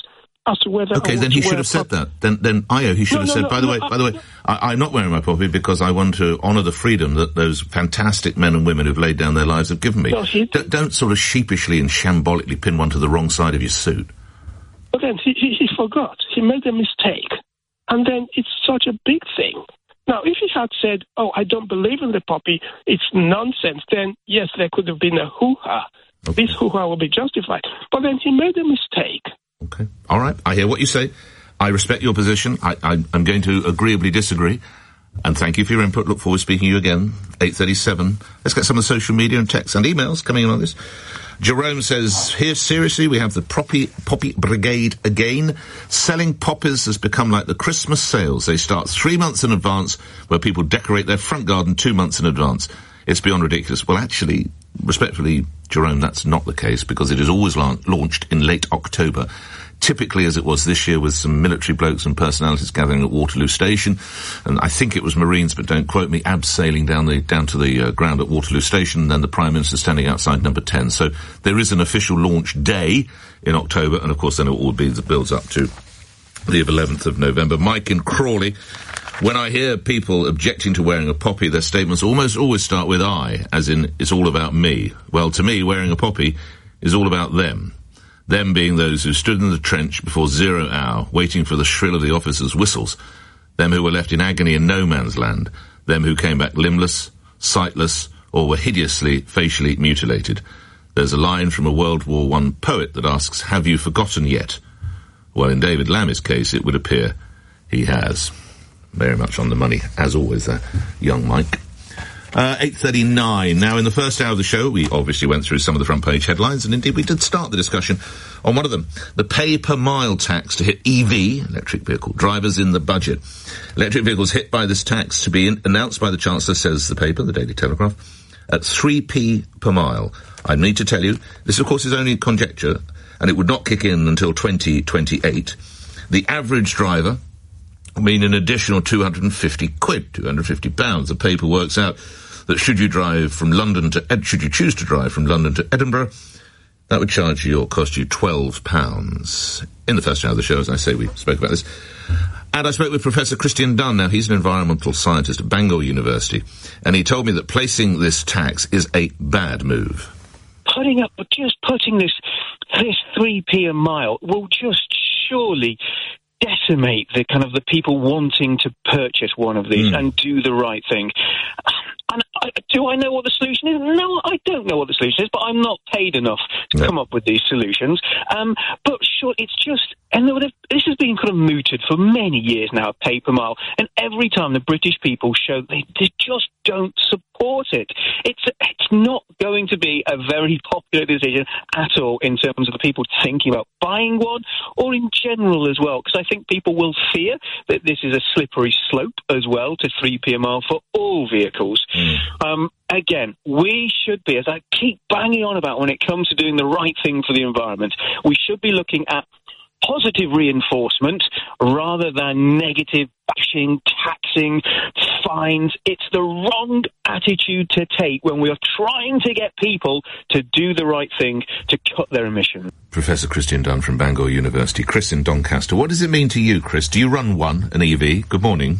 as to whether. Okay, I then want he to should wear have a said poppy. that. Then, then Io, he should No, have no, said. no, by the no, way, I- by the way, I, I'm not wearing my poppy because I want to honour the freedom that those fantastic men and women who've laid down their lives have given me. No, he- D- don't sort of sheepishly and shambolically pin one to the wrong side of your suit. But then he, he, he forgot. He made a mistake. And then it's such a big thing. Now, if he had said, oh, I don't believe in the poppy, it's nonsense, then yes, there could have been a hoo-ha. Okay. This hoo-ha will be justified. But then he made a mistake. Okay. All right. I hear what you say. I respect your position. I, I, I'm going to agreeably disagree. And thank you for your input. Look forward to speaking to you again. eight thirty-seven. Let's get some of the social media and texts and emails coming in on this. Jerome says, here, seriously, we have the poppy, poppy brigade again. Selling poppies has become like the Christmas sales. They start three months in advance, where people decorate their front garden two months in advance. It's beyond ridiculous. Well, actually, respectfully, Jerome, that's not the case, because it is always la- launched in late October. Typically, as it was this year, with some military blokes and personalities gathering at Waterloo Station, and I think it was Marines, but don't quote me, abseiling down the down to the uh, ground at Waterloo Station, and then the Prime Minister standing outside Number ten. So there is an official launch day in October, and of course then it all be, builds up to the eleventh of November. Mike in Crawley, when I hear people objecting to wearing a poppy, their statements almost always start with I, as in, it's all about me. Well, to me, wearing a poppy is all about them. Them being those who stood in the trench before zero hour, waiting for the shrill of the officers' whistles. Them who were left in agony in no man's land. Them who came back limbless, sightless, or were hideously, facially mutilated. There's a line from a World War One poet that asks, have you forgotten yet? Well, in David Lammy's case, it would appear he has. Very much on the money, as always, uh, young Mike. Uh, eight thirty-nine. Now, in the first hour of the show, we obviously went through some of the front page headlines, and indeed we did start the discussion on one of them. The pay-per-mile tax to hit E V, electric vehicle, drivers in the budget. Electric vehicles hit by this tax to be in- announced by the Chancellor, says the paper, the Daily Telegraph, at three p per mile. I need to tell you, this of course is only conjecture, and it would not kick in until twenty twenty-eight. The average driver mean an additional two hundred fifty quid, two hundred fifty pounds. The paper works out that should you drive from London to, Ed- should you choose to drive from London to Edinburgh, that would charge you or cost you twelve pounds. In the first hour of the show, as I say, we spoke about this. And I spoke with Professor Christian Dunn. Now, he's an environmental scientist at Bangor University, and he told me that placing this tax is a bad move. Putting up, just putting this, this three p a mile will just surely decimate the kind of the people wanting to purchase one of these mm. and do the right thing. And I, do I know what the solution is? No, I don't know what the solution is, but I'm not paid enough to no. come up with these solutions. Um, but sure, it's just, and this has been kind of mooted for many years now, pay per mile, and every time the British people show they, they just don't support it. It's it's not going to be a very popular decision at all in terms of the people thinking about buying one, or in general as well, because I think people will fear that this is a slippery slope as well to three p a mile for all vehicles. Mm. Um, again, we should be, as I keep banging on about when it comes to doing the right thing for the environment, we should be looking at positive reinforcement rather than negative bashing, taxing, fines. It's the wrong attitude to take when we are trying to get people to do the right thing to cut their emissions. Professor Christian Dunn from Bangor University. Chris in Doncaster. What does it mean to you, Chris? Do you run one, an E V? Good morning.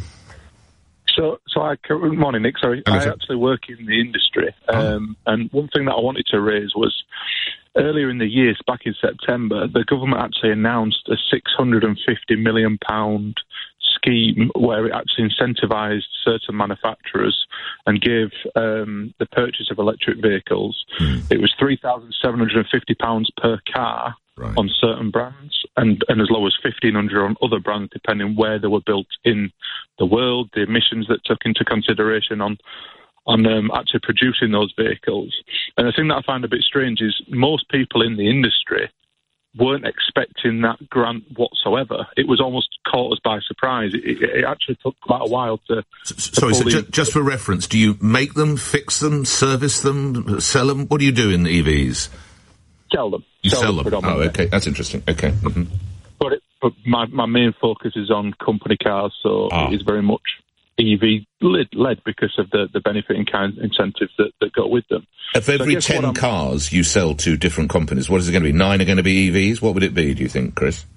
So, so I, good morning, Nick. Sorry, Hello, I sir. actually work in the industry, Oh. um, and one thing that I wanted to raise was earlier in the year, back in September, the government actually announced a six hundred fifty million pound scheme where it actually incentivised certain manufacturers and gave um, the purchase of electric vehicles. Mm. It was three thousand seven hundred fifty pounds per car. Right. On certain brands, and, and as low as fifteen hundred on other brands, depending where they were built in the world, the emissions that took into consideration on on um, actually producing those vehicles. And the thing that I find a bit strange is most people in the industry weren't expecting that grant whatsoever. It was almost caught us by surprise. It, it actually took quite a while to... to Sorry, so the... ju- just for reference, do you make them, fix them, service them, sell them? What do you do in the E Vs? Sell them. You sell, sell them? them Oh, okay, that's interesting. Okay. Mm-hmm. But, it, but my, my main focus is on company cars, so Ah. it is very much E V led, led because of the, the benefit and kind incentives that, that go with them. Of So I every guess what ten I'm- cars you sell to different companies, what is it going to be? Nine are going to be E Vs? What would it be, do you think, Chris?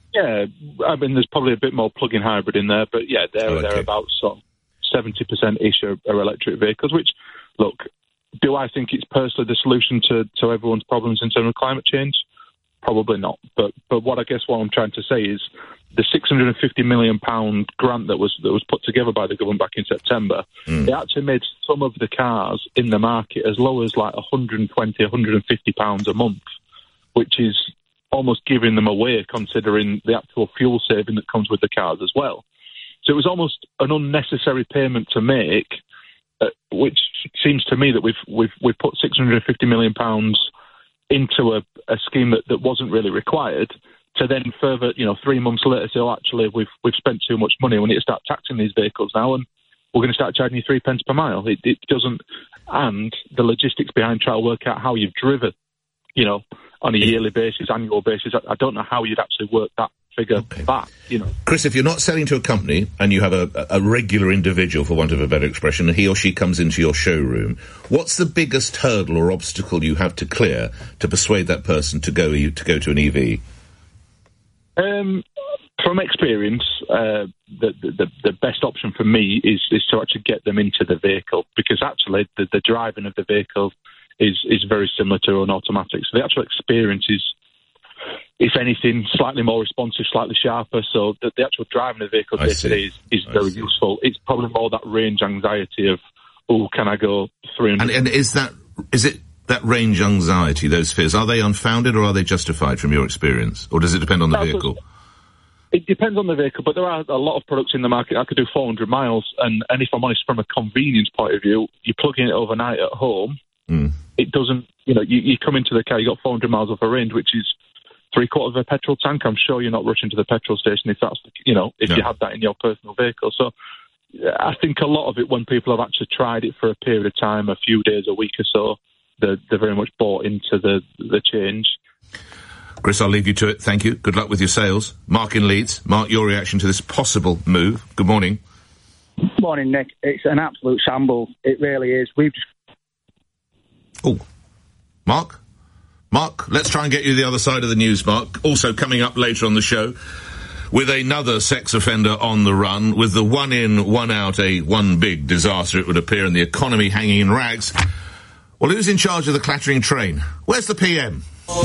Yeah, I mean, there's probably a bit more plug-in hybrid in there, but yeah, they're, Oh, okay. they're about sort of seventy percent-ish are, are electric vehicles, which, look, do I think it's personally the solution to, to everyone's problems in terms of climate change? Probably not. But but what I guess what I'm trying to say is the six hundred fifty million pounds grant that was that was put together by the government back in September, Mm. it actually made some of the cars in the market as low as like one hundred twenty, one hundred fifty pounds a month, which is almost giving them away considering the actual fuel saving that comes with the cars as well. So it was almost an unnecessary payment to make, uh, which seems to me that we've we've we've put six hundred fifty million pounds into a, a scheme that, that wasn't really required, to then further, you know, three months later say, oh, actually, we've we've spent too much money. We need to start taxing these vehicles now, and we're going to start charging you three pence per mile. It, it doesn't, and the logistics behind trying to work out how you've driven, you know, on a yearly basis, annual basis. I, I don't know how you'd actually work that figure back, you know. Chris, if you're not selling to a company and you have a, a regular individual, for want of a better expression, and he or she comes into your showroom, what's the biggest hurdle or obstacle you have to clear to persuade that person to go to go to an E V? Um, from experience, uh, the, the the best option for me is is to actually get them into the vehicle, because actually the, the driving of the vehicle is is very similar to an automatic. So the actual experience is, if anything, slightly more responsive, slightly sharper. So the, the actual driving of the vehicle I day see. to day is, is very useful. It's probably more that range anxiety of, oh, can I go three hundred? And, and is that is it that range anxiety, those fears, are they unfounded or are they justified from your experience, or does it depend on the That's vehicle? what- It depends on the vehicle, but there are a lot of products in the market. I could do four hundred miles, and, and if I'm honest, from a convenience point of view, you're plugging it overnight at home. Mm. It doesn't, you know, you, you come into the car, you got four hundred miles off a range, which is three quarters of a petrol tank. I'm sure you're not rushing to the petrol station if that's, the, you know, if No. you had that in your personal vehicle. So I think a lot of it, when people have actually tried it for a period of time, a few days, a week or so, they're, they're very much bought into the the change. Chris, I'll leave you to it. Thank you. Good luck with your sales. Mark in Leeds. Mark, your reaction to this possible move. Good morning. Morning, Nick. It's an absolute shambles. It really is. We've just... Oh, Mark? Mark, let's try and get you the other side of the news, Mark. Also coming up later on the show, with another sex offender on the run, with the one in, one out, a one big disaster, it would appear, and the economy hanging in rags. Well, who's in charge of the clattering train? Where's the P M?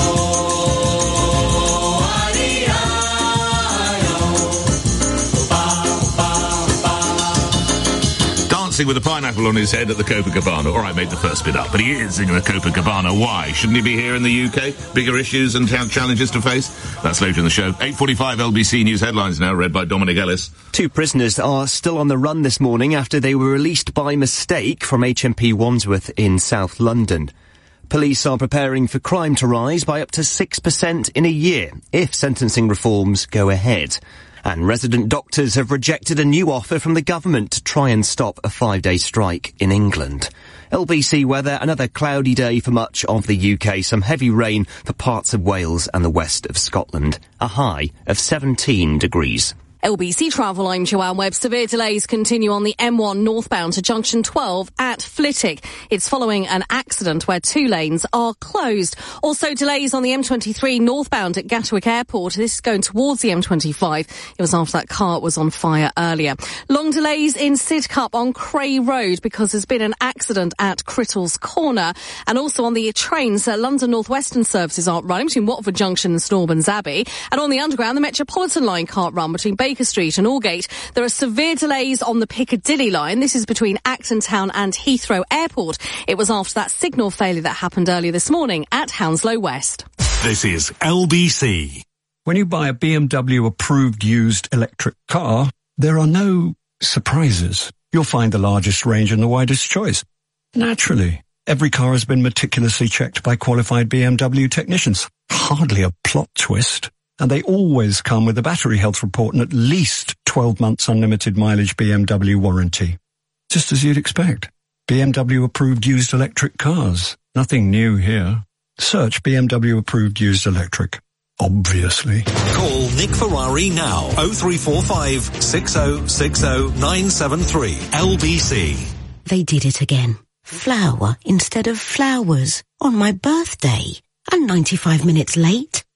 Dancing with a pineapple on his head at the Copacabana. All right, made the first bit up, but he is in the Copacabana. Why? Shouldn't he be here in the U K? Bigger issues and ta- challenges to face? That's later in the show. eight forty-five L B C News headlines now, read by Dominic Ellis. Two prisoners are still on the run this morning after they were released by mistake from H M P Wandsworth in South London. Police are preparing for crime to rise by up to six percent in a year if sentencing reforms go ahead. And resident doctors have rejected a new offer from the government to try and stop a five-day strike in England. L B C weather, another cloudy day for much of the U K, some heavy rain for parts of Wales and the west of Scotland. A high of seventeen degrees. L B C Travel, I'm Joanne Webb. Severe delays continue on the M one northbound to junction twelve at Flitwick. It's following an accident where two lanes are closed. Also delays on the M twenty-three northbound at Gatwick Airport. This is going towards the M twenty-five. It was after that car was on fire earlier. Long delays in Sidcup on Cray Road because there's been an accident at Crittles Corner. And also on the trains, uh, London North Western services aren't running between Watford Junction and Snowburn's Abbey. And on the underground, the Metropolitan line can't run between Baker Street and Aldgate. There are severe delays on the Piccadilly line. This is between Acton Town and Heathrow Airport. It was after that signal failure that happened earlier this morning at Hounslow West. This is L B C. When you buy a B M W approved used electric car, there are no surprises. You'll find the largest range and the widest choice. Naturally, every car has been meticulously checked by qualified B M W technicians. Hardly a plot twist. And they always come with a battery health report and at least twelve months unlimited mileage B M W warranty. Just as you'd expect. B M W approved used electric cars. Nothing new here. Search B M W approved used electric. Obviously. Call Nick Ferrari now. oh three four five, six oh six oh, nine seven three. L B C. They did it again. Flower instead of flowers on my birthday. And ninety-five minutes late.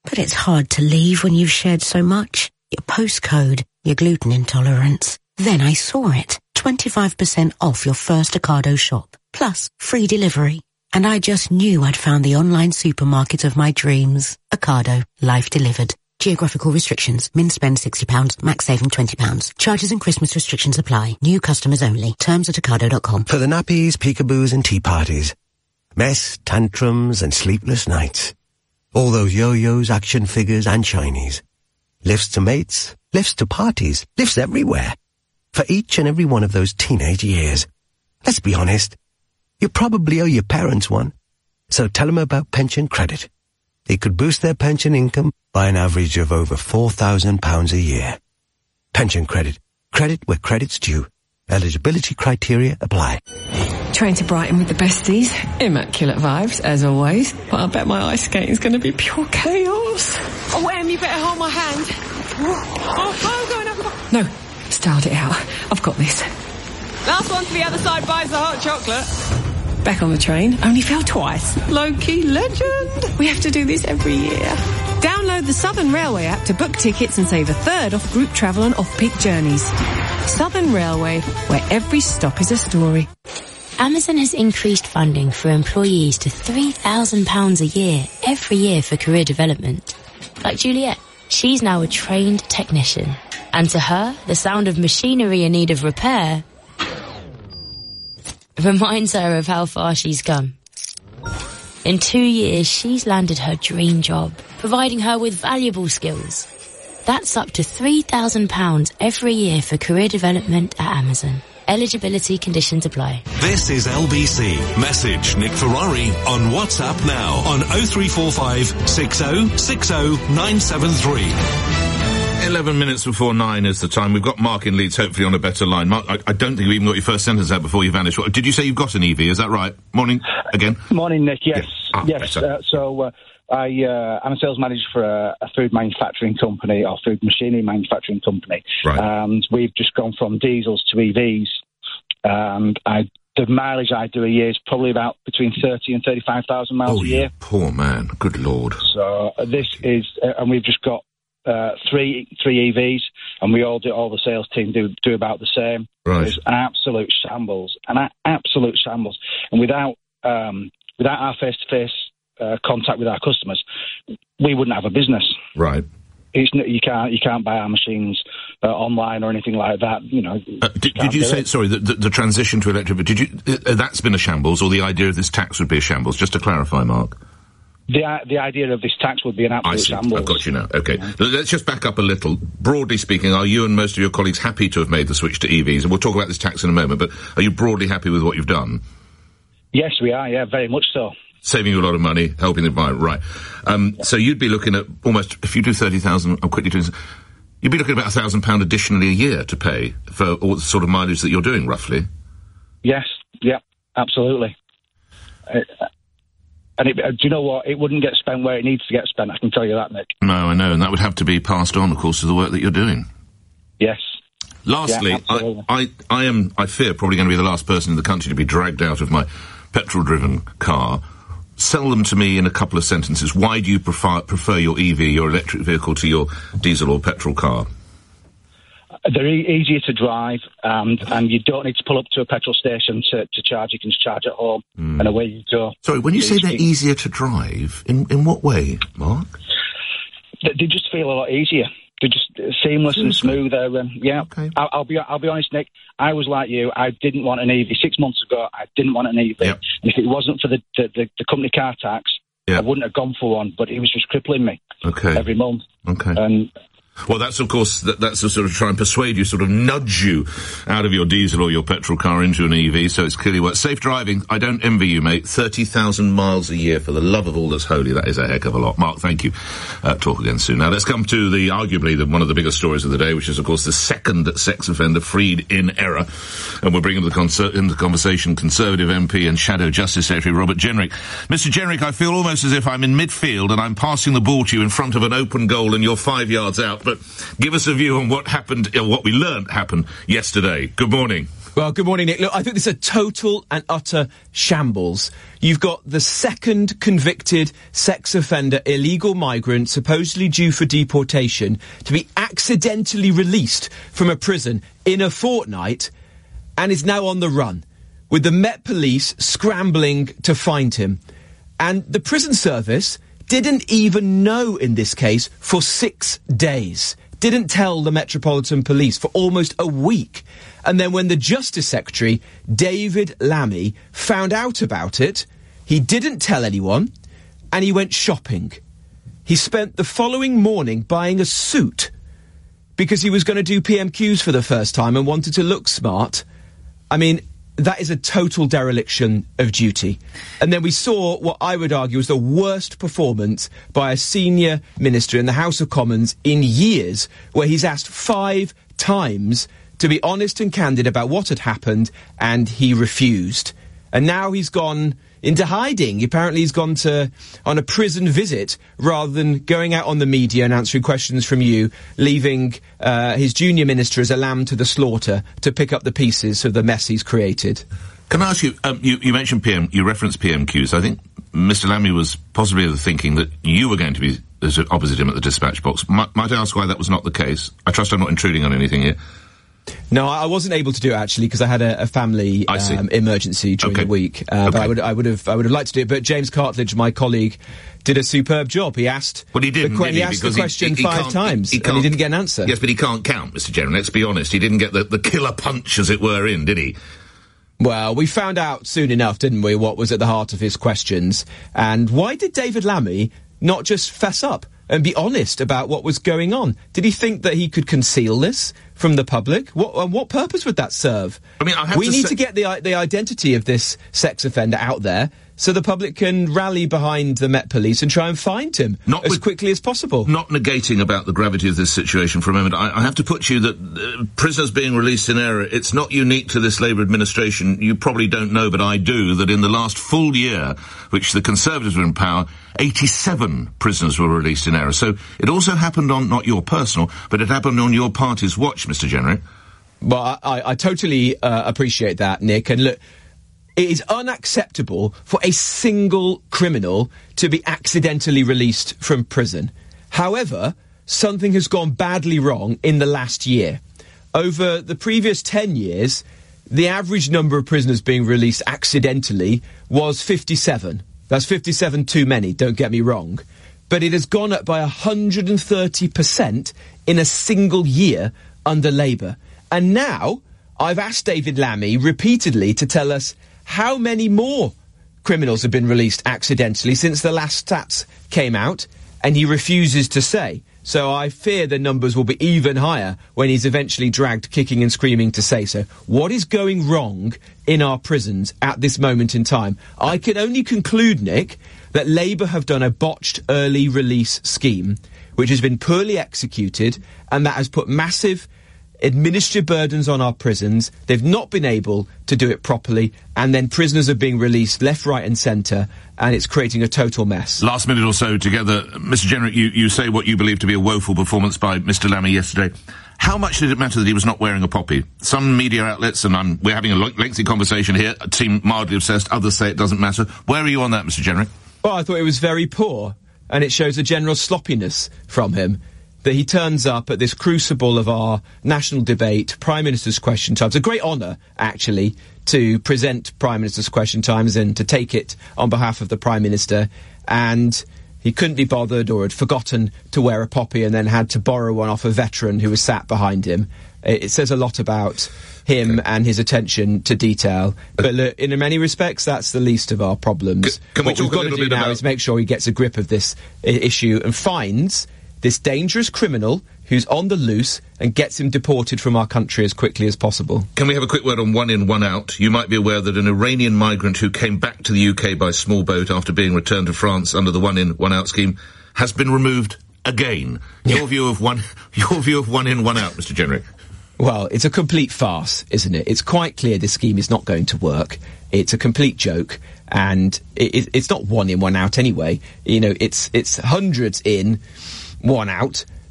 But it's hard to leave when you've shared so much. Your postcode, your gluten intolerance. Then I saw it. twenty-five percent off your first Ocado shop. Plus, free delivery. And I just knew I'd found the online supermarket of my dreams. Ocado. Life delivered. Geographical restrictions. Min spend sixty pounds. Max saving twenty pounds. Charges and Christmas restrictions apply. New customers only. Terms at ocado dot com. For the nappies, peekaboos and tea parties. Mess, tantrums and sleepless nights. All those yo-yos, action figures and shinies. Lifts to mates, lifts to parties, lifts everywhere. For each and every one of those teenage years. Let's be honest. You probably owe your parents one. So tell them about pension credit. It could boost their pension income by an average of over four thousand pounds a year. Pension credit. Credit where credit's due. Eligibility criteria apply. Train to Brighton with the besties. Immaculate vibes, as always. But I bet my ice skating's going to be pure chaos. Oh, Em, you better hold my hand. Oh, I'm going up. No, styled it out. I've got this. Last one to the other side buys the hot chocolate. Back on the train. Only fell twice. Low-key legend. We have to do this every year. Download the Southern Railway app to book tickets and save a third off group travel on off-peak journeys. Southern Railway, where every stop is a story. Amazon has increased funding for employees to three thousand pounds a year, every year for career development. Like Juliet, she's now a trained technician. And to her, the sound of machinery in need of repair reminds her of how far she's come. In two years, she's landed her dream job, providing her with valuable skills. That's up to three thousand pounds every year for career development at Amazon. Eligibility conditions apply. This is L B C. Message Nick Ferrari on WhatsApp now on oh three four five, six oh six oh, nine seven three. Eleven minutes before nine is the time. We've got Mark in Leeds, hopefully on a better line. Mark, I, I don't think you even got your first sentence out before you vanished. Did you say you've got an E V? Is that right? Morning, again. Morning, Nick. Yes. Yes. Ah, yes. Uh, so, uh, I, uh, I'm a sales manager for a, a food manufacturing company or food machinery manufacturing company. Right. And we've just gone from diesels to E Vs. And I, the mileage I do a year is probably about between thirty and thirty-five thousand miles oh, a year. You poor man. Good Lord. So uh, this is, uh, and we've just got uh, three three E Vs, and we all do, all the sales team do do about the same. Right. It's an absolute shambles, an a- absolute shambles. And without um, without our face-to-face uh, contact with our customers, we wouldn't have a business. Right. It's, you can't you can't buy our machines uh, online or anything like that. You know. Uh, did, did you say it. sorry the, the, the transition to electric? Did you uh, that's been a shambles, or the idea of this tax would be a shambles? Just to clarify, Mark. The uh, the idea of this tax would be an absolute I see. shambles. I've got you now. Okay, yeah. Let's just back up a little. Broadly speaking, are you and most of your colleagues happy to have made the switch to E Vs? And we'll talk about this tax in a moment. But are you broadly happy with what you've done? Yes, we are. Yeah, very much so. Saving you a lot of money, helping the environment, right. Um, yeah. So you'd be looking at almost, if you do thirty thousand, I'm quickly doing this, you'd be looking at about one thousand pounds additionally a year to pay for all the sort of mileage that you're doing, roughly. Yes, yeah, absolutely. Uh, and it, uh, do you know what? It wouldn't get spent where it needs to get spent, I can tell you that, Nick. No, I know, and that would have to be passed on, of course, to the work that you're doing. Yes. Lastly, yeah, I, I, I am, I fear, probably going to be the last person in the country to be dragged out of my petrol-driven car. Sell them to me in a couple of sentences. Why do you prefer, prefer your E V, your electric vehicle, to your diesel or petrol car? They're e- easier to drive, and, and you don't need to pull up to a petrol station to, to charge. You can charge at home, mm. and away you go. Sorry, when you say they're easier to drive, in, in what way, Mark? They, they just feel a lot easier. They're just seamless and smoother. And yeah, okay. I'll, I'll be I'll be honest, Nick. I was like you. I didn't want an E V six months ago. I didn't want an E V. Yep. And if it wasn't for the the, the, the company car tax, yep. I wouldn't have gone for one. But it was just crippling me. Okay. Every month. Okay. And well, that's of course that, that's to sort of try and persuade you, sort of nudge you out of your diesel or your petrol car into an E V. So it's clearly worth safe driving. I don't envy you, mate. Thirty thousand miles a year, for the love of all that's holy. That is a heck of a lot. Mark, thank you. Uh, talk again soon. Now let's come to the arguably the, one of the biggest stories of the day, which is of course the second sex offender freed in error, and we're bringing into the, conser- into the conversation Conservative M P and Shadow Justice Secretary Robert Jenrick. Mister Jenrick, I feel almost as if I'm in midfield and I'm passing the ball to you in front of an open goal and you're five yards out. But give us a view on what happened, or what we learned happened yesterday. Good morning. Well, good morning, Nick. Look, I think this is a total and utter shambles. You've got the second convicted sex offender illegal migrant supposedly due for deportation to be accidentally released from a prison in a fortnight and is now on the run, with the Met Police scrambling to find him. And the prison service didn't even know in this case for six days. Didn't tell the Metropolitan Police for almost a week. And then when the Justice Secretary, David Lammy, found out about it, he didn't tell anyone, and he went shopping. He spent the following morning buying a suit because he was going to do P M Qs for the first time and wanted to look smart. I mean, that is a total dereliction of duty. And then we saw what I would argue was the worst performance by a senior minister in the House of Commons in years, where he's asked five times to be honest and candid about what had happened, and he refused. And now he's gone into hiding. Apparently he's gone to on a prison visit rather than going out on the media and answering questions from you, leaving uh, his junior minister as a lamb to the slaughter to pick up the pieces of the mess he's created. Can I ask you, um, you, you mentioned P M, you referenced P M Qs. I think Mister Lammy was possibly of the thinking that you were going to be opposite him at the dispatch box. Might, might I ask why that was not the case? I trust I'm not intruding on anything here. No, I wasn't able to do it actually because I had a, a family um, emergency during okay. the week. Uh, okay. But I would, I would have, I would have liked to do it. But James Cartledge, my colleague, did a superb job. He asked, well, he didn't, the, did he he? asked because the question he, he, he five times, he, he and he didn't get an answer. Yes, but he can't count, Mister General. Let's be honest. He didn't get the, the killer punch, as it were, in, did he? Well, we found out soon enough, didn't we, what was at the heart of his questions. And why did David Lammy not just fess up and be honest about what was going on? Did he think that he could conceal this from the public? What uh, what purpose would that serve? I mean, I have we to need say- to get the the identity of this sex offender out there so the public can rally behind the Met Police and try and find him Not as with- quickly as possible. Not negating about the gravity of this situation for a moment, I, I have to put you that uh, prisoners being released in error, it's not unique to this Labour administration. You probably don't know, but I do, that in the last full year, which the Conservatives were in power, eighty-seven prisoners were released in error. So it also happened on, not your personal, but it happened on your party's watch, Mister Jenrick. Well, I, I, I totally uh, appreciate that, Nick. And look, it is unacceptable for a single criminal to be accidentally released from prison. However, something has gone badly wrong in the last year. Over the previous ten years, the average number of prisoners being released accidentally was fifty-seven. That's fifty-seven too many, don't get me wrong. But it has gone up by one hundred thirty percent in a single year under Labour. And now, I've asked David Lammy repeatedly to tell us how many more criminals have been released accidentally since the last stats came out, and he refuses to say. So I fear the numbers will be even higher when he's eventually dragged kicking and screaming to say so. What is going wrong in our prisons at this moment in time? I can only conclude, Nick, that Labour have done a botched early release scheme, which has been poorly executed, and that has put massive administrative burdens on our prisons. They've not been able to do it properly, and then prisoners are being released left, right and centre, and it's creating a total mess. Last minute or so together, Mister Jenrick, you, you say what you believe to be a woeful performance by Mister Lammy yesterday. How much did it matter that he was not wearing a poppy? Some media outlets, and I'm, we're having a lengthy conversation here, seem mildly obsessed. Others say it doesn't matter. Where are you on that, Mister Jenrick? Well, I thought it was very poor, and it shows a general sloppiness from him, that he turns up at this crucible of our national debate, Prime Minister's Question Time. It's a great honour, actually, to present Prime Minister's Question Times and to take it on behalf of the Prime Minister. And he couldn't be bothered, or had forgotten to wear a poppy, and then had to borrow one off a veteran who was sat behind him. It, it says a lot about him and his attention to detail. But look, in many respects, that's the least of our problems. C- can we what talk we've got a to little do bit now about- is make sure he gets a grip of this I- issue and finds this dangerous criminal who's on the loose and gets him deported from our country as quickly as possible. Can we have a quick word on one in, one out? You might be aware that an Iranian migrant who came back to the U K by small boat after being returned to France under the one in, one out scheme has been removed again. Your view of one, your view of one in, one out, Mister Jenrick? Well, it's a complete farce, isn't it? It's quite clear this scheme is not going to work. It's a complete joke, and it, it, it's not one in, one out anyway. You know, it's it's hundreds in, one out.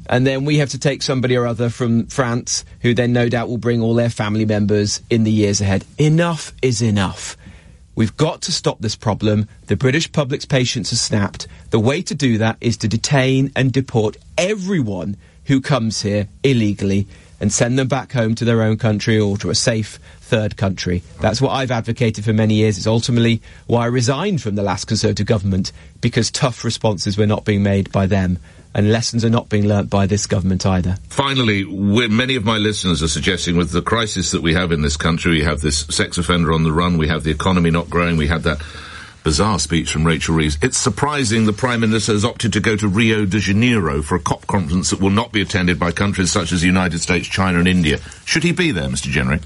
And then we have to take somebody or other from France, who then no doubt will bring all their family members in the years ahead. Enough is enough. We've got to stop this problem. The British public's patience has snapped. The way to do that is to detain and deport everyone who comes here illegally and send them back home to their own country or to a safe third country. That's what I've advocated for many years. It's ultimately why I resigned from the last Conservative government, because tough responses were not being made by them. And lessons are not being learnt by this government either. Finally, we're, many of my listeners are suggesting, with the crisis that we have in this country, we have this sex offender on the run, we have the economy not growing, we had that bizarre speech from Rachel Reeves. It's surprising the Prime Minister has opted to go to Rio de Janeiro for a COP conference that will not be attended by countries such as the United States, China and India. Should he be there, Mister Jenrick?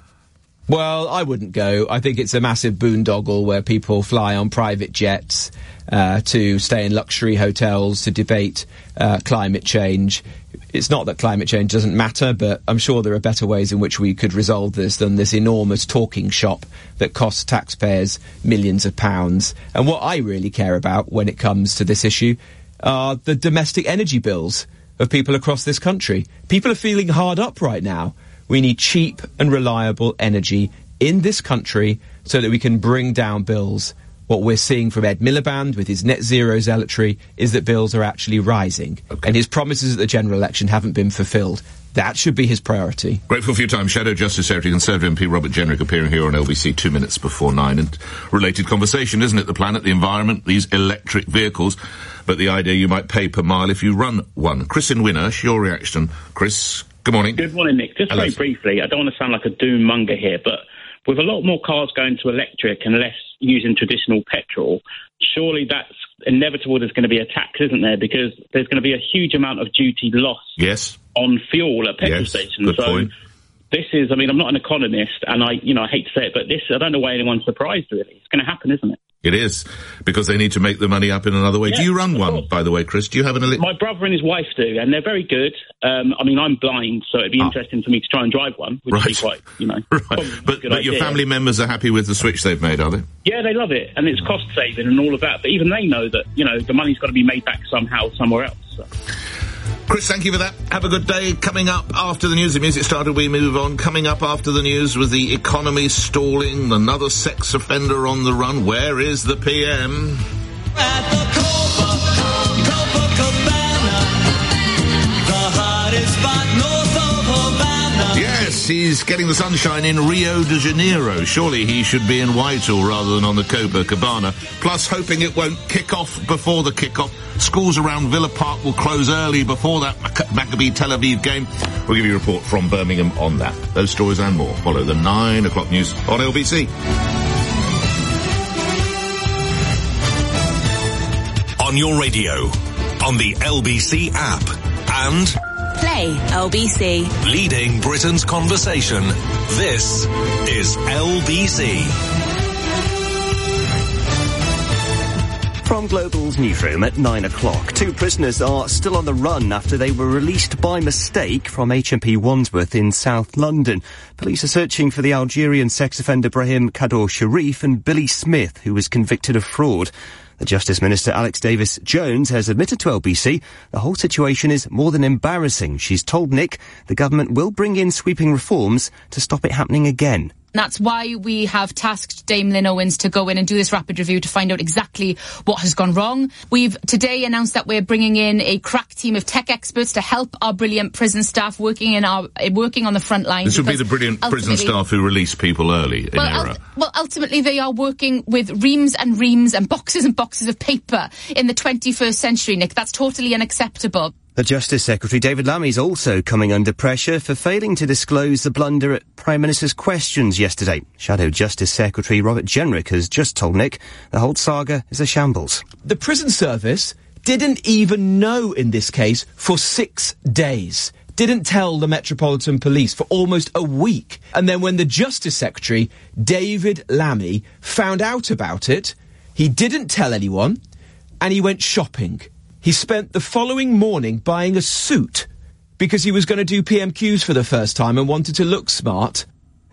Well, I wouldn't go. I think it's a massive boondoggle where people fly on private jets uh, to stay in luxury hotels to debate uh, climate change. It's not that climate change doesn't matter, but I'm sure there are better ways in which we could resolve this than this enormous talking shop that costs taxpayers millions of pounds. And what I really care about when it comes to this issue are the domestic energy bills of people across this country. People are feeling hard up right now. We need cheap and reliable energy in this country so that we can bring down bills. What we're seeing from Ed Miliband with his net zero zealotry is that bills are actually rising. Okay. And his promises at the general election haven't been fulfilled. That should be his priority. Grateful for your time. Shadow Justice Secretary, Conservative M P Robert Jenrick appearing here on L B C two minutes before nine. And related conversation, isn't it? The planet, the environment, these electric vehicles. But the idea you might pay per mile if you run one. Chris in Winnersh, your reaction. Chris, good morning. Good morning, Nick. Just Hello. very briefly, I don't want to sound like a doom monger here, but with a lot more cars going to electric and less using traditional petrol, surely that's inevitable there's going to be a tax, isn't there? Because there's going to be a huge amount of duty loss yes. on fuel at petrol yes. stations. Good so point. This is, I mean, I'm not an economist, and I, you know, I hate to say it, but this, I don't know why anyone's surprised, really. It's going to happen, isn't it? It is, because they need to make the money up in another way. Yeah, do you run one, course. by the way, Chris? Do you have an electric? My brother and his wife do, and they're very good. Um, I mean, I'm blind, so it'd be ah. interesting for me to try and drive one, which right. would be quite, you know. Right. But, but your family members are happy with the switch they've made, are they? Yeah, they love it, and it's cost saving and all of that. But even they know that, you know, the money's got to be made back somehow, somewhere else. So. Chris, thank you for that. Have a good day. Coming up after the news, the music started, we move on. Coming up after the news with the economy stalling, another sex offender on the run. Where is the P M? At the Copa, Copacabana, the hottest spot north of Havana. Yes, he's getting the sunshine in Rio de Janeiro. Surely he should be in Whitehall rather than on the Copacabana. Plus, hoping it won't kick off before the kick-off. Schools around Villa Park will close early before that Maccabi Tel Aviv game. We'll give you a report from Birmingham on that. Those stories and more follow the nine o'clock news on L B C. On your radio, on the L B C app, and Play L B C. Leading Britain's conversation. This is L B C. From Global's newsroom at nine o'clock, two prisoners are still on the run after they were released by mistake from H M P Wandsworth in South London. Police are searching for the Algerian sex offender Brahim Kador Sharif and Billy Smith, who was convicted of fraud. The Justice Minister Alex Davis-Jones has admitted to L B C the whole situation is more than embarrassing. She's told Nick the government will bring in sweeping reforms to stop it happening again. That's why we have tasked Dame Lynn Owens to go in and do this rapid review to find out exactly what has gone wrong. We've today announced that we're bringing in a crack team of tech experts to help our brilliant prison staff working in our working on the front line. This will be the brilliant prison staff who release people early in well, error. Ul- well, ultimately they are working with reams and reams and boxes and boxes of paper in the twenty-first century, Nick. That's totally unacceptable. The Justice Secretary, David Lammy, is also coming under pressure for failing to disclose the blunder at Prime Minister's questions yesterday. Shadow Justice Secretary Robert Jenrick has just told Nick the whole saga is a shambles. The prison service didn't even know in this case for six days. Didn't tell the Metropolitan Police for almost a week. And then when the Justice Secretary, David Lammy, found out about it, he didn't tell anyone, and he went shopping. He spent the following morning buying a suit because he was going to do P M Qs for the first time and wanted to look smart.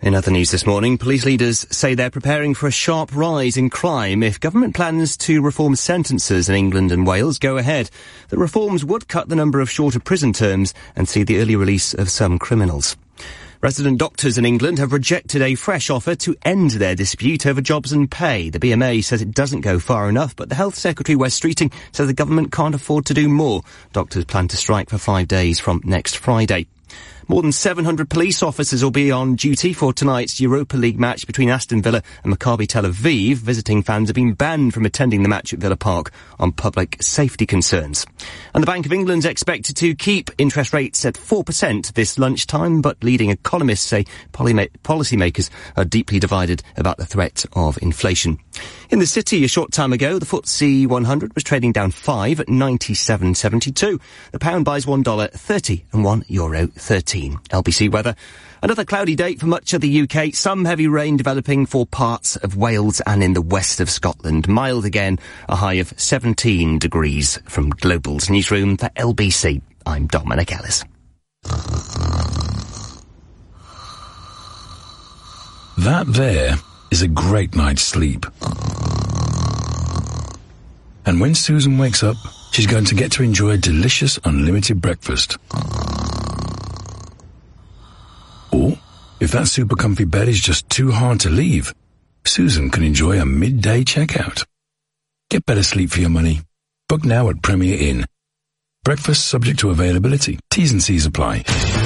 In other news this morning, police leaders say they're preparing for a sharp rise in crime if government plans to reform sentences in England and Wales go ahead. The reforms would cut the number of shorter prison terms and see the early release of some criminals. Resident doctors in England have rejected a fresh offer to end their dispute over jobs and pay. The B M A says it doesn't go far enough, but the Health Secretary, Wes Streeting, says the government can't afford to do more. Doctors plan to strike for five days from next Friday. More than seven hundred police officers will be on duty for tonight's Europa League match between Aston Villa and Maccabi Tel Aviv. Visiting fans have been banned from attending the match at Villa Park on public safety concerns. And the Bank of England's expected to keep interest rates at four percent this lunchtime, but leading economists say policymakers are deeply divided about the threat of inflation. In the city a short time ago, the F T S E one hundred was trading down five at ninety-seven seventy-two. The pound buys one dollar thirty and one euro thirteen. L B C weather. Another cloudy day for much of the U K. Some heavy rain developing for parts of Wales and in the west of Scotland. Mild again, a high of seventeen degrees. From Global's newsroom for L B C, I'm Dominic Ellis. That there is a great night's sleep. And when Susan wakes up, she's going to get to enjoy a delicious unlimited breakfast. Or, if that super comfy bed is just too hard to leave, Susan can enjoy a midday checkout. Get better sleep for your money. Book now at Premier Inn. Breakfast subject to availability. T's and C's apply.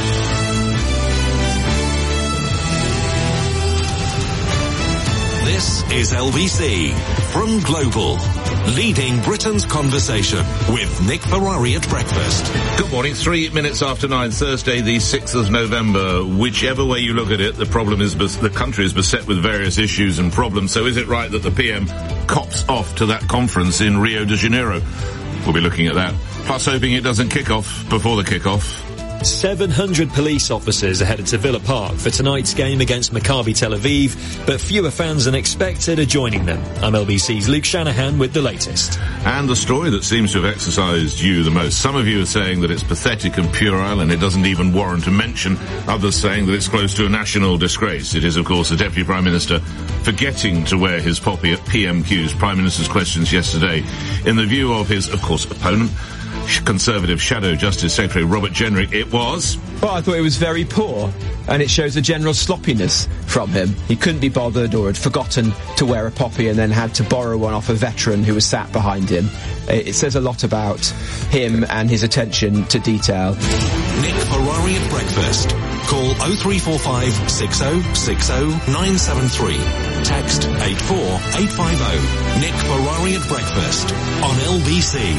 This is L B C from Global, leading Britain's conversation with Nick Ferrari at breakfast. Good morning. Three minutes after nine, Thursday, the sixth of November. Whichever way you look at it, the problem is bes- the country is beset with various issues and problems. So is it right that the P M cops off to that conference in Rio de Janeiro? We'll be looking at that. Plus, hoping it doesn't kick off before the kick-off. seven hundred police officers are headed to Villa Park for tonight's game against Maccabi Tel Aviv, but fewer fans than expected are joining them. I'm L B C's Luke Shanahan with the latest. And the story that seems to have exercised you the most. Some of you are saying that it's pathetic and puerile and it doesn't even warrant a mention. Others saying that it's close to a national disgrace. It is, of course, the Deputy Prime Minister forgetting to wear his poppy at P M Q's Prime Minister's Questions yesterday. In the view of his, of course, opponent, Conservative Shadow Justice Secretary Robert Jenrick, it was... Well, I thought it was very poor, and it shows a general sloppiness from him. He couldn't be bothered or had forgotten to wear a poppy and then had to borrow one off a veteran who was sat behind him. It says a lot about him and his attention to detail. Nick Ferrari at breakfast. Call oh three four five, six oh six oh, nine seven three. Text eight four eight five oh. Nick Ferrari at breakfast on L B C.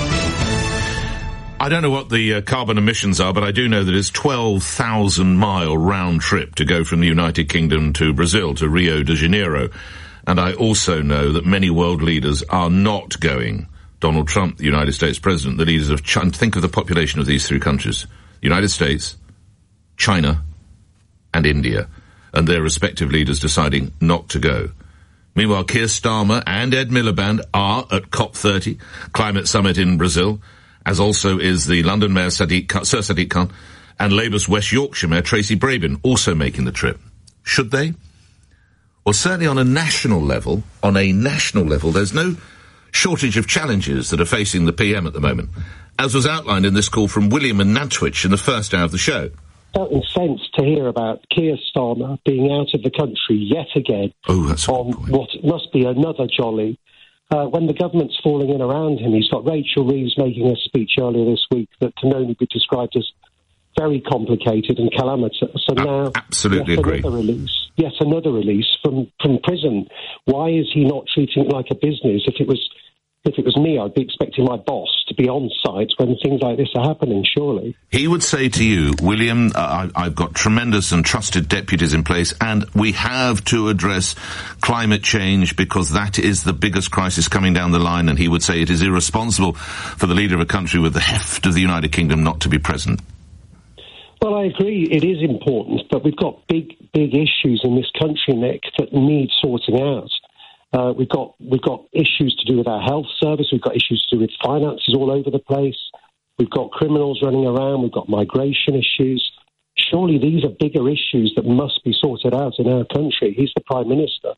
I don't know what the uh, carbon emissions are, but I do know that it's twelve thousand mile round trip to go from the United Kingdom to Brazil, to Rio de Janeiro. And I also know that many world leaders are not going. Donald Trump, the United States President, the leaders of China, think of the population of these three countries. United States, China, and India. And their respective leaders deciding not to go. Meanwhile, Keir Starmer and Ed Miliband are at COP thirty, climate summit in Brazil, as also is the London Mayor Sadiq Khan, Sir Sadiq Khan, and Labour's West Yorkshire Mayor Tracy Brabin also making the trip. Should they? Well, certainly on a national level, on a national level, there's no shortage of challenges that are facing the P M at the moment, as was outlined in this call from William and Nantwich in the first hour of the show. Felt incensed to hear about Keir Starmer being out of the country yet again oh, that's on what must be another jolly. Uh, when the government's falling in around him, he's got Rachel Reeves making a speech earlier this week that can only be described as very complicated and calamitous. So now, uh, absolutely yet agree. Another release, yet another release from, from prison. Why is he not treating it like a business? If it was, if it was me, I'd be expecting my boss to be on site when things like this are happening. Surely he would say to you, William, uh, I, I've got tremendous and trusted deputies in place, and we have to address climate change because that is the biggest crisis coming down the line. And he would say it is irresponsible for the leader of a country with the heft of the United Kingdom not to be present. Well, I agree it is important, but we've got big, big issues in this country, Nick, that need sorting out. Uh, we've got we've got issues to do with our health service. We've got issues to do with finances all over the place. We've got criminals running around. We've got migration issues. surely these are bigger issues that must be sorted out in our country. He's the Prime Minister.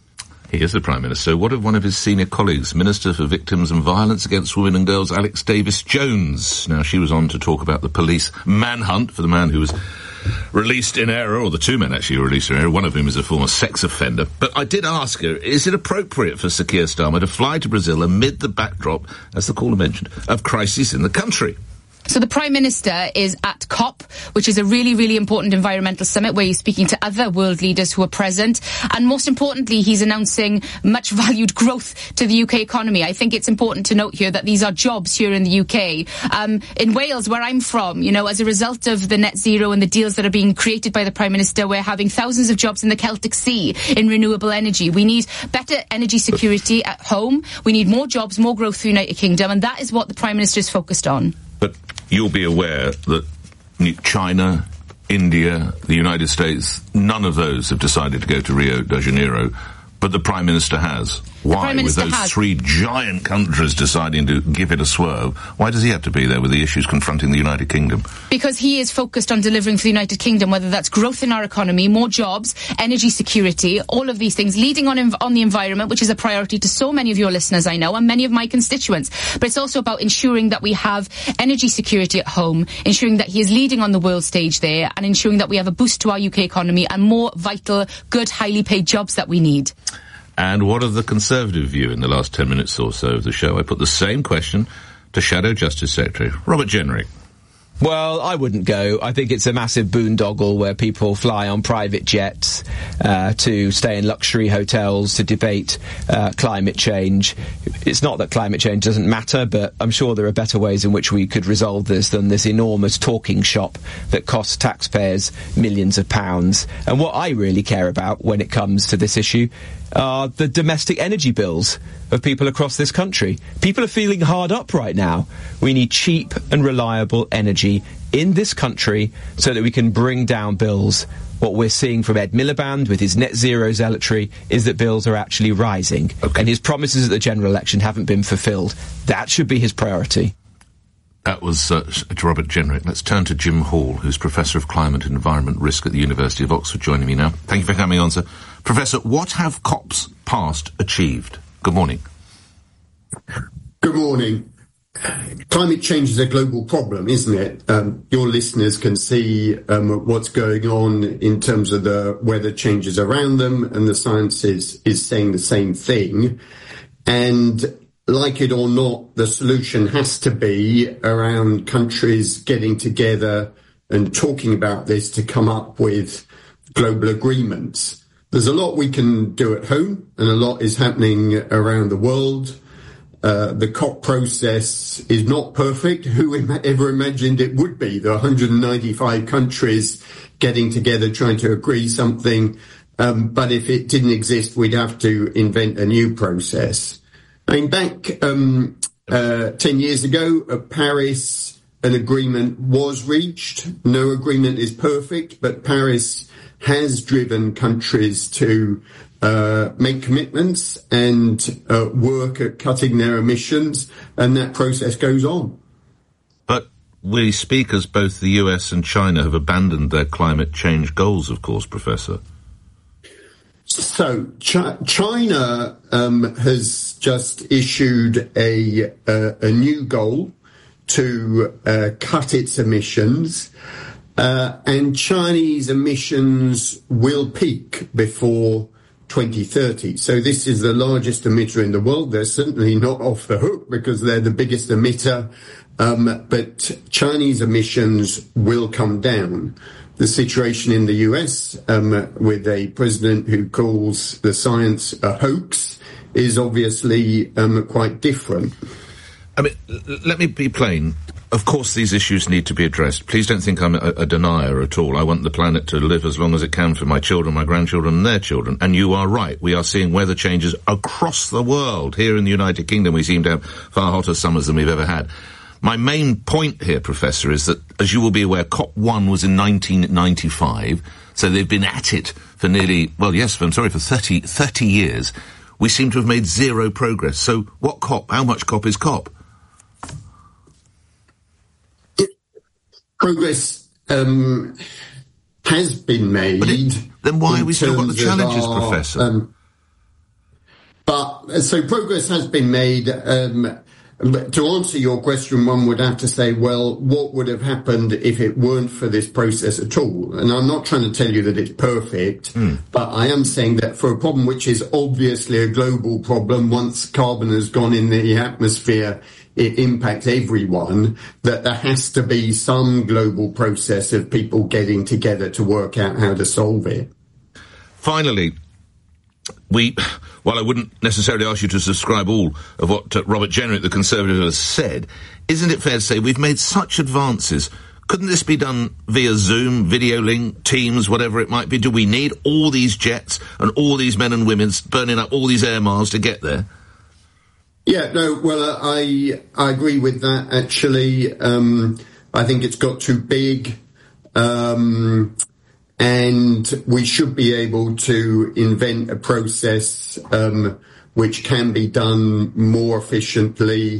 He is the Prime Minister. What of one of his senior colleagues, Minister for Victims and Violence Against Women and Girls, Alex Davis-Jones? Now, she was on to talk about the police manhunt for the man who was released in error, or the two men actually were released in error, one of whom is a former sex offender. But I did ask her, is it appropriate for Sir Keir Starmer to fly to Brazil amid the backdrop, as the caller mentioned, of crises in the country? So the Prime Minister is at COP, which is a really, really important environmental summit where he's speaking to other world leaders who are present. And most importantly, he's announcing much valued growth to the U K economy. I think it's important to note here that these are jobs here in the U K. Um, in Wales, where I'm from, you know, as a result of the net zero and the deals that are being created by the Prime Minister, we're having thousands of jobs in the Celtic Sea in renewable energy. We need better energy security at home. We need more jobs, more growth for the United Kingdom. And that is what the Prime Minister is focused on. But you'll be aware that China, India, the United States, none of those have decided to go to Rio de Janeiro, but the Prime Minister has. Why, with those has. three giant countries deciding to give it a swerve, why does he have to be there with the issues confronting the United Kingdom? Because he is focused on delivering for the United Kingdom, whether that's growth in our economy, more jobs, energy security, all of these things, leading on, on the environment, which is a priority to so many of your listeners, I know, and many of my constituents. But it's also about ensuring that we have energy security at home, ensuring that he is leading on the world stage there, and ensuring that we have a boost to our U K economy and more vital, good, highly paid jobs that we need. And what of the Conservative view in the last ten minutes or so of the show? I put the same question to Shadow Justice Secretary Robert Jenrick. Well, I wouldn't go. I think it's a massive boondoggle where people fly on private jets uh, to stay in luxury hotels to debate uh, climate change. It's not that climate change doesn't matter, but I'm sure there are better ways in which we could resolve this than this enormous talking shop that costs taxpayers millions of pounds. And what I really care about when it comes to this issue are the domestic energy bills of people across this country. People are feeling hard up right now. We need cheap and reliable energy in this country so that we can bring down bills. What we're seeing from Ed Miliband with his net zero zealotry is that bills are actually rising. Okay. And his promises at the general election haven't been fulfilled. That should be his priority. That was uh, Robert Jenrick. Let's turn to Jim Hall, who's Professor of Climate and Environment Risk at the University of Oxford, joining me now. Thank you for coming on, sir. Professor, what have COPs past achieved? Good morning. Good morning. Climate change is a global problem, isn't it? Um, your listeners can see um, what's going on in terms of the weather changes around them, and the science is, is saying the same thing. And like it or not, the solution has to be around countries getting together and talking about this to come up with global agreements. There's a lot we can do at home, and a lot is happening around the world. Uh, the COP process is not perfect. Who im- ever imagined it would be? There are one hundred ninety-five countries getting together trying to agree something. Um, but if it didn't exist, we'd have to invent a new process. I mean, back um, uh, ten years ago at Paris, an agreement was reached. No agreement is perfect, but Paris has driven countries to uh, make commitments and uh, work at cutting their emissions, and that process goes on. But we speak as both the U S and China have abandoned their climate change goals, of course, Professor. So Ch- China um, has just issued a, uh, a new goal to uh, cut its emissions. Uh, and Chinese emissions will peak before twenty thirty. So this is the largest emitter in the world. They're certainly not off the hook because they're the biggest emitter. Um, but Chinese emissions will come down. The situation in the U S, um, with a president who calls the science a hoax, is obviously um, quite different. I mean, l- let me be plain. Of course these issues need to be addressed. Please don't think I'm a, a denier at all. I want the planet to live as long as it can for my children, my grandchildren and their children. And you are right. We are seeing weather changes across the world. Here in the United Kingdom we seem to have far hotter summers than we've ever had. My main point here, Professor, is that, as you will be aware, COP one was in nineteen ninety-five, so they've been at it for nearly, well, yes, I'm sorry, for thirty, thirty years. We seem to have made zero progress. So what COP, how much COP is COP? Progress um, has been made. But it, then why have we still got the challenges, our, Professor? Um, but so progress has been made. Um, But to answer your question, one would have to say, well, what would have happened if it weren't for this process at all? And I'm not trying to tell you that it's perfect, mm. but I am saying that for a problem which is obviously a global problem, once carbon has gone in the atmosphere, it impacts everyone, that there has to be some global process of people getting together to work out how to solve it. Finally, we... While I wouldn't necessarily ask you to subscribe all of what uh, Robert Jenrick, the Conservative, has said, isn't it fair to say we've made such advances? Couldn't this be done via Zoom, video link, Teams, whatever it might be? Do we need all these jets and all these men and women burning up all these air miles to get there? Yeah, no, well, uh, I I agree with that, actually. Um, I think it's got too big. Um... And we should be able to invent a process um, which can be done more efficiently,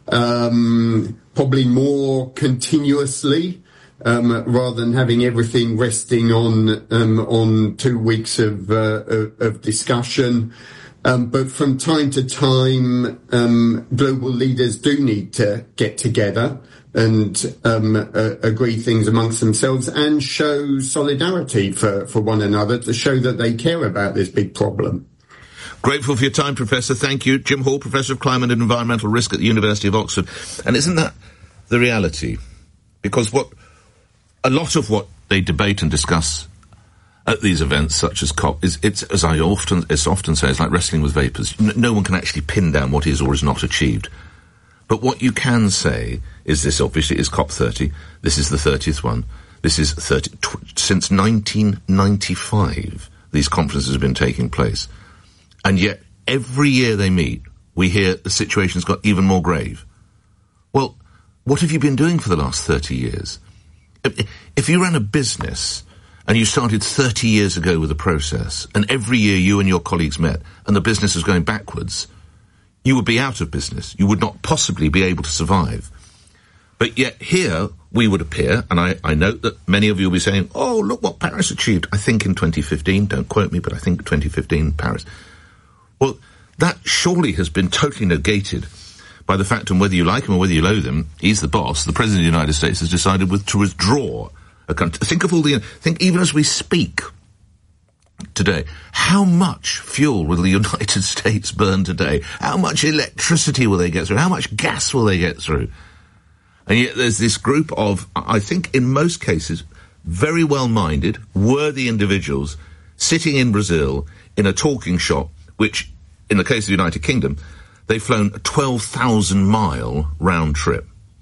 um, probably more continuously, um, rather than having everything resting on um, on two weeks of uh, of, of discussion. Um, but from time to time, um, global leaders do need to get together and um, uh, agree things amongst themselves and show solidarity for, for one another to show that they care about this big problem. Grateful for your time, Professor. Thank you. Jim Hall, Professor of Climate and Environmental Risk at the University of Oxford. And isn't that the reality? Because what a lot of what they debate and discuss at these events, such as COP, is it's as I often as often say, it's like wrestling with vapours. N- no one can actually pin down what is or is not achieved. But what you can say is this, obviously, is COP thirty. This is the thirtieth one. This is thirty... Tw- since nineteen ninety-five, these conferences have been taking place. And yet, every year they meet, we hear the situation's got even more grave. Well, what have you been doing for the last thirty years? If, if you ran a business and you started thirty years ago with a process, and every year you and your colleagues met, and the business was going backwards, you would be out of business. You would not possibly be able to survive. But yet here we would appear, and I, I note that many of you will be saying, oh, look what Paris achieved. I think in twenty fifteen, don't quote me, but I think twenty fifteen, Paris. Well, that surely has been totally negated by the fact, and whether you like him or whether you loathe him, he's the boss. The President of the United States has decided with, to withdraw a country. Think of all the, think even as we speak today, how much fuel will the United States burn today? How much electricity will they get through? How much gas will they get through? And yet there's this group of, I think in most cases, very well-minded, worthy individuals sitting in Brazil in a talking shop, which, in the case of the United Kingdom, they've flown a twelve thousand mile round trip.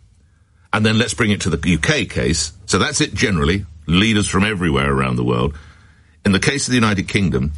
And then let's bring it to the U K case. So that's it generally, leaders from everywhere around the world. In the case of the United Kingdom,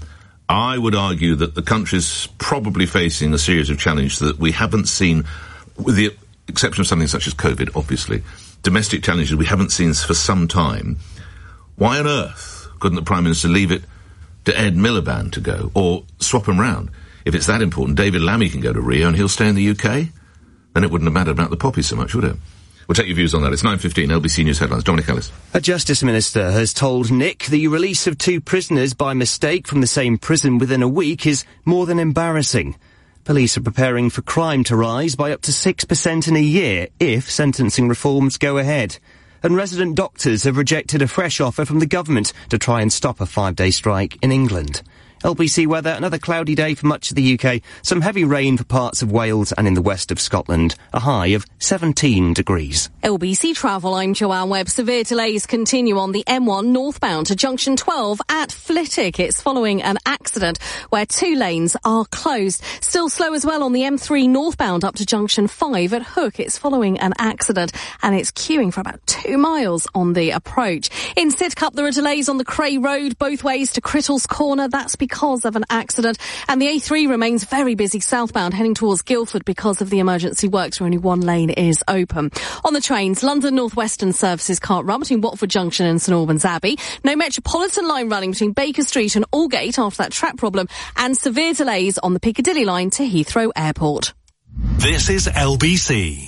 I would argue that the country's probably facing a series of challenges that we haven't seen, with the exception of something such as COVID, obviously, domestic challenges we haven't seen for some time. Why on earth couldn't the Prime Minister leave it to Ed Miliband to go, or swap them round? If it's that important, David Lammy can go to Rio and he'll stay in the U K. Then it wouldn't have mattered about the poppies so much, would it? We'll take your views on that. It's nine fifteen, L B C News Headlines. Dominic Ellis. A Justice Minister has told Nick the release of two prisoners by mistake from the same prison within a week is more than embarrassing. Police are preparing for crime to rise by up to six percent in a year if sentencing reforms go ahead. And resident doctors have rejected a fresh offer from the government to try and stop a five-day strike in England. L B C weather, another cloudy day for much of the U K. Some heavy rain for parts of Wales and in the west of Scotland. A high of seventeen degrees. L B C Travel, I'm Joanne Webb. Severe delays continue on the M one northbound to junction twelve at Flitwick. It's following an accident where two lanes are closed. Still slow as well on the M three northbound up to junction five at Hook. It's following an accident and it's queuing for about two miles on the approach. In Sidcup, there are delays on the Cray Road both ways to Crittles Corner. That's because because of an accident. And the A three remains very busy southbound heading towards Guildford because of the emergency works where only one lane is open. On the trains, London North Western services can't run between Watford Junction and St Albans Abbey. No Metropolitan line running between Baker Street and Aldgate after that track problem, and severe delays on the Piccadilly line to Heathrow Airport. This is L B C.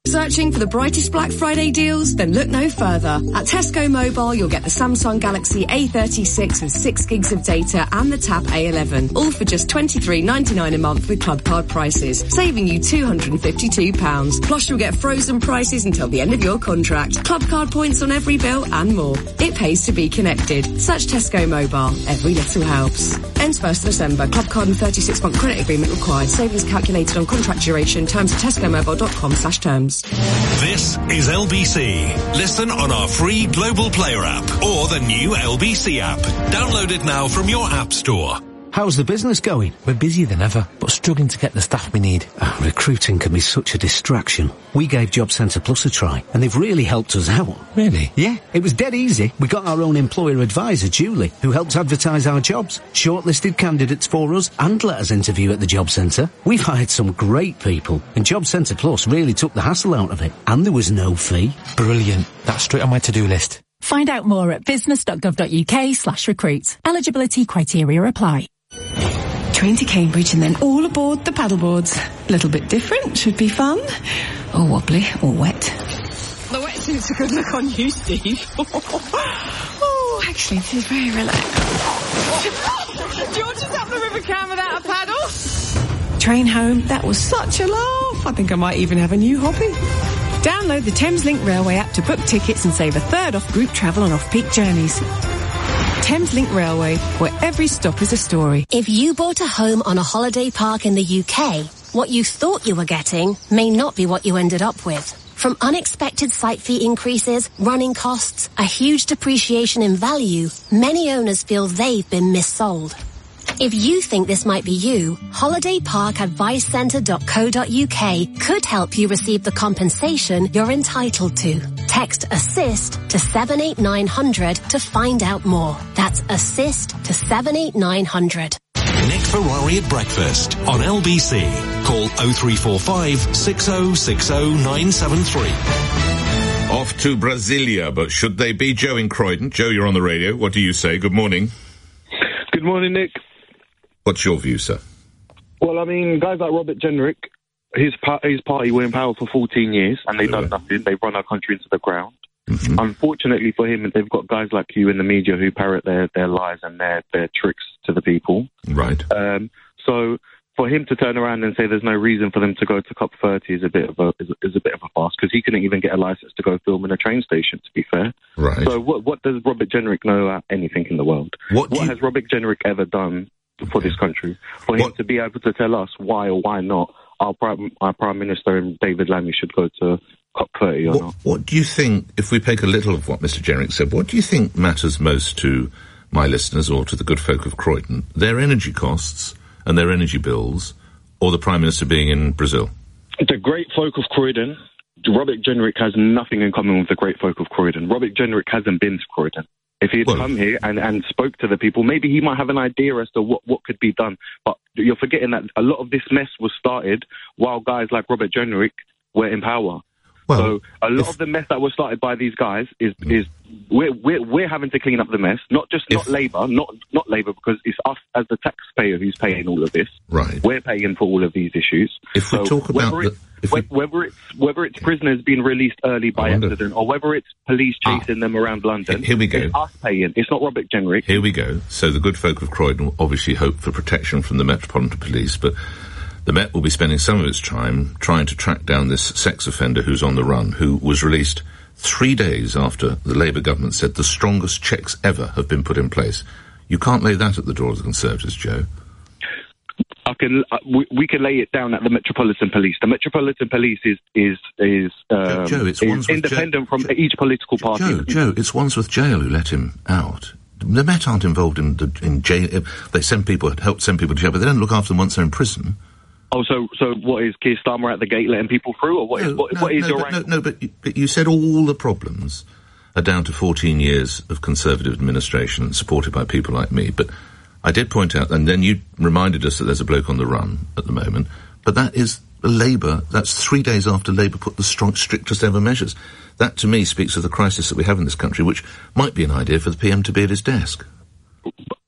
Searching for the brightest Black Friday deals? Then look no further. At Tesco Mobile, you'll get the Samsung Galaxy A thirty-six with six gigs of data and the Tab A eleven, all for just twenty-three ninety-nine a month with club card prices, saving you two hundred fifty-two pounds. Plus, you'll get frozen prices until the end of your contract, club card points on every bill and more. It pays to be connected. Search Tesco Mobile. Every little helps. Ends first of December. Club card and thirty-six month credit agreement required. Savings calculated on contract duration. Terms at tescomobile.com slash terms. This is L B C. Listen on our free Global Player app or the new L B C app. Download it now from your app store. How's the business going? We're busier than ever, but struggling to get the staff we need. Oh, recruiting can be such a distraction. We gave Job Centre Plus a try, and they've really helped us out. Really? Yeah, it was dead easy. We got our own employer advisor, Julie, who helps advertise our jobs, shortlisted candidates for us, and let us interview at the Job Centre. We've hired some great people, and Job Centre Plus really took the hassle out of it, and there was no fee. Brilliant. That's straight on my to-do list. Find out more at business.gov.uk slash recruit. Eligibility criteria apply. Train to Cambridge and then all aboard the paddleboards. A little bit different, should be fun. Or wobbly, or wet. The wetsuit's a good look on you, Steve. Oh, actually, this is very relaxed. Do you want to tap the River Cam without a paddle? Train home, that was such a laugh. I think I might even have a new hobby. Download the Thameslink Railway app to book tickets and save a third off group travel on off-peak journeys. Thameslink Railway, where every stop is a story. If you bought a home on a holiday park in the U K, what you thought you were getting may not be what you ended up with. From unexpected site fee increases, running costs, a huge depreciation in value, many owners feel they've been missold. If you think this might be you, holiday park advice centre dot co dot uk could help you receive the compensation you're entitled to. Text ASSIST to seven eight nine hundred to find out more. That's ASSIST to seven eight nine hundred. Nick Ferrari at breakfast on L B C. Call oh three four five, six oh six oh, nine seven three. Off to Brasilia, but should they be? Joe in Croydon. Joe, you're on the radio. What do you say? Good morning. Good morning, Nick. What's your view, sir? Well, I mean, guys like Robert Jenrick, his, pa- his party were in power for fourteen years, and they've done nothing. They've run our country into the ground. Mm-hmm. Unfortunately for him, they've got guys like you in the media who parrot their, their lies and their, their tricks to the people. Right. Um, so for him to turn around and say there's no reason for them to go to COP thirty is a bit of a is, is a bit of a farce, because he couldn't even get a license to go film in a train station, to be fair. Right. So what what does Robert Jenrick know about anything in the world? What, what you... has Robert Jenrick ever done for this country? For him what? to be able to tell us why or why not our Prime, our Prime Minister David Lammy should go to COP thirty or what, not. What do you think, if we take a little of what Mister Jenrick said, what do you think matters most to my listeners or to the good folk of Croydon? Their energy costs and their energy bills, or the Prime Minister being in Brazil? The great folk of Croydon, Robert Jenrick has nothing in common with the great folk of Croydon. Robert Jenrick hasn't been to Croydon. If he had well, come here and, and spoke to the people, maybe he might have an idea as to what, what could be done. But you're forgetting that a lot of this mess was started while guys like Robert Jenrick were in power. Well, so a lot if, of the mess that was started by these guys is is we're we're we're having to clean up the mess. Not just not if, Labour, not not Labour, because it's us as the taxpayer who's paying all of this. Right. We're paying for all of these issues. If we so talk about whether, the, it's, we, whether it's whether it's prisoners being released early by accident, or whether it's police chasing ah, them around London, here we go. It's us paying. It's not Robert Jenrick. Here we go. So the good folk of Croydon obviously hope for protection from the Metropolitan Police, but the Met will be spending some of its time trying to track down this sex offender who's on the run, who was released three days after the Labour government said the strongest checks ever have been put in place. You can't lay that at the door of the Conservatives, Joe. I can. Uh, we, we can lay it down at the Metropolitan Police. The Metropolitan Police is is is, um, Joe, it's is independent Joe, from Joe, each political party. Joe, Joe, it's Wandsworth Jail who let him out. The Met aren't involved in the in jail. They send people, help send people to jail, but they don't look after them once they're in prison. Oh, so so what is Keir Starmer at the gate letting people through, or what no, is what, no, what is no, your but, no, no, but, but you said all the problems are down to fourteen years of Conservative administration supported by people like me. But I did point out, and then you reminded us that there's a bloke on the run at the moment. But that is Labour. That's three days after Labour put the strong, strictest ever measures. That, to me, speaks of the crisis that we have in this country, which might be an idea for the P M to be at his desk. But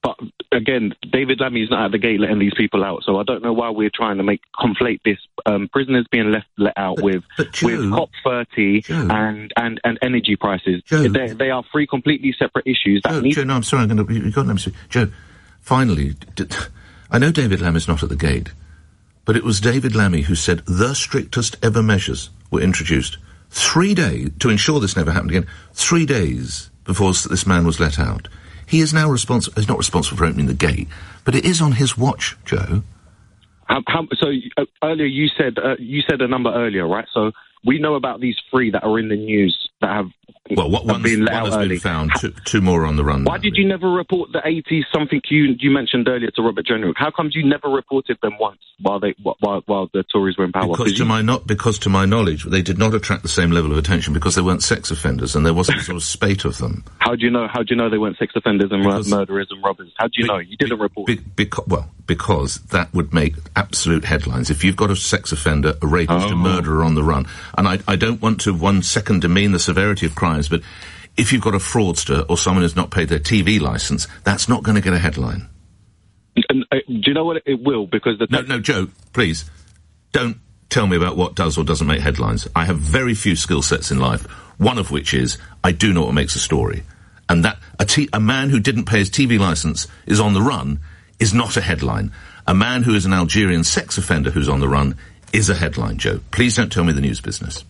again, David Lammy is not at the gate letting these people out, so I don't know why we're trying to make conflate this um, prisoners being left let out but, with but Joe, with COP thirty Joe, and, and, and energy prices. Joe, they, they are three completely separate issues. That Joe, need- Joe, no, I'm sorry, I'm going to. You've got to let me speak. Joe, finally, d- d- I know David Lammy is not at the gate, but it was David Lammy who said the strictest ever measures were introduced three days to ensure this never happened again. Three days before this man was let out. He is now responsible. He's not responsible for opening the gate, but it is on his watch, Joe. How, how, so uh, earlier you said uh, you said a number earlier, right? So we know about these three that are in the news that have, well, what, have been let one out has early. been found. Two, two more on the run. Why did you never report the eighty something you you mentioned earlier to Robert Jenrick? How come you never reported them once while they while while the Tories were in power? Because to you, my not because to my knowledge they did not attract the same level of attention because they weren't sex offenders and there wasn't a sort of spate of them. How do you know? How do you know they weren't sex offenders and because, murderers and robbers? How do you be, know? You didn't be, report. Be, because, well, because that would make absolute headlines. If you've got a sex offender, a rapist, oh. a murderer on the run, and I, I don't want to one second demean the severity of crimes, but if you've got a fraudster or someone who's not paid their T V licence, that's not going to get a headline. And, uh, do you know what it, it will? Because the no, no, Joe, please don't tell me about what does or doesn't make headlines. I have very few skill sets in life. One of which is I do know what makes a story, and that a, t- a man who didn't pay his T V licence is on the run is not a headline. A man who is an Algerian sex offender who's on the run is a headline. Joe, please don't tell me the news business.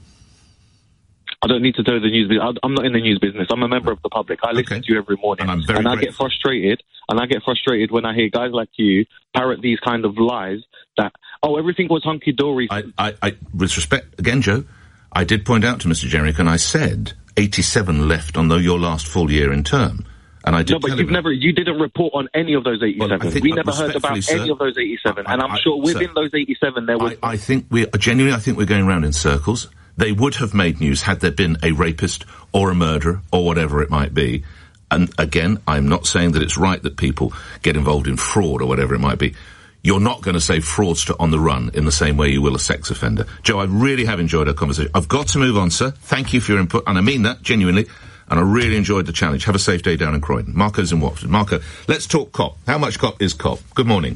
I don't need to tell the news business. I'm not in the news business. I'm a member of the public. I listen okay. to you every morning. And I'm very And I grateful. get frustrated. And I get frustrated when I hear guys like you parrot these kind of lies that, oh, everything was hunky-dory. I, I, I, with respect, again, Joe, I did point out to Mister Jenrick, and I said eighty-seven left on the, your last full year in term. And I did no, but tell you've him never, you didn't report on any of those eighty-seven. Well, think, we uh, never heard about sir, any of those eighty-seven. I, and I'm I, sure within sir, those eighty-seven there was... I, I think we, genuinely, I think we're going round in circles. They would have made news had there been a rapist or a murderer or whatever it might be. And again, I'm not saying that it's right that people get involved in fraud or whatever it might be. You're not going to say fraudster on the run in the same way you will a sex offender. Joe, I really have enjoyed our conversation. I've got to move on, sir. Thank you for your input, and I mean that, genuinely. And I really enjoyed the challenge. Have a safe day down in Croydon. Marco's in Watford. Marco, let's talk COP. How much COP is COP? Good morning.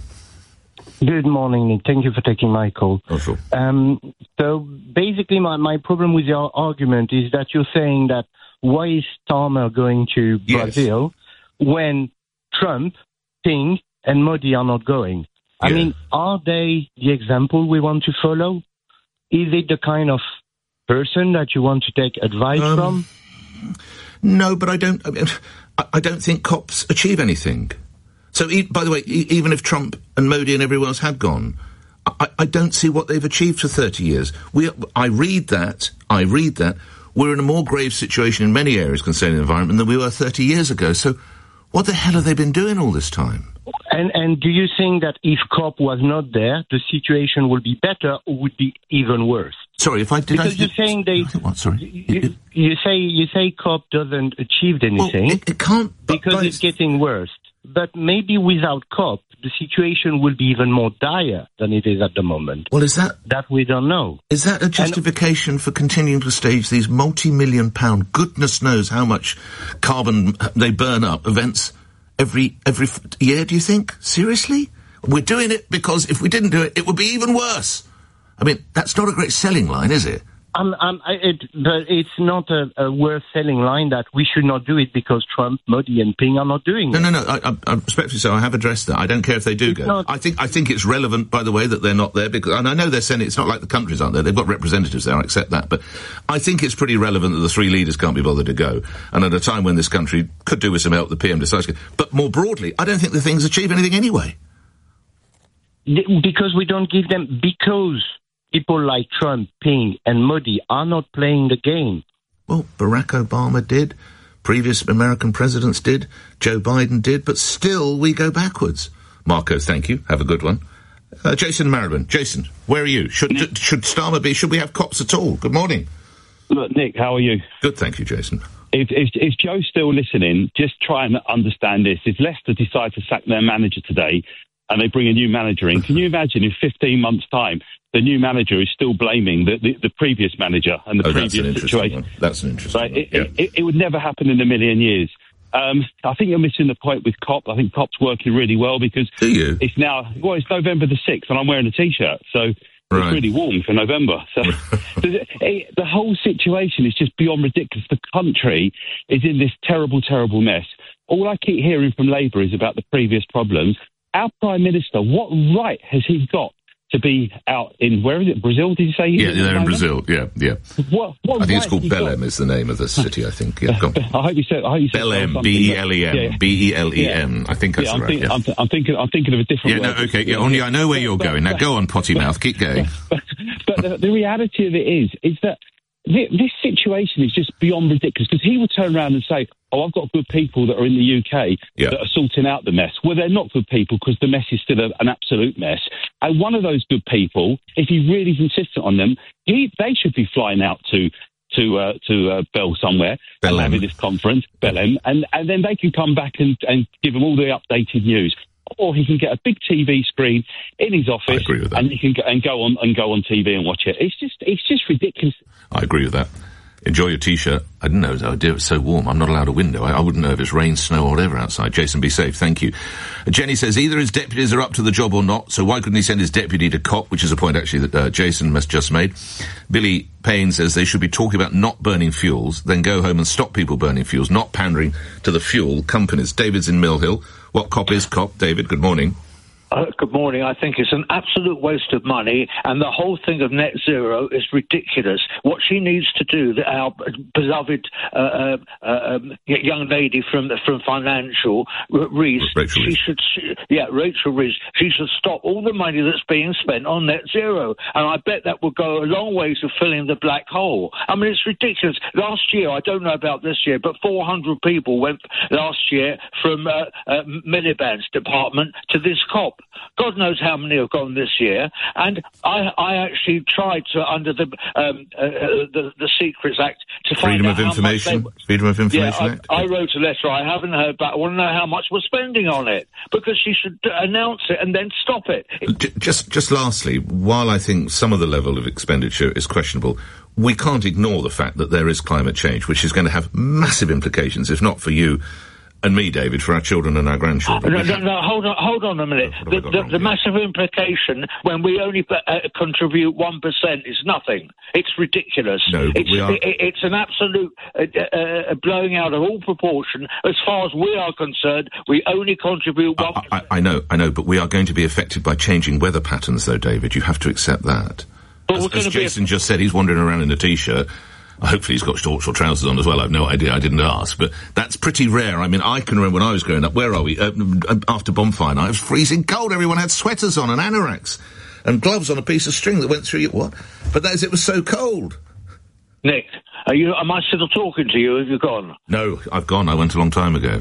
Good morning, Nick. Thank you for taking my call. Oh, sure. Um, so basically my, my problem with your argument is that you're saying that why is Starmer going to Yes. Brazil when Trump, Ping, and Modi are not going? I Yeah. mean, are they the example we want to follow? Is it the kind of person that you want to take advice Um, from? No, but I don't. I, mean, I, I don't think cops achieve anything. So, e- by the way, e- even if Trump and Modi and everyone else had gone, I, I don't see what they've achieved for thirty years. We, I read that. I read that we're in a more grave situation in many areas concerning the environment than we were thirty years ago. So, what the hell have they been doing all this time? And, and do you think that if COP was not there, the situation would be better or would be even worse? Sorry, if I did. Because I, you're saying they. What? Sorry. You, you say you say COP doesn't achieve anything. Well, it, it can't because but it's getting worse. But maybe without COP, the situation will be even more dire than it is at the moment. Well, is that that we don't know? Is that a justification and, for continuing to stage these multi-million pound, goodness knows how much carbon they burn up events every every year? Do you think seriously? We're doing it because if we didn't do it, it would be even worse. I mean, that's not a great selling line, is it? Um, um, it, but it's not a, a worth-selling line that we should not do it because Trump, Modi, and Ping are not doing no, it. No, no, no. I, I, I respectfully so. I have addressed that. I don't care if they do it's go. Not, I think I think it's relevant, by the way, that they're not there because, and I know they're Senate. It's not like the countries aren't there. They've got representatives there. I accept that, but I think it's pretty relevant that the three leaders can't be bothered to go. And at a time when this country could do with some help, the P M decides to go. But more broadly, I don't think the things achieve anything anyway. Because we don't give them because. People like Trump, Ping, and Modi are not playing the game. Well, Barack Obama did. Previous American presidents did. Joe Biden did. But still, we go backwards. Marco, thank you. Have a good one. Uh, Jason Maribin. Jason, where are you? Should d- should Starmer be? Should we have cops at all? Good morning. Look, Nick, how are you? Good, thank you, Jason. If, if, if Joe's still listening, just try and understand this. If Leicester decide to sack their manager today and they bring a new manager in, can you imagine in fifteen months' time the new manager is still blaming the, the, the previous manager and the oh, previous that's an situation? One. That's an interesting right? one. It, yeah. it, it would never happen in a million years. Um, I think you're missing the point with COP. I think COP's working really well because Do you? it's now, well, it's November the sixth and I'm wearing a T-shirt, so Right. it's really warm for November. So the, it, the whole situation is just beyond ridiculous. The country is in this terrible, terrible mess. All I keep hearing from Labour is about the previous problems. Our Prime Minister, what right has he got to be out in, where is it, Brazil, did you say? Yeah, they're in Brazil, yeah, yeah. What, what I think it's right called has he got? Belém is the name of the city, I think. Yeah, go on. I hope you said, I hope you said Belém, something, B E L E M, yeah. B E L E M. Yeah. I think that's yeah, I'm right, think- yeah. I'm, th- I'm thinking, I'm thinking of a different Yeah, word. no, okay, yeah, only I know where you're going. Now go on, potty mouth, keep going. But the, the reality of it is, is that th- this situation is just beyond ridiculous because he will turn around and say, oh, I've got good people that are in the U K Yeah. that are sorting out the mess. Well, they're not good people because the mess is still a, an absolute mess. And one of those good people, if he really is insistent on them, he, they should be flying out to to uh, to uh, Bell somewhere and having this conference, Belém, and, and then they can come back and, and give them all the updated news. Or he can get a big T V screen in his office, and he can go, and go on and go on T V and watch it. It's just it's just ridiculous. I agree with that. Enjoy your T-shirt. I didn't know it was, oh dear, it's so warm. I'm not allowed a window. I, I wouldn't know if it's rain, snow, or whatever outside. Jason, be safe. Thank you. Uh, Jenny says either his deputies are up to the job or not, so why couldn't he send his deputy to COP, which is a point actually that uh, Jason must just made. Billy Payne says they should be talking about not burning fuels, then go home and stop people burning fuels, not pandering to the fuel companies. David's in Mill Hill. What COP is COP? David, good morning. Uh, good morning. I think it's an absolute waste of money, and the whole thing of net zero is ridiculous. What she needs to do, the, our beloved uh, uh, um, young lady from from Financial, Rees, Rachel she Rees. should, she, yeah, Rachel Rees, she should stop all the money that's being spent on net zero, and I bet that would go a long way to filling the black hole. I mean, it's ridiculous. Last year, I don't know about this year, but four hundred people went last year from uh, uh, Miliband's department to this COP. God knows how many have gone this year. And I, I actually tried to, under the um, uh, the, the Secrets Act, to find Freedom out of how much Information? they- Freedom of Information yeah, Act? I, I wrote a letter. I haven't heard back. I want to know how much we're spending on it, because she should uh, announce it and then stop it. J- Just, just lastly, while I think some of the level of expenditure is questionable, we can't ignore the fact that there is climate change, which is going to have massive implications, if not for you and me, David, for our children and our grandchildren. No, no, no, hold on, hold on a minute. The, the, the massive implication when we only uh, contribute one percent is nothing. It's ridiculous. No, but it's, we are- it, it's an absolute uh, uh, blowing out of all proportion. As far as we are concerned, we only contribute one percent. I, I know, I know, but we are going to be affected by changing weather patterns, though, David. You have to accept that. But As, we're as gonna be Jason just said, he's wandering around in a T-shirt. Hopefully he's got shorts or trousers on as well. I've no idea. I didn't ask. But that's pretty rare. I mean, I can remember when I was growing up, where are we? Uh, after bonfire night, it was freezing cold. Everyone had sweaters on and anoraks and gloves on a piece of string that went through your... What? But that is, it was so cold. Nick, are you? Am I still talking to you? Have you gone? No, I've gone. I went a long time ago.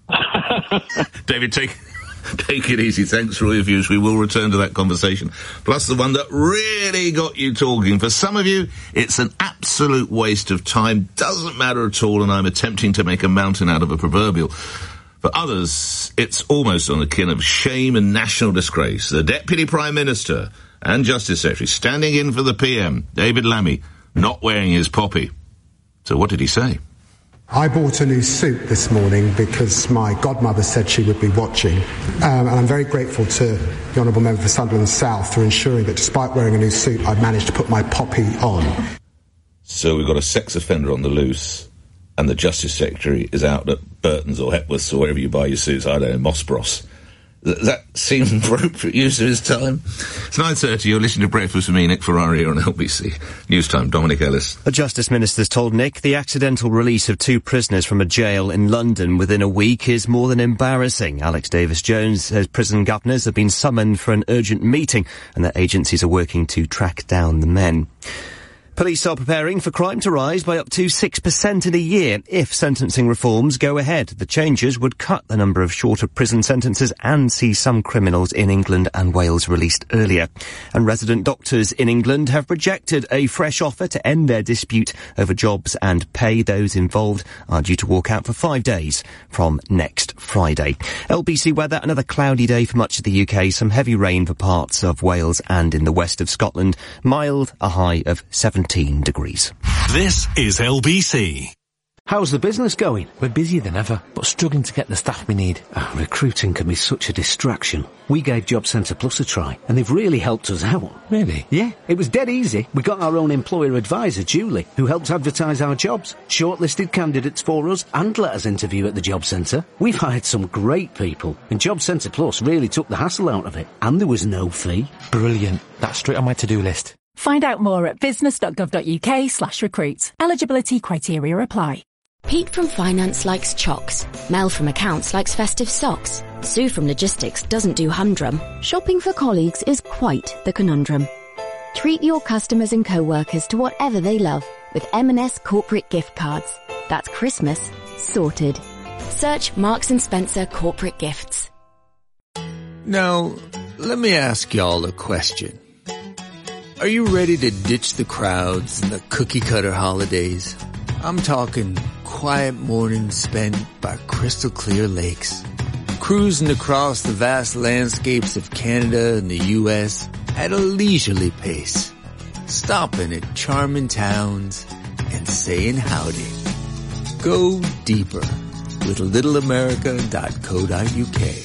David, take... Take it easy. Thanks for all your views. We will return to that conversation. Plus the one that really got you talking. For some of you, it's an absolute waste of time. Doesn't matter at all, and I'm attempting to make a mountain out of a proverbial. For others, it's almost on the kin of shame and national disgrace. The Deputy Prime Minister and Justice Secretary standing in for the P M, David Lammy, not wearing his poppy. So what did he say? I bought a new suit this morning because my godmother said she would be watching, um, and I'm very grateful to the Honourable Member for Sunderland South for ensuring that despite wearing a new suit, I've managed to put my poppy on. So we've got a sex offender on the loose, and the Justice Secretary is out at Burton's or Hepworth's or wherever you buy your suits, I don't know, Moss Bros. Does that seem appropriate use of his time? It's nine thirty, you're listening to Breakfast with me, Nick Ferrari, on L B C. News time, Dominic Ellis. The Justice Minister's told Nick the accidental release of two prisoners from a jail in London within a week is more than embarrassing. Alex Davis-Jones says prison governors have been summoned for an urgent meeting and that agencies are working to track down the men. Police are preparing for crime to rise by up to six percent in a year if sentencing reforms go ahead. The changes would cut the number of shorter prison sentences and see some criminals in England and Wales released earlier. And resident doctors in England have rejected a fresh offer to end their dispute over jobs and pay. Those involved are due to walk out for five days from next Friday. L B C weather, another cloudy day for much of the U K. Some heavy rain for parts of Wales and in the west of Scotland. Mild, a high of seventeen degrees. This is L B C. How's the business going? We're busier than ever, but struggling to get the staff we need. Oh, recruiting can be such a distraction. We gave Job Centre Plus a try, and they've really helped us out. Really? Yeah, it was dead easy. We got our own employer advisor, Julie, who helps advertise our jobs, shortlisted candidates for us, and let us interview at the Job Centre. We've hired some great people, and Job Centre Plus really took the hassle out of it, and there was no fee. Brilliant. That's straight on my to-do list. Find out more at business.gov.uk slash recruit. Eligibility criteria apply. Pete from Finance likes chocks. Mel from Accounts likes festive socks. Sue from Logistics doesn't do humdrum. Shopping for colleagues is quite the conundrum. Treat your customers and co-workers to whatever they love with M and S corporate gift cards. That's Christmas sorted. Search Marks and Spencer corporate gifts. Now, let me ask y'all a question. Are you ready to ditch the crowds and the cookie-cutter holidays? I'm talking quiet mornings spent by crystal clear lakes, cruising across the vast landscapes of Canada and the U S at a leisurely pace, stopping at charming towns and saying howdy. Go deeper with little america dot co dot u k.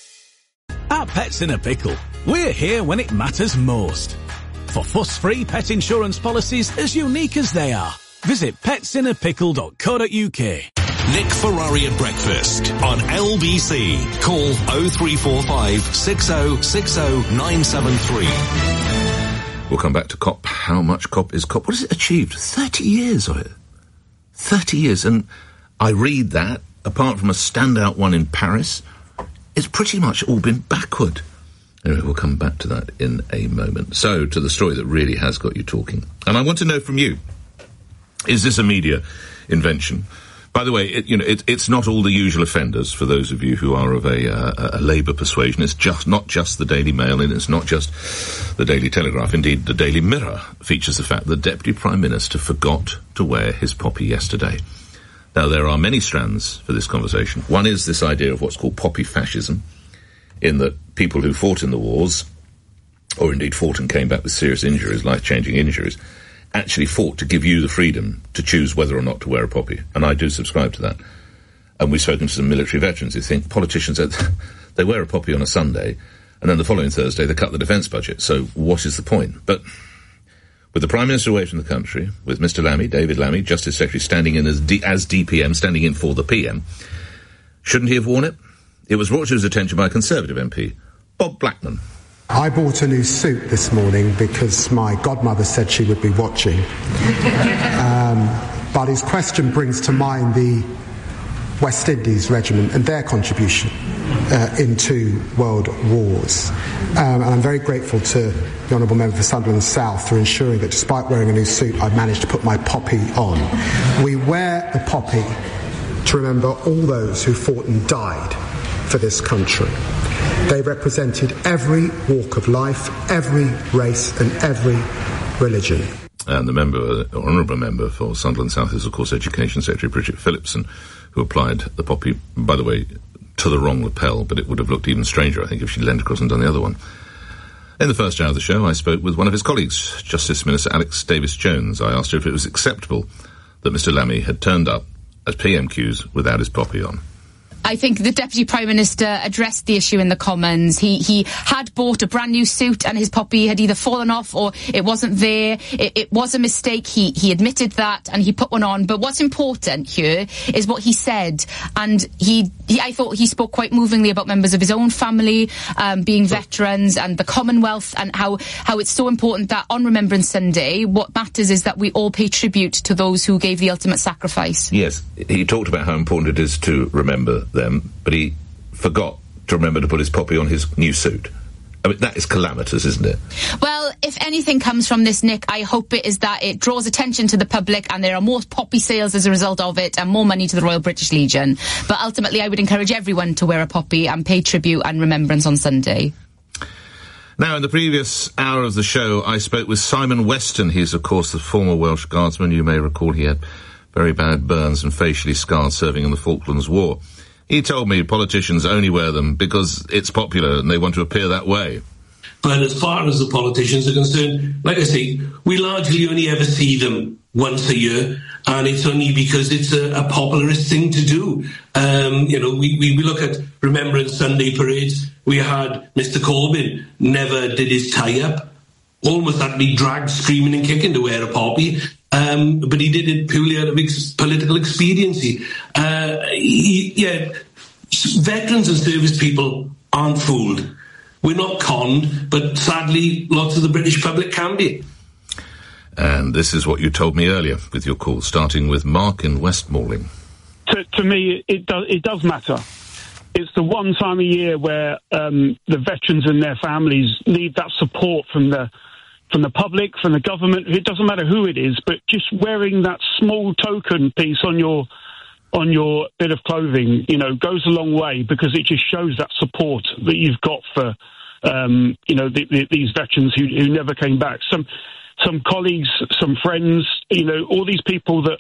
At Pets in a Pickle, we're here when it matters most. For fuss-free pet insurance policies as unique as they are. Visit pets in a pickle dot co dot u k. Nick Ferrari at breakfast on L B C. Call oh three four five, six oh six oh, nine seven three. We'll come back to COP. How much COP is COP? What has it achieved? thirty years of it. thirty years. And I read that, apart from a standout one in Paris, it's pretty much all been backward. Anyway, we'll come back to that in a moment. So, to the story that really has got you talking. And I want to know from you, is this a media invention? By the way, it, you know, it, it's not all the usual offenders, for those of you who are of a, uh, a Labour persuasion. It's just not just the Daily Mail, and it's not just the Daily Telegraph. Indeed, the Daily Mirror features the fact that the Deputy Prime Minister forgot to wear his poppy yesterday. Now, there are many strands for this conversation. One is this idea of what's called poppy fascism, in that people who fought in the wars, or indeed fought and came back with serious injuries, life-changing injuries, actually fought to give you the freedom to choose whether or not to wear a poppy. And I do subscribe to that. And we've spoken to some military veterans who think politicians, they wear a poppy on a Sunday, and then the following Thursday they cut the defence budget. So what is the point? But with the Prime Minister away from the country, with Mister Lammy, David Lammy, Justice Secretary, standing in as, D- as D P M, standing in for the P M, shouldn't he have worn it? It was brought to his attention by a Conservative M P, Bob Blackman. I bought a new suit this morning because my godmother said she would be watching. um, but his question brings to mind the West Indies Regiment and their contribution uh, in two world wars. Um, and I'm very grateful to the Honourable Member for Sunderland South for ensuring that despite wearing a new suit, I managed to put my poppy on. We wear the poppy to remember all those who fought and died for this country. They represented every walk of life, every race and every religion. And the member, the honourable member for Sunderland South is, of course, Education Secretary Bridget Phillipson, who applied the poppy, by the way, to the wrong lapel, but it would have looked even stranger, I think, if she'd leaned across and done the other one. In the first hour of the show, I spoke with one of his colleagues, Justice Minister Alex Davis-Jones. I asked her if it was acceptable that Mister Lammy had turned up as P M Qs without his poppy on. I think the Deputy Prime Minister addressed the issue in the Commons. He he had bought a brand new suit and his poppy had either fallen off or it wasn't there. It, it was a mistake. He he admitted that and he put one on. But what's important here is what he said. And he, he I thought he spoke quite movingly about members of his own family um, being veterans and the Commonwealth, and how, how it's so important that on Remembrance Sunday, what matters is that we all pay tribute to those who gave the ultimate sacrifice. Yes, he talked about how important it is to remember them, but he forgot to remember to put his poppy on his new suit. I mean, that is calamitous, isn't it? Well, if anything comes from this, Nick, I hope it is that it draws attention to the public and there are more poppy sales as a result of it and more money to the Royal British Legion. But ultimately, I would encourage everyone to wear a poppy and pay tribute and remembrance on Sunday. Now, in the previous hour of the show, I spoke with Simon Weston. He's, of course, the former Welsh Guardsman. You may recall he had very bad burns and facially scarred serving in the Falklands War. He told me politicians only wear them because it's popular and they want to appear that way. But as far as the politicians are concerned, like I say, we largely only ever see them once a year, and it's only because it's a, a popularist thing to do. Um, you know, we, we, we look at Remembrance Sunday parades. We had Mister Corbyn never did his tie-up, almost had to be dragged screaming and kicking to wear a poppy, um, but he did it purely out of ex- political expediency. Uh, he, yeah, veterans and service people aren't fooled. We're not conned, but sadly, lots of the British public can be. And this is what you told me earlier with your call, starting with Mark in Westmoreland. To, to me, it does, it does matter. It's the one time a year where um, the veterans and their families need that support from the from the public, from the government. It doesn't matter who it is, but just wearing that small token piece on your on your bit of clothing, you know, goes a long way, because it just shows that support that you've got for, um, you know, the, the, these veterans who, who never came back. Some some colleagues, some friends, you know, all these people that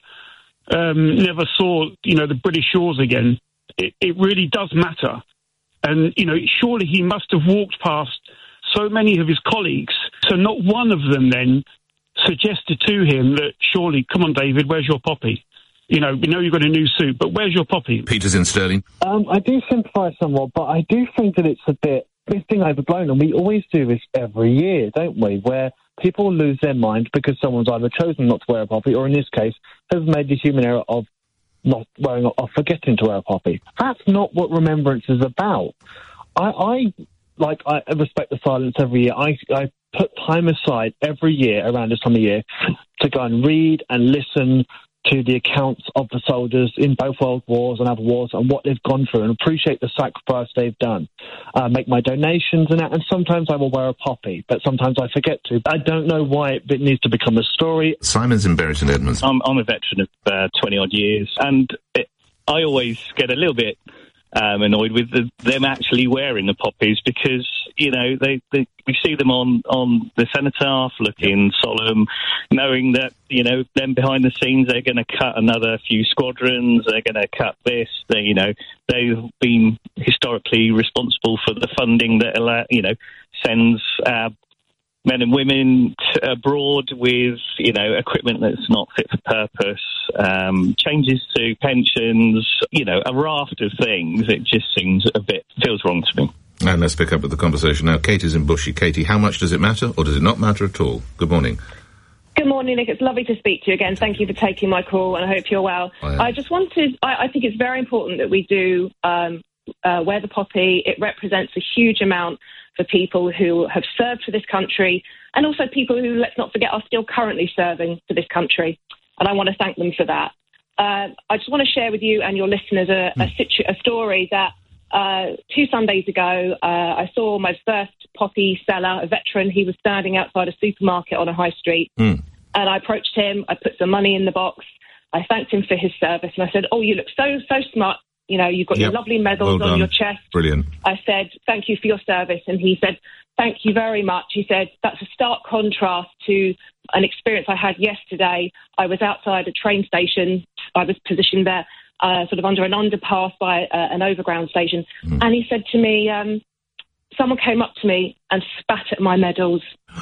um, never saw, you know, the British shores again. It, it really does matter. And, you know, surely he must have walked past so many of his colleagues. So not one of them then suggested to him that, surely, come on, David, where's your poppy? You know, we know you've got a new suit, but where's your poppy? Peter's in Stirling. Um, I do sympathise somewhat, but I do think that it's a bit, bit thing overblown, and we always do this every year, don't we, where people lose their mind because someone's either chosen not to wear a poppy, or in this case, has made the human error of not wearing or forgetting to wear a poppy. That's not what Remembrance is about. I, I like, I respect the silence every year. I, I put time aside every year around this time of year to go and read and listen to the accounts of the soldiers in both world wars and other wars and what they've gone through, and appreciate the sacrifice they've done. Uh, make my donations and that, and sometimes I will wear a poppy, but sometimes I forget to. I don't know why it, it needs to become a story. Simon's in Berrington Edmonds. I'm, I'm a veteran of uh, twenty odd years, and it, I always get a little bit um, annoyed with the, them actually wearing the poppies, because, you know, they, they we see them on, on the cenotaph looking solemn, knowing that, you know, them behind the scenes, they're going to cut another few squadrons, they're going to cut this, they, you know, they've been historically responsible for the funding that, allow, you know, sends uh, men and women t- abroad with, you know, equipment that's not fit for purpose, um, changes to pensions, you know, a raft of things. It just seems a bit, feels wrong to me. And let's pick up with the conversation now. Katie's in Bushy. Katie, how much does it matter, or does it not matter at all? Good morning. Good morning, Nick. It's lovely to speak to you again. Thank you for taking my call, and I hope you're well. I, I just wanted, I, I think it's very important that we do um, uh, wear the poppy. It represents a huge amount for people who have served for this country, and also people who, let's not forget, are still currently serving for this country. And I want to thank them for that. Uh, I just want to share with you and your listeners a, a, situ- a story that Uh, two Sundays ago, uh, I saw my first poppy seller, a veteran. He was standing outside a supermarket on a high street. Mm. And I approached him. I put some money in the box. I thanked him for his service. And I said, oh, you look so, so smart. You know, you've got yep. your lovely medals well on your chest. Brilliant. I said, thank you for your service. And he said, thank you very much. He said, that's a stark contrast to an experience I had yesterday. I was outside a train station. I was positioned there. Uh, sort of under an underpass by uh, an overground station. Mm. And he said to me, um, someone came up to me and spat at my medals.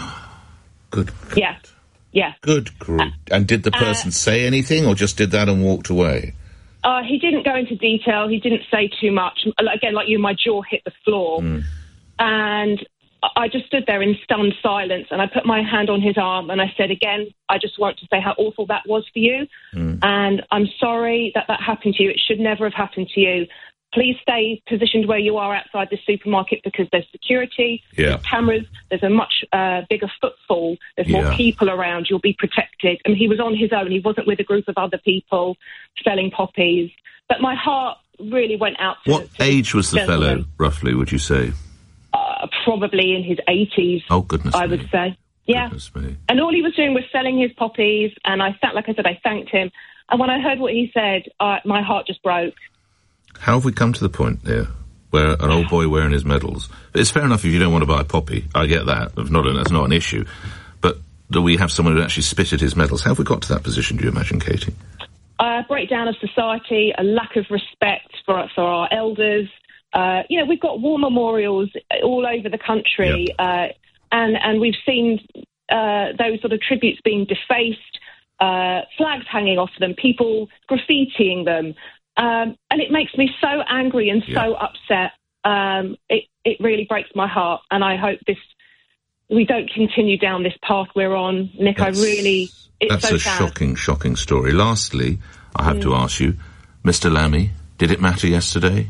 Good. Yeah. Yeah. Good grief. Uh, and did the person uh, say anything, or just did that and walked away? Uh, he didn't go into detail. He didn't say too much. Again, like you, my jaw hit the floor. Mm. And I just stood there in stunned silence, and I put my hand on his arm and I said, again, I just want to say how awful that was for you. Mm. And I'm sorry that that happened to you. It should never have happened to you. Please stay positioned where you are outside the supermarket, because there's security, yeah. there's cameras, there's a much uh, bigger footfall, there's yeah. more people around, you'll be protected. And he was on his own. He wasn't with a group of other people selling poppies. But my heart really went out to... What to age was the gentleman. fellow, roughly, would you say? Uh, probably in his eighties. Oh, goodness I me. would say. Yeah. Goodness me. And all he was doing was selling his poppies, and I thanked, like I said, I thanked him. And when I heard what he said, uh, my heart just broke. How have we come to the point there where an old boy wearing his medals... It's fair enough if you don't want to buy a poppy. I get that. It's not, that's not an issue. But do we have someone who actually spit at his medals? How have we got to that position, do you imagine, Katie? A breakdown of society, a lack of respect for, for our elders. Uh, you know, we've got war memorials all over the country. Yep. Uh, and, and we've seen uh, those sort of tributes being defaced, uh, flags hanging off them, people graffitiing them. Um, and it makes me so angry and yeah. so upset. Um, it, it really breaks my heart. And I hope this we don't continue down this path we're on. Nick, that's, I really... It's that's so a sad. shocking, shocking story. Lastly, I have mm. to ask you, Mister Lammy, did it matter yesterday?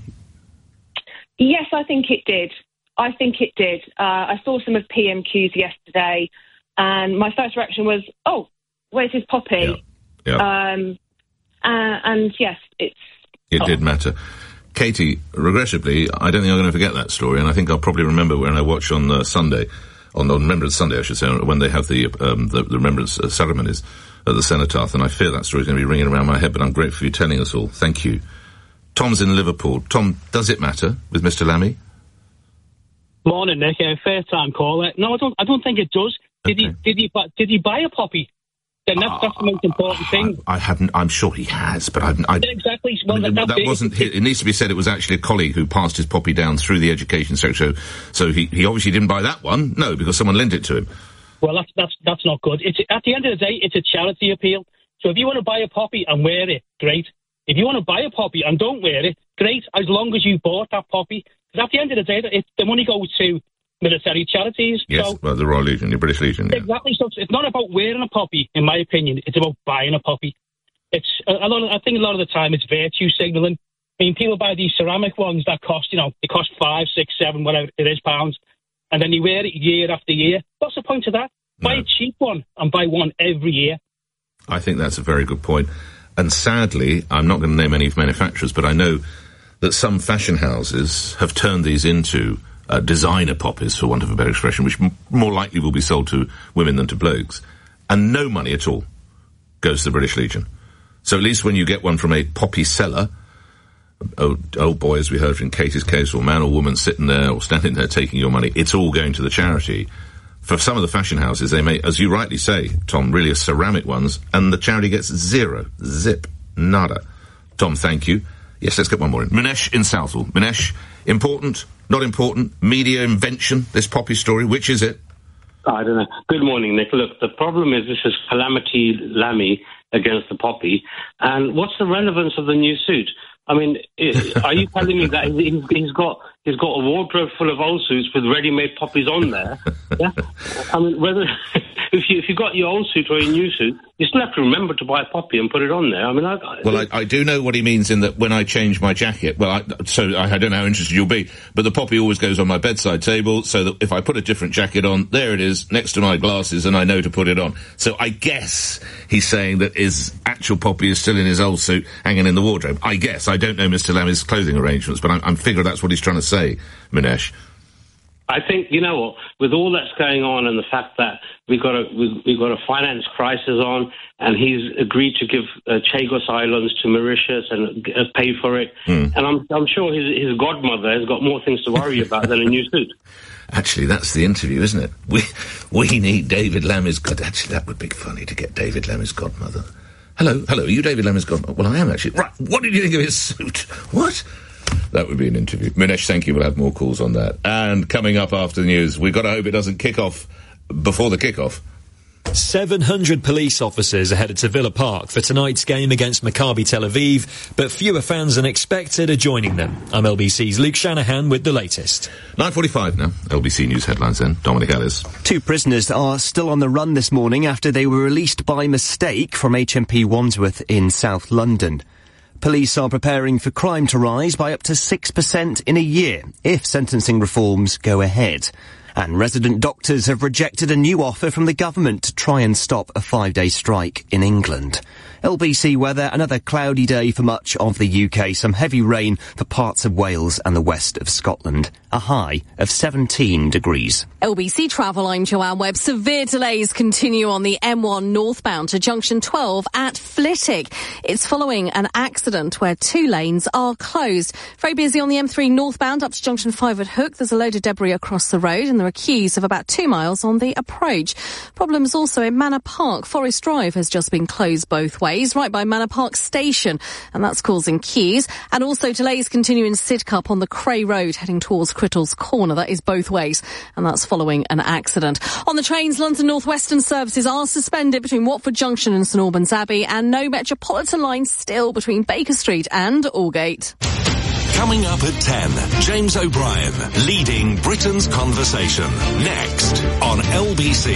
Yes, I think it did. I think it did. Uh, I saw some of P M Q's yesterday, and my first reaction was, oh, where's his poppy? Yeah. Yeah. Um, uh, and yes, it's... It oh. did matter. Katie, regrettably, I don't think I'm going to forget that story, and I think I'll probably remember when I watch on uh, Sunday, on, on Remembrance Sunday, I should say, when they have the, um, the, the Remembrance uh, ceremonies at the Cenotaph, and I fear that story's going to be ringing around my head, but I'm grateful for you telling us all. Thank you. Tom's in Liverpool. Tom, does it matter with Mister Lammy? Morning, Nick. Uh, first time caller. No, I don't. I don't think it does. Did okay. he? Did he? Did he buy a poppy? Then that's, uh, that's the most important thing. I, I haven't. I'm sure he has, but I've. I, exactly. Well, I mean, that, that wasn't. It needs to be said. It was actually a colleague who passed his poppy down through the education sector. So, so he, he obviously didn't buy that one. No, because someone lent it to him. Well, that's that's that's not good. It's at the end of the day, it's a charity appeal. So if you want to buy a poppy and wear it, great. If you want to buy a poppy and don't wear it, great, as long as you bought that poppy. Because at the end of the day, it, the money goes to military charities. Yes, so, well, the Royal Legion, the British Legion. Yeah. Exactly. So it's not about wearing a poppy, in my opinion. It's about buying a poppy. It's a, a lot of, I think a lot of the time it's virtue signalling. I mean, people buy these ceramic ones that cost, you know, they cost five, six, seven, whatever it is, pounds, and then you wear it year after year. What's the point of that? No. Buy a cheap one and buy one every year. I think that's a very good point. And sadly, I'm not going to name any manufacturers, but I know that some fashion houses have turned these into uh, designer poppies, for want of a better expression, which m- more likely will be sold to women than to blokes. And no money at all goes to the British Legion. So at least when you get one from a poppy seller, old, old boy, as we heard from Katie's case, or man or woman sitting there or standing there taking your money, it's all going to the charity. For some of the fashion houses, they may, as you rightly say, Tom, really are ceramic ones, and the charity gets zero. Zip. Nada. Tom, thank you. Yes, let's get one more in. Minesh in Southall. Minesh, important, not important, media invention, this poppy story, which is it? I don't know. Good morning, Nick. Look, the problem is this is Calamity Lammy against the poppy, and what's the relevance of the new suit? I mean, it, are you telling me that he's, he's got he's got a wardrobe full of old suits with ready-made poppies on there? Yeah, I mean, whether if you if you got your old suit or your new suit, you still have to remember to buy a poppy and put it on there. I mean, I, I, well, I, I do know what he means in that when I change my jacket. Well, I, so I, I don't know how interested you'll be, but the poppy always goes on my bedside table, so that if I put a different jacket on, there it is next to my glasses, and I know to put it on. So I guess he's saying that his actual poppy is still in his old suit, hanging in the wardrobe. I guess. I don't know Mister Lammy's clothing arrangements, but I'm, I'm figuring that's what he's trying to say, Minesh. I think, you know what, with all that's going on and the fact that we've got a, we've, we've got a finance crisis on, and he's agreed to give uh, Chagos Islands to Mauritius and uh, pay for it, mm. and I'm, I'm sure his, his godmother has got more things to worry about than a new suit. Actually, that's the interview, isn't it? We we need David Lammy's god. Actually, that would be funny to get David Lammy's godmother. Hello, hello, are you David Lammy's godmother? Well, I am actually. Right, what did you think of his suit? What? That would be an interview. Minesh, thank you. We'll have more calls on that. And coming up after the news, we've got to hope it doesn't kick off before the kick-off. seven hundred police officers are headed to Villa Park for tonight's game against Maccabi Tel Aviv, but fewer fans than expected are joining them. I'm L B C's Luke Shanahan with the latest. nine forty-five now. L B C News headlines then. Dominic Ellis. Two prisoners are still on the run this morning after they were released by mistake from H M P Wandsworth in South London. Police are preparing for crime to rise by up to six percent in a year if sentencing reforms go ahead. And resident doctors have rejected a new offer from the government to try and stop a five-day strike in England. L B C weather, another cloudy day for much of the U K. Some heavy rain for parts of Wales and the west of Scotland. A high of seventeen degrees. L B C Travel, I'm Joanne Webb. Severe delays continue on the M one northbound to junction twelve at Flitwick. It's following an accident where two lanes are closed. Very busy on the M three northbound up to junction five at Hook. There's a load of debris across the road and the there are queues of about two miles on the approach. Problems also in Manor Park. Forest Drive has just been closed both ways, right by Manor Park Station, and that's causing queues. And also delays continue in Sidcup on the Cray Road heading towards Crittles Corner. That is both ways, and that's following an accident. On the trains, London North Western services are suspended between Watford Junction and St Albans Abbey, and no Metropolitan line still between Baker Street and Aldgate. Coming up at ten, James O'Brien, leading Britain's conversation. Next on L B C.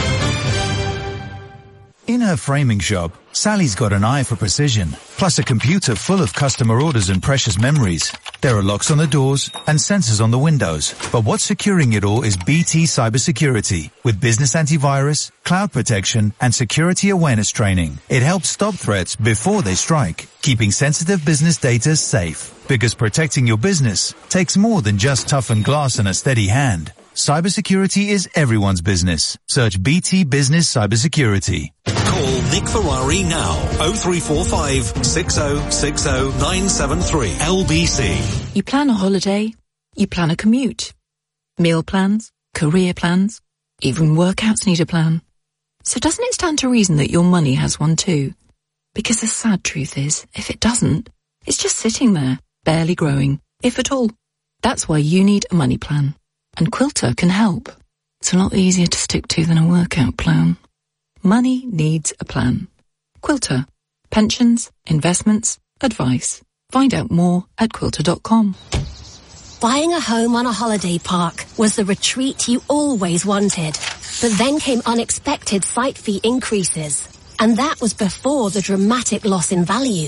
In her framing shop, Sally's got an eye for precision, plus a computer full of customer orders and precious memories. There are locks on the doors and sensors on the windows. But what's securing it all is B T Cybersecurity. With business antivirus, cloud protection, and security awareness training, it helps stop threats before they strike, keeping sensitive business data safe. Because protecting your business takes more than just toughened glass and a steady hand. Cybersecurity is everyone's business. Search B T Business Cybersecurity. Call Nick Ferrari now. oh three four five, six oh six oh, nine seven three. L B C. You plan a holiday, you plan a commute. Meal plans, career plans, even workouts need a plan. So doesn't it stand to reason that your money has one too? Because the sad truth is, if it doesn't, it's just sitting there, barely growing, if at all. That's why you need a money plan. And Quilter can help. It's a lot easier to stick to than a workout plan. Money needs a plan. Quilter. Pensions, investments, advice. Find out more at quilter dot com. Buying a home on a holiday park was the retreat you always wanted. But then came unexpected site fee increases. And that was before the dramatic loss in value.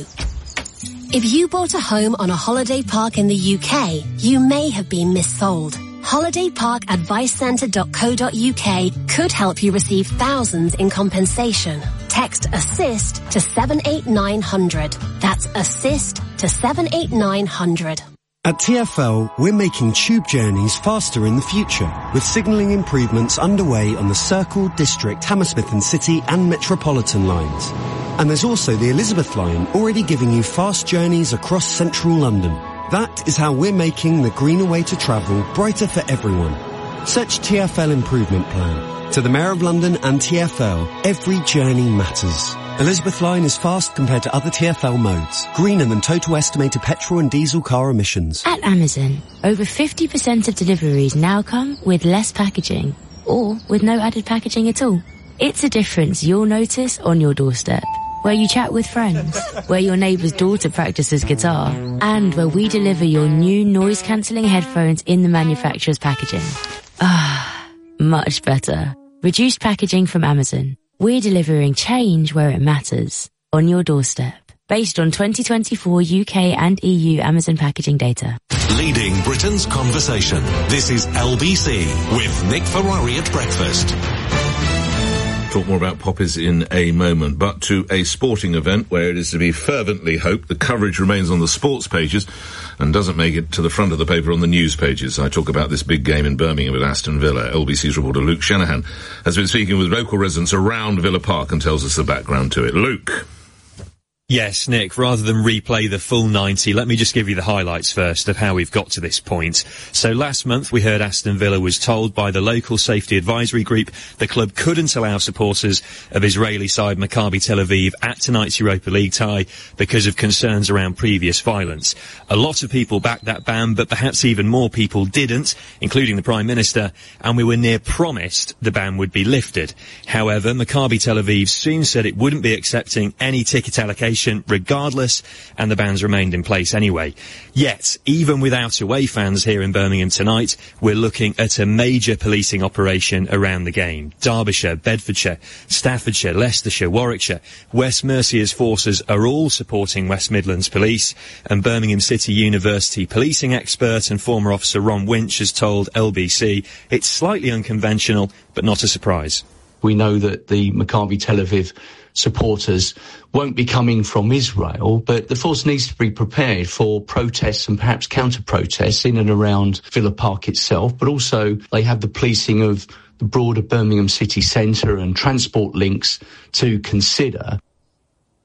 If you bought a home on a holiday park in the U K, you may have been missold. holiday park advice centre dot co dot uk could help you receive thousands in compensation. Text ASSIST to seven eight nine hundred. That's ASSIST to seven eight nine hundred. At T F L, we're making tube journeys faster in the future, with signalling improvements underway on the Circle, District, Hammersmith and City and Metropolitan lines. And there's also the Elizabeth line, already giving you fast journeys across central London. That is how we're making the greener way to travel brighter for everyone. Search T F L Improvement Plan. To the Mayor of London and T F L, every journey matters. Elizabeth line is fast compared to other T F L modes. Greener than total estimated petrol and diesel car emissions. At Amazon, over fifty percent of deliveries now come with less packaging, or with no added packaging at all. It's a difference you'll notice on your doorstep, where you chat with friends, where your neighbour's daughter practices guitar, and where we deliver your new noise-cancelling headphones in the manufacturer's packaging. Ah, much better. Reduced packaging from Amazon. We're delivering change where it matters, on your doorstep. Based on twenty twenty-four U K and E U Amazon packaging data. Leading Britain's conversation. This is L B C with Nick Ferrari at breakfast. Talk more about poppies in a moment, but to a sporting event where it is to be fervently hoped the coverage remains on the sports pages and doesn't make it to the front of the paper on the news pages. I talk about this big game in Birmingham with Aston Villa. L B C's reporter Luke Shanahan has been speaking with local residents around Villa Park and tells us the background to it. Luke. Yes, Nick, rather than replay the full ninety, let me just give you the highlights first of how we've got to this point. So last month we heard Aston Villa was told by the local safety advisory group the club couldn't allow supporters of Israeli side Maccabi Tel Aviv at tonight's Europa League tie because of concerns around previous violence. A lot of people backed that ban, but perhaps even more people didn't, including the Prime Minister, and we were near promised the ban would be lifted. However, Maccabi Tel Aviv soon said it wouldn't be accepting any ticket allocation regardless, and the bans remained in place anyway. Yet, even without away fans here in Birmingham tonight, we're looking at a major policing operation around the game. Derbyshire, Bedfordshire, Staffordshire, Leicestershire, Warwickshire, West Mercia's forces are all supporting West Midlands Police, and Birmingham City University policing expert and former officer Ron Winch has told L B C it's slightly unconventional, but not a surprise. We know that the Maccabi Tel Aviv supporters won't be coming from Israel, but the force needs to be prepared for protests and perhaps counter-protests in and around Villa Park itself, but also they have the policing of the broader Birmingham city centre and transport links to consider.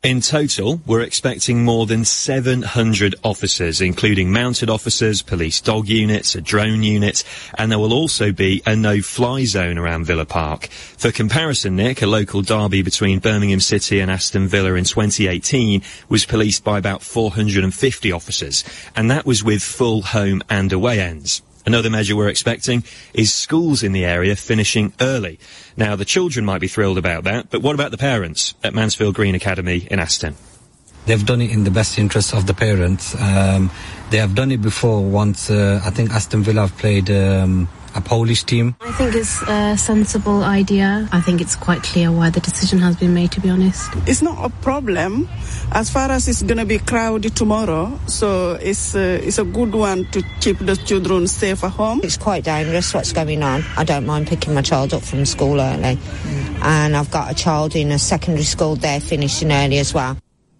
In total, we're expecting more than seven hundred officers, including mounted officers, police dog units, a drone unit, and there will also be a no-fly zone around Villa Park. For comparison, Nick, a local derby between Birmingham City and Aston Villa in twenty eighteen was policed by about four hundred fifty officers, and that was with full home and away ends. Another measure we're expecting is schools in the area finishing early. Now, the children might be thrilled about that, but what about the parents at Mansfield Green Academy in Aston? They've done it in the best interest of the parents. Um, they have done it before once. Uh, I think Aston Villa have played um, a Polish team. I think it's a sensible idea. I think it's quite clear why the decision has been made, to be honest. It's not a problem as far as it's going to be crowded tomorrow, so it's, uh, it's a good one to keep the children safe at home. It's quite dangerous what's going on. I don't mind picking my child up from school early, mm. and I've got a child in a secondary school there finishing early as well.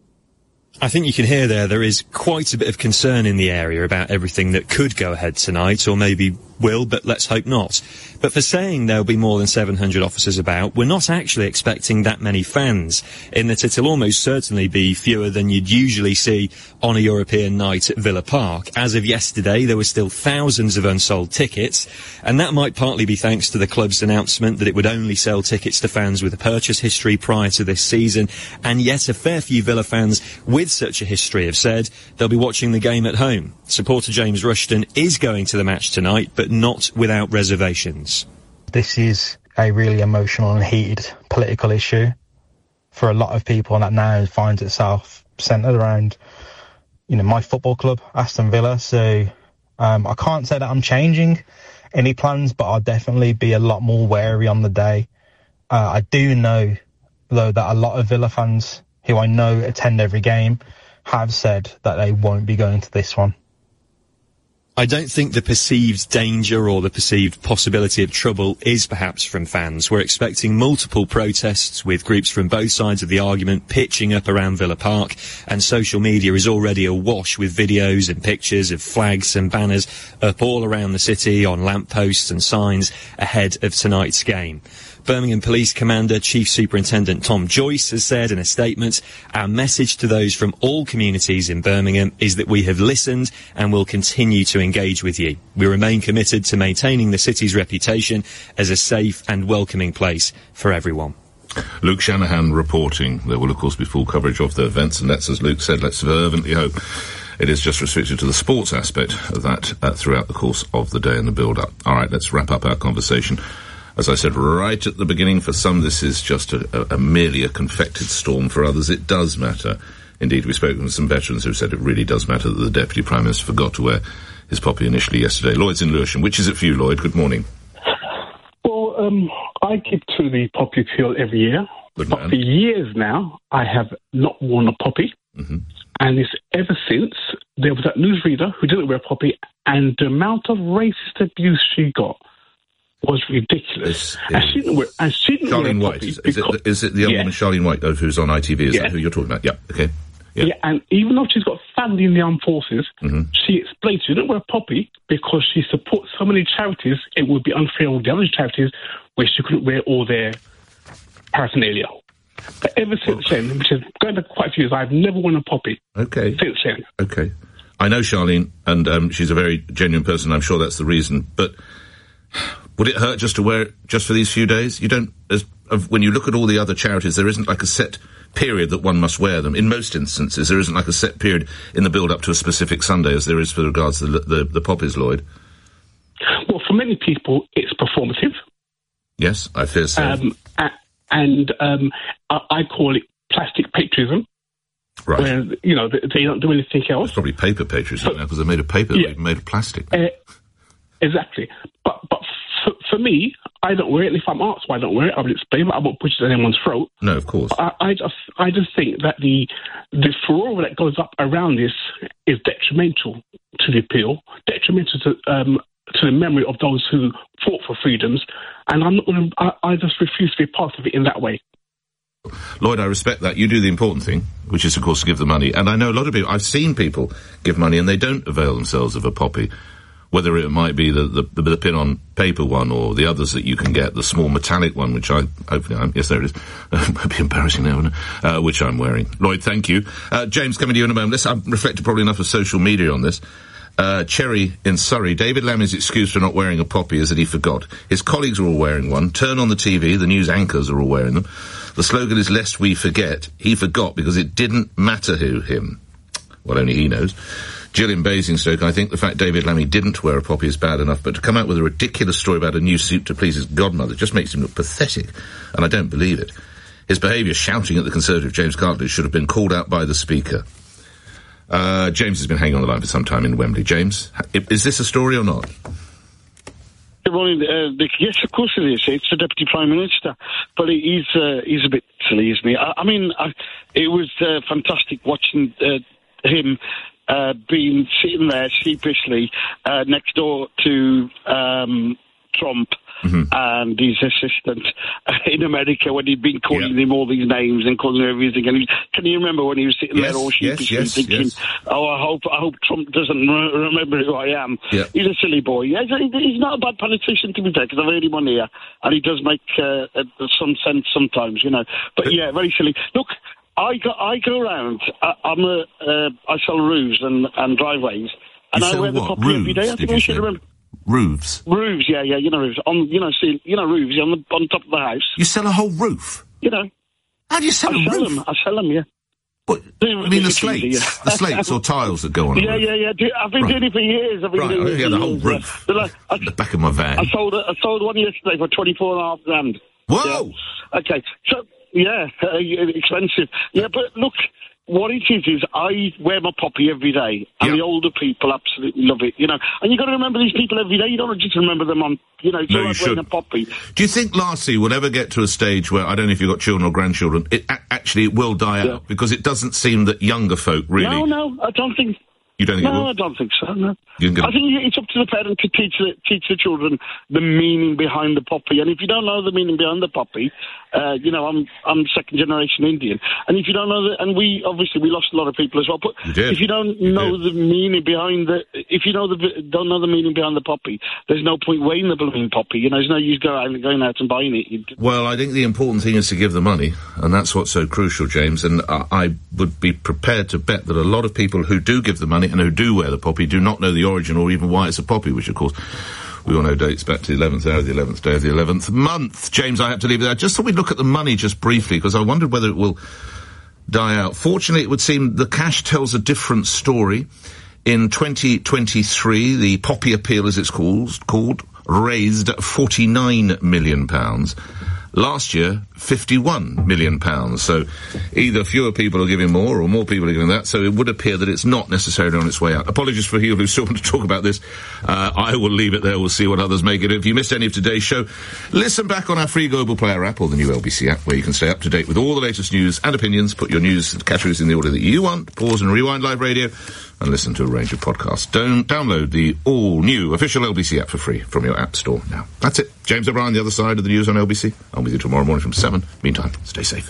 I think you can hear there, there is quite a bit of concern in the area about everything that could go ahead tonight, or maybe will, but let's hope not. But for saying there'll be more than seven hundred officers about, we're not actually expecting that many fans, in that it'll almost certainly be fewer than you'd usually see on a European night at Villa Park. As of yesterday, there were still thousands of unsold tickets, and that might partly be thanks to the club's announcement that it would only sell tickets to fans with a purchase history prior to this season, and yet a fair few Villa fans with such a history have said they'll be watching the game at home. Supporter James Rushton is going to the match tonight, but not without reservations. This is a really emotional and heated political issue for a lot of people, and that now finds itself centred around, you know, my football club, Aston Villa. So um, I can't say that I'm changing any plans, but I'll definitely be a lot more wary on the day. Uh, I do know, though, that a lot of Villa fans who I know attend every game have said that they won't be going to this one. I don't think the perceived danger or the perceived possibility of trouble is perhaps from fans. We're expecting multiple protests with groups from both sides of the argument pitching up around Villa Park, and social media is already awash with videos and pictures of flags and banners up all around the city on lampposts and signs ahead of tonight's game. Birmingham Police Commander Chief Superintendent Tom Joyce has said in a statement, "Our message to those from all communities in Birmingham is that we have listened and will continue to engage with you. We remain committed to maintaining the city's reputation as a safe and welcoming place for everyone." Luke Shanahan reporting. There will, of course, be full coverage of the events, and let's, as Luke said, let's fervently hope it is just restricted to the sports aspect of that uh, throughout the course of the day and the build-up. All right, let's wrap up our conversation. As I said right at the beginning, for some this is just a, a, a merely a confected storm. For others, it does matter. Indeed, we've spoken with some veterans who said it really does matter that the Deputy Prime Minister forgot to wear his poppy initially yesterday. Lloyd's in Lewisham. Which is it for you, Lloyd? Good morning. Well, um, I give to the poppy appeal every year. Good but man. for years now, I have not worn a poppy. Mm-hmm. And it's ever since there was that newsreader who didn't wear a poppy, and the amount of racist abuse she got was ridiculous. And she didn't wear, and she didn't Charlene wear a White. poppy Is, is, because- it, is it the young Yeah. woman Charlene White, though, who's on I T V? Is Yeah. that who you're talking about? Yeah, okay. Yeah. and even though she's got family in the armed forces, Mm-hmm. she explained she didn't wear a poppy because she supports so many charities, it would be unfair on the other charities where she couldn't wear all their paraphernalia. But ever since then, which is going back quite a few years, I've never worn a poppy. Okay. Since then. Okay. I know Charlene, and um, she's a very genuine person. I'm sure that's the reason. But would it hurt just to wear it just for these few days? You don't, as, of, when you look at all the other charities, there isn't like a set period that one must wear them. In most instances, there isn't like a set period in the build-up to a specific Sunday, as there is for regards to the, the, the poppies, Lloyd. Well, for many people, it's performative. Yes, I fear so. Um, a- and um, I-, I call it plastic patriotism. Right. Where, you know, they, they don't do anything else. It's probably paper patriotism now, because they're made of paper, Yeah. they're made of plastic. Uh, exactly. But but for, for me, I don't wear it. If I'm asked why I don't wear it, I will explain, but I won't push it down anyone's throat. No, of course. I, I just I just think that the the furore that goes up around this is detrimental to the appeal, detrimental to um, to the memory of those who fought for freedoms, and I'm not going to. I, I just refuse to be part of it in that way. Lloyd, I respect that. You do the important thing, which is, of course, to give the money. And I know a lot of people, I've seen people give money and they don't avail themselves of a poppy. whether it might be the, the, the, the pin-on paper one or the others that you can get, the small metallic one, which I, hopefully, I'm, yes, there it is. Uh, might be embarrassing now, isn't it? Uh, which I'm wearing. Lloyd, thank you. Uh, James, coming to you in a moment. Let's, I've reflected probably enough of social media on this. Uh, Cherry in Surrey. David Lammy's excuse for not wearing a poppy is that he forgot. His colleagues are all wearing one. Turn on the T V, the news anchors are all wearing them. The slogan is lest we forget. He forgot because it didn't matter who him. Well, only he knows. Jill in Basingstoke, I think the fact David Lammy didn't wear a poppy is bad enough, but to come out with a ridiculous story about a new suit to please his godmother just makes him look pathetic, and I don't believe it. His behaviour shouting at the Conservative James Cartledge should have been called out by the Speaker. Uh, James has been hanging on the line for some time in Wembley. James, is this a story or not? Good morning, uh, Nick. Yes, of course it is. It's the Deputy Prime Minister. But he's, uh, he's a bit silly, isn't he? I, I mean, I, it was uh, fantastic watching uh, him uh, being sitting there sheepishly uh, next door to um, Trump. Mm-hmm. And his assistant in America when he'd been calling yeah. him all these names and calling him everything. And he, can you remember when he was sitting yes, there all sheepishly yes, yes, thinking, yes. "Oh, I hope I hope Trump doesn't re- remember who I am." Yeah. He's a silly boy. Yeah, he's, he's not a bad politician to be fair, because I've heard him on here, and he does make uh, uh, some sense sometimes, you know. But yeah, very silly. Look. I go, I go around, I, I'm a, uh, I sell roofs and, and driveways, and you I wear what? the poppy roofs, every day. I think we should remember. Roofs? Roofs, yeah, yeah, you know roofs. On, you know, see, you know roofs, on the, on top of the house. You sell a whole roof? You know. How do you sell I a sell roof? them, I sell them, yeah. What? I mean the slates? Easy, yeah. The slates or tiles that go on Yeah, a roof? yeah, yeah. Do, I've been right. doing it for years. I've been right, doing I it yeah, for the whole years. roof. Yeah. Like, I, the back of my van. I sold, a, I sold one yesterday for twenty-four and a half grand. Whoa! Yeah. Okay, so, yeah, uh, expensive. Yeah, but look... What it is, is I wear my poppy every day, and yep. the older people absolutely love it, you know. And you've got to remember these people every day. You don't just remember them on, you know, it's no, all like wearing a poppy. Do you think, Larcy, we'll ever get to a stage where, I don't know if you've got children or grandchildren, it a- actually it will die yeah. out? Because it doesn't seem that younger folk really... No, no, I don't think... You don't think no, it will? I don't think so, no. You can I think it's up to the parent to teach the, teach the children the meaning behind the poppy. And if you don't know the meaning behind the poppy, uh, you know, I'm I'm second generation Indian. And if you don't know the, and we, obviously, we lost a lot of people as well. But you did. if you don't you know did. the meaning behind the, if you know the, don't know the meaning behind the poppy, there's no point weighing the blooming poppy. You know, there's no use going out, going out and buying it. You, well, I think the important thing is to give the money, and that's what's so crucial, James. And I, I would be prepared to bet that a lot of people who do give the money and who do wear the poppy do not know the origin or even why it's a poppy, which of course we all know dates back to the eleventh hour of the eleventh day of the eleventh month. James, I have to leave it there. Just thought we'd look at the money just briefly, because I wondered whether it will die out. Fortunately, it would seem the cash tells a different story. In twenty twenty-three, the poppy appeal, as it's called, called raised forty-nine million pounds. Last year, fifty-one million pounds. So either fewer people are giving more or more people are giving that. So it would appear that it's not necessarily on its way out. Apologies for you who still want to talk about this. Uh, I will leave it there. We'll see what others make it. If you missed any of today's show, listen back on our free Global Player app or the new L B C app, where you can stay up to date with all the latest news and opinions. Put your news categories in the order that you want. Pause and rewind live radio and listen to a range of podcasts. Don't download the all-new official L B C app for free from your app store now. That's it. James O'Brien, the other side of the news on L B C. I'll be with you tomorrow morning from seven. Meantime, stay safe.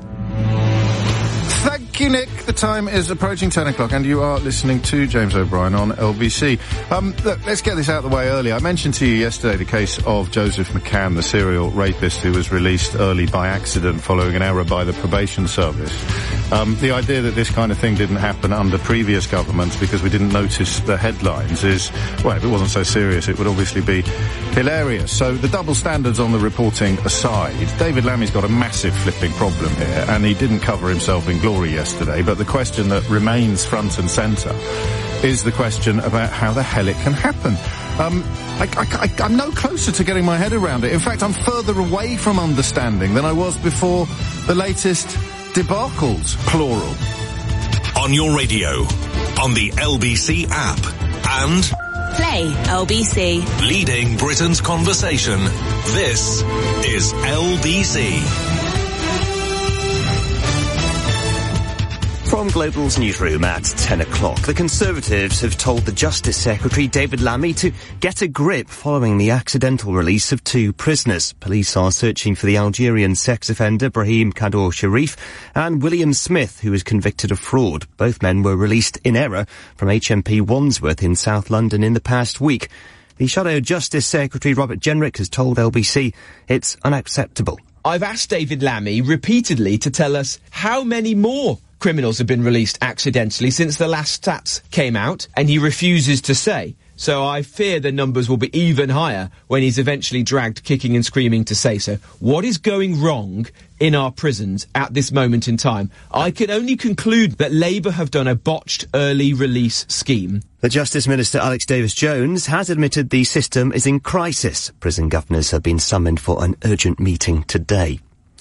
Thank you, Nick. The time is approaching ten o'clock and you are listening to James O'Brien on L B C. Um, look, let's get this out of the way early. I mentioned to you yesterday the case of Joseph McCann, the serial rapist who was released early by accident following an error by the probation service. Um, the idea that this kind of thing didn't happen under previous governments because we didn't notice the headlines is, well, if it wasn't so serious, it would obviously be hilarious. So the double standards on the reporting aside, David Lammy's got a massive flipping problem here, and he didn't cover himself in glory yesterday, but the question that remains front and centre is the question about how the hell it can happen. Um, I, I, I, I'm no closer to getting my head around it. In fact, I'm further away from understanding than I was before the latest debacles, plural. On your radio, on the L B C app, and Play L B C. Leading Britain's conversation. This is L B C. From Global's newsroom at ten o'clock, the Conservatives have told the Justice Secretary, David Lammy, to get a grip following the accidental release of two prisoners. Police are searching for the Algerian sex offender Brahim Kaddour Sharif and William Smith, who was convicted of fraud. Both men were released in error from H M P Wandsworth in South London in the past week. The Shadow Justice Secretary, Robert Jenrick, has told L B C it's unacceptable. I've asked David Lammy repeatedly to tell us how many more criminals have been released accidentally since the last stats came out, and he refuses to say. So I fear the numbers will be even higher when he's eventually dragged kicking and screaming to say so. What is going wrong in our prisons at this moment in time? I can only conclude that Labour have done a botched early release scheme. The Justice Minister, Alex Davis-Jones, has admitted the system is in crisis. Prison governors have been summoned for an urgent meeting today.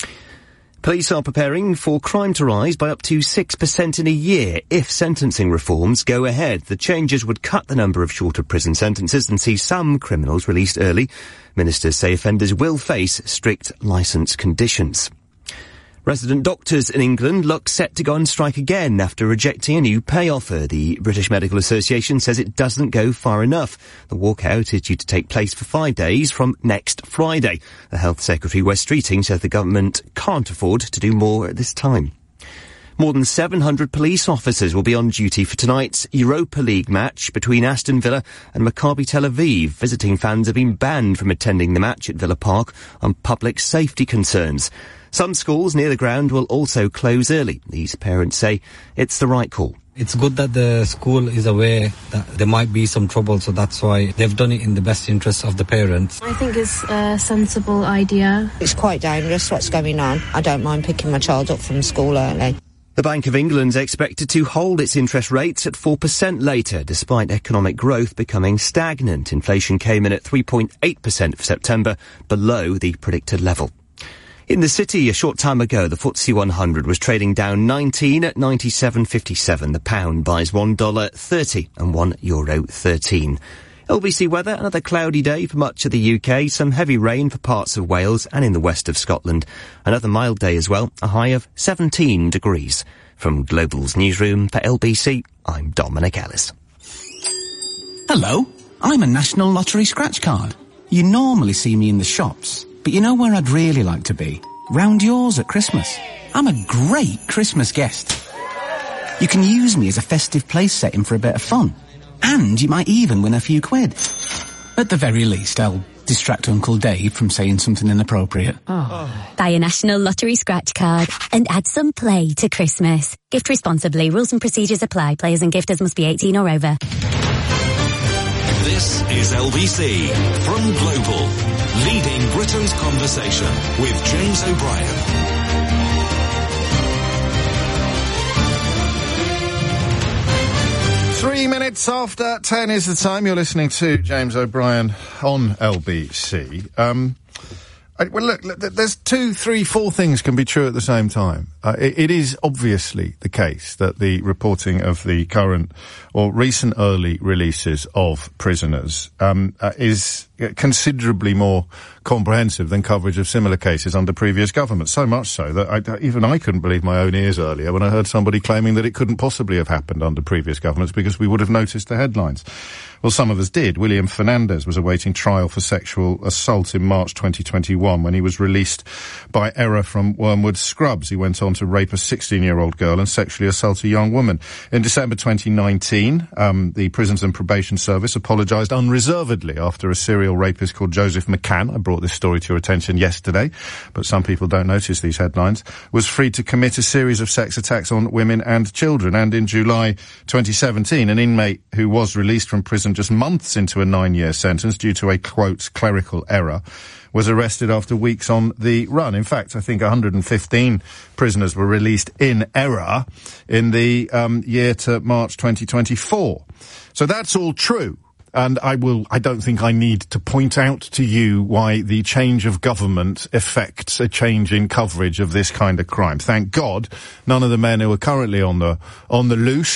Police are preparing for crime to rise by up to six percent in a year if sentencing reforms go ahead. The changes would cut the number of shorter prison sentences and see some criminals released early. Ministers say offenders will face strict licence conditions. Resident doctors in England look set to go on strike again after rejecting a new pay offer. The British Medical Association says it doesn't go far enough. The walkout is due to take place for five days from next Friday. The Health Secretary, Wes Streeting, says the government can't afford to do more at this time. More than seven hundred police officers will be on duty for tonight's Europa League match between Aston Villa and Maccabi Tel Aviv. Visiting fans have been banned from attending the match at Villa Park on public safety concerns. Some schools near the ground will also close early. These parents say it's the right call. It's good that the school is aware that there might be some trouble, so that's why they've done it in the best interest of the parents. I think it's a sensible idea. It's quite dangerous what's going on. I don't mind picking my child up from school early. The Bank of England's expected to hold its interest rates at four percent later, despite economic growth becoming stagnant. Inflation came in at three point eight percent for September, below the predicted level. In the city, a short time ago, the F T S E one hundred was trading down nineteen at ninety-seven fifty-seven. The pound buys one dollar thirty and one euro thirteen. L B C weather, another cloudy day for much of the U K, some heavy rain for parts of Wales and in the west of Scotland. Another mild day as well, a high of seventeen degrees. From Global's newsroom for L B C, I'm Dominic Ellis. Hello, I'm a National Lottery scratch card. You normally see me in the shops, but you know where I'd really like to be? Round yours at Christmas. I'm a great Christmas guest. You can use me as a festive place setting for a bit of fun. And you might even win a few quid. At the very least, I'll distract Uncle Dave from saying something inappropriate. Oh. Buy a National Lottery scratch card and add some play to Christmas. Gift responsibly. Rules and procedures apply. Players and gifters must be eighteen or over. This is L B C from Global, leading Britain's conversation with James O'Brien. Three minutes after ten is the time. You're listening to James O'Brien on L B C. Um, I, well, look, look, there's two, three, four things can be true at the same time. Uh, it, it is obviously the case that the reporting of the current or recent early releases of prisoners um, uh, is considerably more comprehensive than coverage of similar cases under previous governments. So much so that I, even I couldn't believe my own ears earlier when I heard somebody claiming that it couldn't possibly have happened under previous governments because we would have noticed the headlines. Well, some of us did. William Fernandez was awaiting trial for sexual assault in March twenty twenty-one when he was released by error from Wormwood Scrubs. He went on to rape a sixteen-year-old girl and sexually assault a young woman. In December twenty nineteen, um, the Prisons and Probation Service apologised unreservedly after a serial rapist called Joseph McCann, I brought this story to your attention yesterday, but some people don't notice these headlines, was freed to commit a series of sex attacks on women and children. And in July twenty seventeen, an inmate who was released from prison just months into a nine-year sentence due to a, quote, clerical error, was arrested after weeks on the run. In fact, I think one hundred fifteen prisoners were released in error in the um, year to March twenty twenty-four. So that's all true. And I will, I don't think I need to point out to you why the change of government affects a change in coverage of this kind of crime. Thank God none of the men who are currently on the, on the loose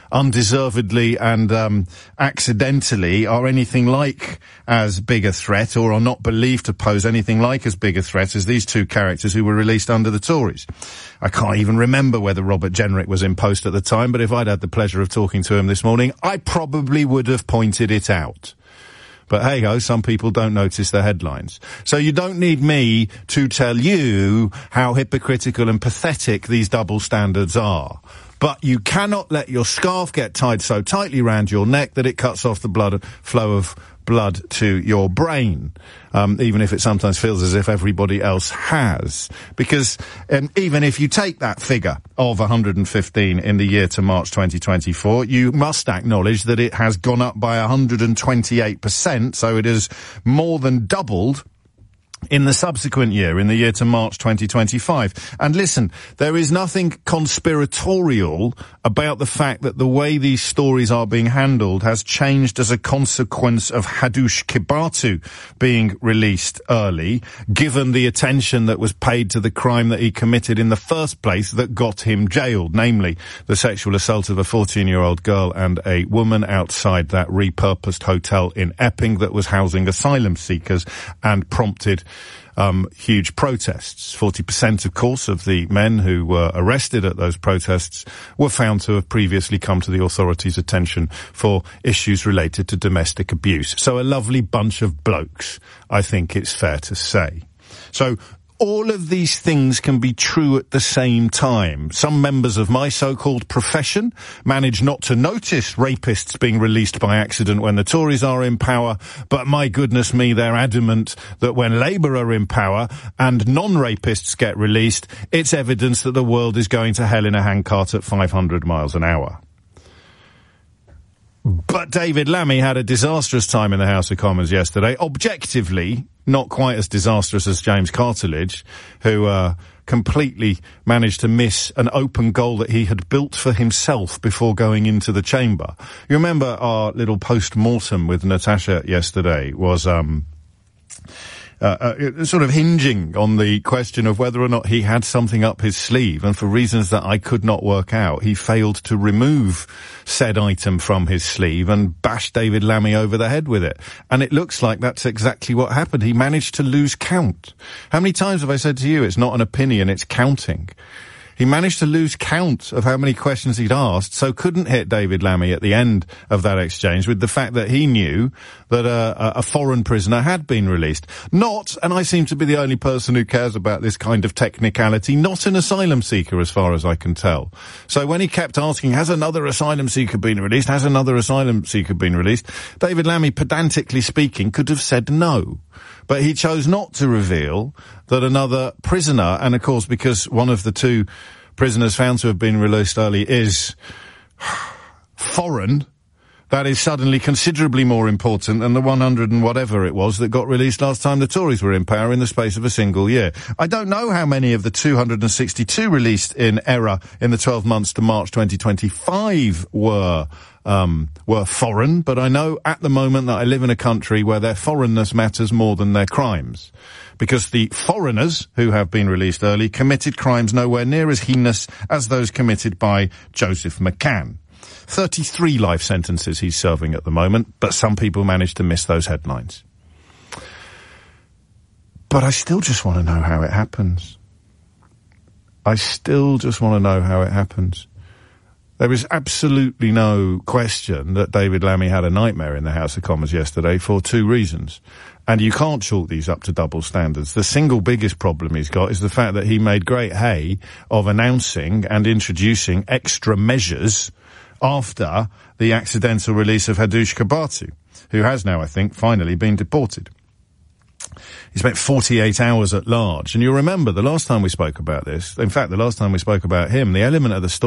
undeservedly and um, accidentally are anything like as big a threat, or are not believed to pose anything like as big a threat as these two characters who were released under the Tories. I can't even remember whether Robert Jenrick was in post at the time, but if I'd had the pleasure of talking to him this morning, I probably would have pointed it out. But hey-ho, some people don't notice the headlines. So you don't need me to tell you how hypocritical and pathetic these double standards are. But you cannot let your scarf get tied so tightly round your neck that it cuts off the blood flow of blood to your brain, um, even if it sometimes feels as if everybody else has. Because um, even if you take that figure of one hundred fifteen in the year to March twenty twenty-four, you must acknowledge that it has gone up by one hundred twenty-eight percent, so it has more than doubled in the subsequent year, in the year to March twenty twenty-five. And listen, there is nothing conspiratorial about the fact that the way these stories are being handled has changed as a consequence of Hadush Kibatu being released early, given the attention that was paid to the crime that he committed in the first place that got him jailed, namely the sexual assault of a fourteen-year-old girl and a woman outside that repurposed hotel in Epping that was housing asylum seekers and prompted Um, huge protests. forty percent, of course, of the men who were arrested at those protests were found to have previously come to the authorities' attention for issues related to domestic abuse. So a lovely bunch of blokes, I think it's fair to say. So all of these things can be true at the same time. Some members of my so-called profession manage not to notice rapists being released by accident when the Tories are in power, but my goodness me, they're adamant that when Labour are in power and non-rapists get released, it's evidence that the world is going to hell in a handcart at five hundred miles an hour. But David Lammy had a disastrous time in the House of Commons yesterday. Objectively, not quite as disastrous as James Cartledge, who uh, completely managed to miss an open goal that he had built for himself before going into the chamber. You remember our little post-mortem with Natasha yesterday was um Uh, uh, sort of hinging on the question of whether or not he had something up his sleeve, and for reasons that I could not work out, he failed to remove said item from his sleeve and bashed David Lammy over the head with it. And it looks like that's exactly what happened. He managed to lose count. How many times have I said to you, it's not an opinion, it's counting? He managed to lose count of how many questions he'd asked, so couldn't hit David Lammy at the end of that exchange with the fact that he knew that uh, a foreign prisoner had been released. Not, and I seem to be the only person who cares about this kind of technicality, not an asylum seeker as far as I can tell. So when he kept asking, has another asylum seeker been released, has another asylum seeker been released, David Lammy, pedantically speaking, could have said no. But he chose not to reveal that another prisoner, and of course because one of the two prisoners found to have been released early is foreign, that is suddenly considerably more important than the one hundred and whatever it was that got released last time the Tories were in power in the space of a single year. I don't know how many of the two hundred sixty-two released in error in the twelve months to March twenty twenty-five were Um, were foreign, but I know at the moment that I live in a country where their foreignness matters more than their crimes. Because the foreigners who have been released early committed crimes nowhere near as heinous as those committed by Joseph McCann. thirty-three life sentences he's serving at the moment, but some people manage to miss those headlines. But I still just want to know how it happens. I still just want to know how it happens. There is absolutely no question that David Lammy had a nightmare in the House of Commons yesterday for two reasons. And you can't chalk these up to double standards. The single biggest problem he's got is the fact that he made great hay of announcing and introducing extra measures after the accidental release of Hadush Kibatu, who has now, I think, finally been deported. He spent forty-eight hours at large. And you'll remember the last time we spoke about this, in fact, the last time we spoke about him, the element of the story